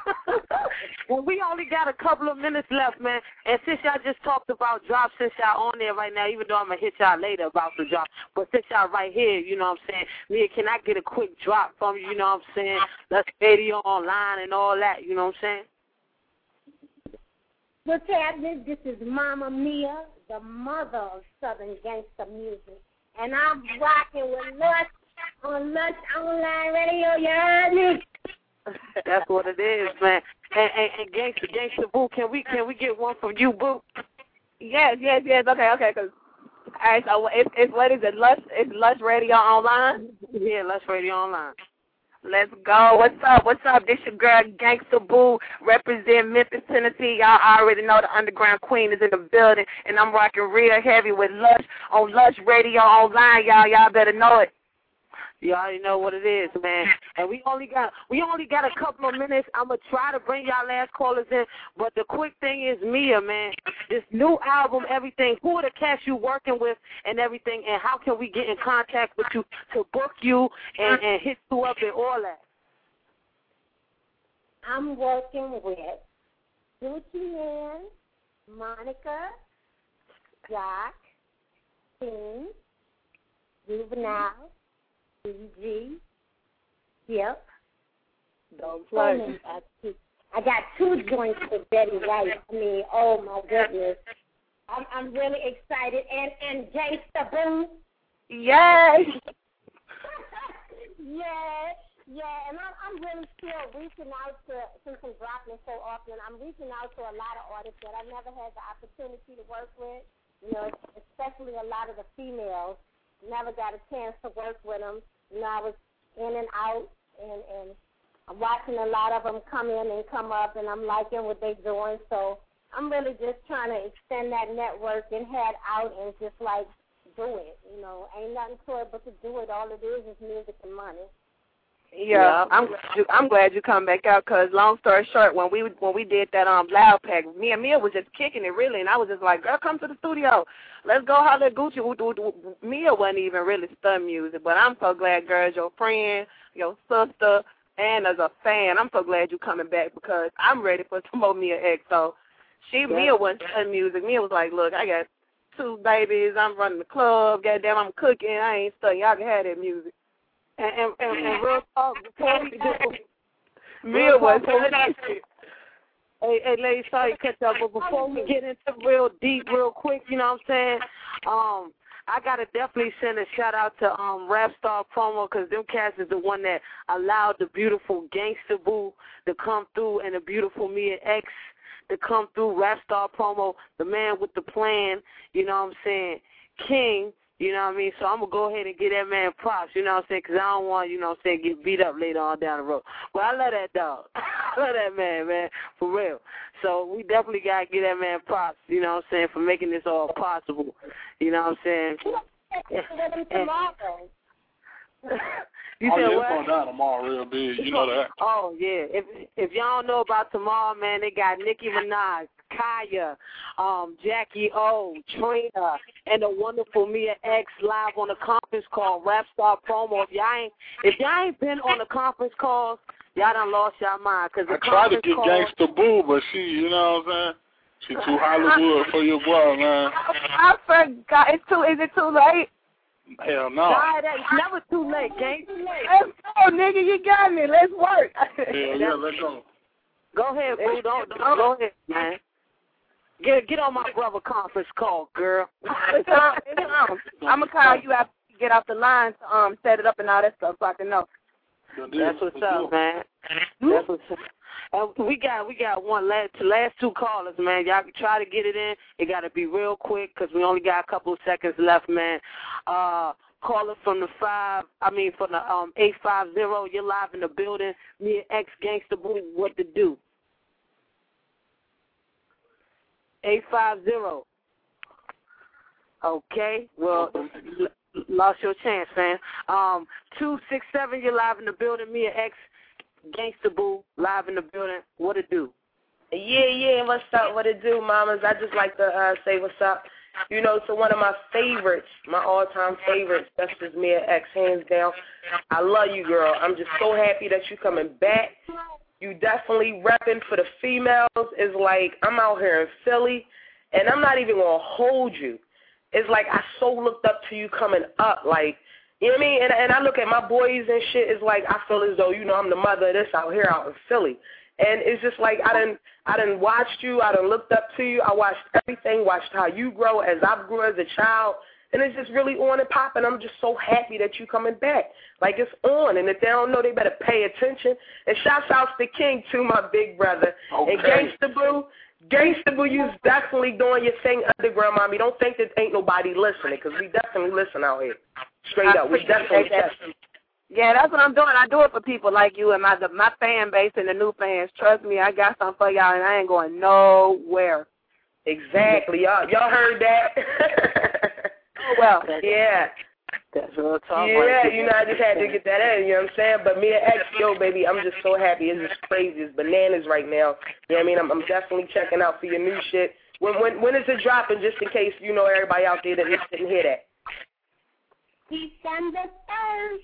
Well, we only got a couple of minutes left, man. And since y'all just talked about drops, since y'all on there right now, even though I'm going to hit y'all later about the drop, but since y'all right here, you know what I'm saying, Mia, can I get a quick drop from you, you know what I'm saying? Let's radio online and all that, you know what I'm saying? What's happening? This is Mama Mia, the mother of Southern gangster music. And I'm rocking with Lush on Lush Online Radio, you heard me? That's what it is, man. And, and, and gangster, gangster Boo, can we can we get one from you, Boo? Yes, yes, yes. Okay, okay. Cause all right, so it's, it's what is it? Lush, it's Lush Radio Online. Yeah, Lush Radio Online. Let's go. What's up? What's up? This your girl, Gangsta Boo, represent Memphis, Tennessee. Y'all already know the Underground Queen is in the building, and I'm rocking real heavy with Lush on Lush Radio Online. Y'all, y'all better know it. You already know what it is, man. And we only got we only got a couple of minutes. I'm gonna try to bring y'all last callers in, but the quick thing is Mia, man. This new album, everything. Who are the cats you working with and everything, and how can we get in contact with you to book you and, and hit you up and all that? I'm working with Gucci Man, Monica, Jock, King, Juvenile, D G, yep. Don't play. I got two joints with Betty White. I mean, oh my goodness. I'm I'm really excited. And and Gangsta Boo. Yes. yeah, yeah. And I'm I'm really still reaching out to, since I'm dropping so often, I'm reaching out to a lot of artists that I never had the opportunity to work with. You know, especially a lot of the females. Never got a chance to work with them. You know, I was in and out, and, and I'm watching a lot of them come in and come up, and I'm liking what they're doing. So I'm really just trying to extend that network and head out and just, like, do it. You know, ain't nothing to it but to do it. All it is is music and money. Yeah, I'm glad you, I'm glad you come back out. Cause long story short, when we when we did that um Loud Pack, me and Mia was just kicking it really, and I was just like, girl, come to the studio, let's go holler at Gucci. Mia wasn't even really stunned music, but I'm so glad, girl, your friend, your sister, and as a fan, I'm so glad you coming back because I'm ready for some more Mia X. So she yeah. Mia wasn't stunned music. Mia was like, look, I got two babies, I'm running the club, goddamn, I'm cooking, I ain't stunned. Y'all can have that music. And, and, and, and real talk, before we do, Mia was hey, hey, ladies, sorry to cut up, but before we get into real deep, real quick, you know what I'm saying? Um, I gotta definitely send a shout out to um Rap Star Promo because them cats is the one that allowed the beautiful Gangsta Boo to come through and the beautiful Mia X to come through. Rap Star Promo, the man with the plan, you know what I'm saying? King. You know what I mean? So I'm going to go ahead and give that man props, you know what I'm saying? Because I don't want, you know what I'm saying, get beat up later on down the road. But I love that dog. I love that man, man, for real. So we definitely got to give that man props, you know what I'm saying, for making this all possible. You know what I'm saying? And, and, You oh, said yeah, what? it's going down tomorrow real big. You know that. Oh, yeah. If if y'all don't know about tomorrow, man, they got Nicki Minaj, Kaya, um, Jackie O, Trina, and the wonderful Mia X live on a conference call, Rap Star Promo. If y'all ain't, if y'all ain't been on the conference calls, y'all done lost y'all mind. Cause the I tried to get calls, Gangsta Boo, but she, you know what I'm saying? She too Hollywood for your boy, man. I forgot. It's too. Is it too late? Hell no. Nah, that's never too late, gang. Let's go, nigga. You got me. Let's work. Hell yeah, let's go. Go ahead, boo. Don't, don't go ahead, man. Get get on my brother conference call, girl. It's on, it's on. I'm gonna call you after you get off the line to um set it up and all that stuff so I can know. That's what's up, man. That's what's up. Uh, we got we got one last last two callers, man. Y'all can try to get it in. It got to be real quick because we only got a couple of seconds left, man. Uh, caller from the five, I mean from the um eight five zero. You're live in the building. Me and X Gangsta Boo, what to do? Eight five zero. Okay, well, l- lost your chance, man. Um, two six seven. You're live in the building. Me and X Gangsta Boo, live in the building. What it do? Yeah, yeah, what's up? What it do, mamas? I just like to uh, say what's up. You know, to one of my favorites, my all-time favorites, that's just Mia X, hands down. I love you, girl. I'm just so happy that you coming back. You definitely repping for the females. It's like I'm out here in Philly, and I'm not even going to hold you. It's like I so looked up to you coming up, like, you know what I mean? And, and I look at my boys and shit, it's like I feel as though, you know, I'm the mother of this out here out in Philly. And it's just like I done, I done watched you, I done looked up to you, I watched everything, watched how you grow as I grew as a child, and it's just really on and popping. I'm just so happy that you coming back. Like, it's on, and if they don't know, they better pay attention. And shouts out to King, too, my big brother. Okay. And Gangsta Boo, Gangsta Boo, you's definitely doing your thing underground, mommy. Don't think that ain't nobody listening, because we definitely listen out here. Straight up, we definitely listen. Yeah, that's what I'm doing. I do it for people like you and my the, my fan base and the new fans. Trust me, I got something for y'all, and I ain't going nowhere. Exactly. Y'all y'all heard that? Oh, well. Yeah. That's what I'm talking yeah, about. Yeah, you know, I just had to get that in, you know what I'm saying? But me and X, yo, baby, I'm just so happy. It's just crazy. It's bananas right now. You know what I mean? I'm, I'm definitely checking out for your new shit. When when when is it dropping, just in case, you know, everybody out there that didn't hear that? December first.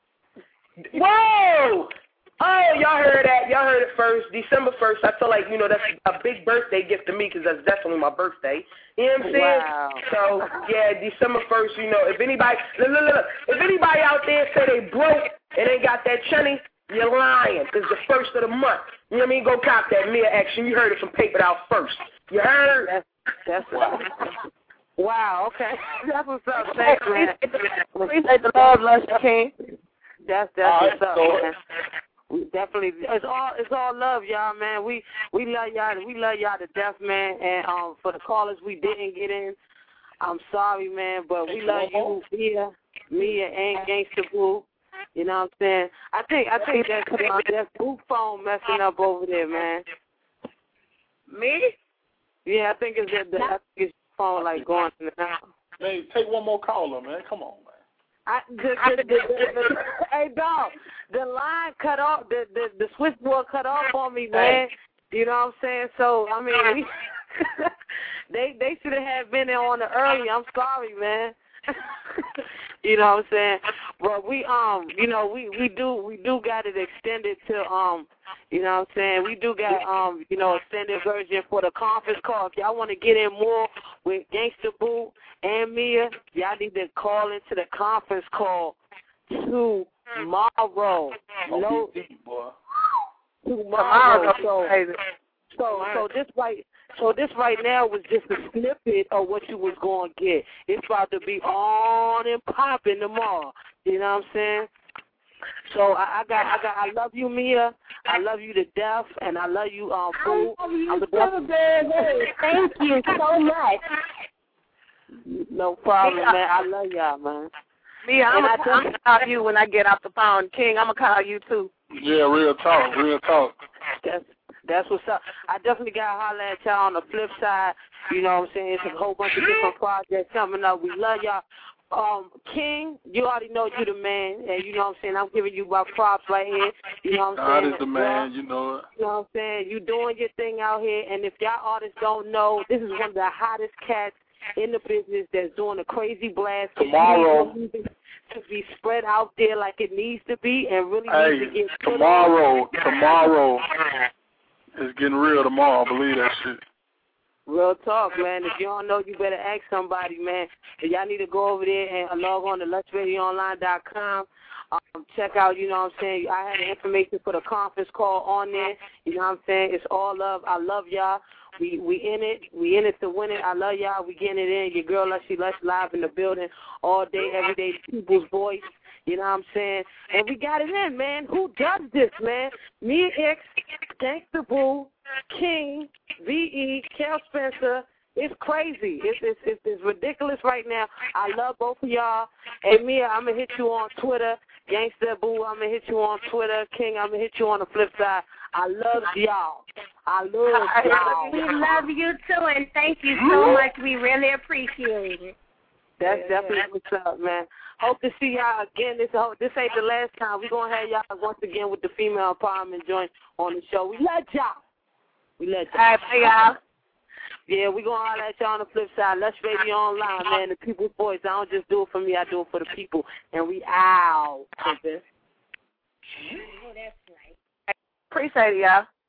Whoa! Oh, y'all heard that. Y'all heard it first. December first. I feel like, you know, that's a big birthday gift to me because that's definitely my birthday. You know what I'm saying? Wow. So, yeah, December first, you know, if anybody, look, look, look, if anybody out there say they broke and ain't got that chunny, you're lying. It's the first of the month. You know what I mean? Go cop that Mia action. You heard it from Papered Out first. You heard? That's, that's wow. Wow, okay. That's what's up. Thanks, man. Appreciate the love, Lush King. That's that's what's up, man. We definitely, it's all it's all love, y'all, man. We we love y'all, we love y'all to death, man. And um, for the callers we didn't get in, I'm sorry, man, but we love you, Mia, Mia, and Gangsta Boo. You know what I'm saying? I think I think that uh, that Boo phone messing up over there, man. Me? Yeah, I think it's that I think it's phone like going in and out. Hey, take one more caller, man. Come on, man. I, the, the, the, the, the, hey, dog, the line cut off, the, the, the switchboard cut off on me, man. You know what I'm saying? So, I mean, we, they they should have been there on the early. I'm sorry, man. You know what I'm saying? But we, um, you know, we, we do we do got it extended to, um, you know what I'm saying? We do got, um, you know, extended version for the conference call. If y'all want to get in more with Gangsta Boo and Mia, y'all need to call into the conference call tomorrow. No, tomorrow. So, so, so this right, so this right now was just a snippet of what you was going to get. It's about to be on and popping tomorrow. You know what I'm saying? So I, I got, I got, I love you, Mia. I love you to death, and I love you, um, Boo. I love you so very, very. Thank you so much. No problem, man. I love y'all, man. Mia, I'm gonna call you when I get off the phone. King, I'm gonna call you too. Yeah, real talk, real talk. That's that's what's up. I definitely got to holler at y'all on the flip side. You know what I'm saying? It's a whole bunch of different projects coming up. We love y'all. Um, King, you already know you the man, and you know what I'm saying. I'm giving you my props right here. You know what I'm God saying. is the man, you know it. You know what I'm saying. You doing your thing out here, and if y'all artists don't know, this is one of the hottest cats in the business that's doing a crazy blast. Tomorrow. To be spread out there like it needs to be, and really Hey, needs to get tomorrow, tomorrow is getting real tomorrow. I believe that shit. Real talk, man. If you don't know, you better ask somebody, man. If y'all need to go over there and log on to lush radio online dot com. Um, check out, you know what I'm saying. I had the information for the conference call on there. You know what I'm saying. It's all love. I love y'all. We we in it. We in it to win it. I love y'all. We getting it in. Your girl Lushy Lush live in the building all day, every day. People's voice. You know what I'm saying? And we got it in, man. Who does this, man? Me and X, Gangsta Boo, King, V E, Kel Spencer. It's crazy. It's, it's it's it's ridiculous right now. I love both of y'all. And Mia, I'm going to hit you on Twitter. Gangsta Boo, I'm going to hit you on Twitter. King, I'm going to hit you on the flip side. I love y'all. I love y'all. We love you, too, and thank you so much. We really appreciate it. That's definitely what's up, man. Hope to see y'all again. This this ain't the last time. We're going to have y'all once again with the female empowerment joint on the show. We love y'all. We love y'all. All right, bye, y'all. Yeah, we're going to holler at y'all on the flip side. Lush Radio Online, man. The people's voice. I don't just do it for me. I do it for the people. And we out. Appreciate it, y'all.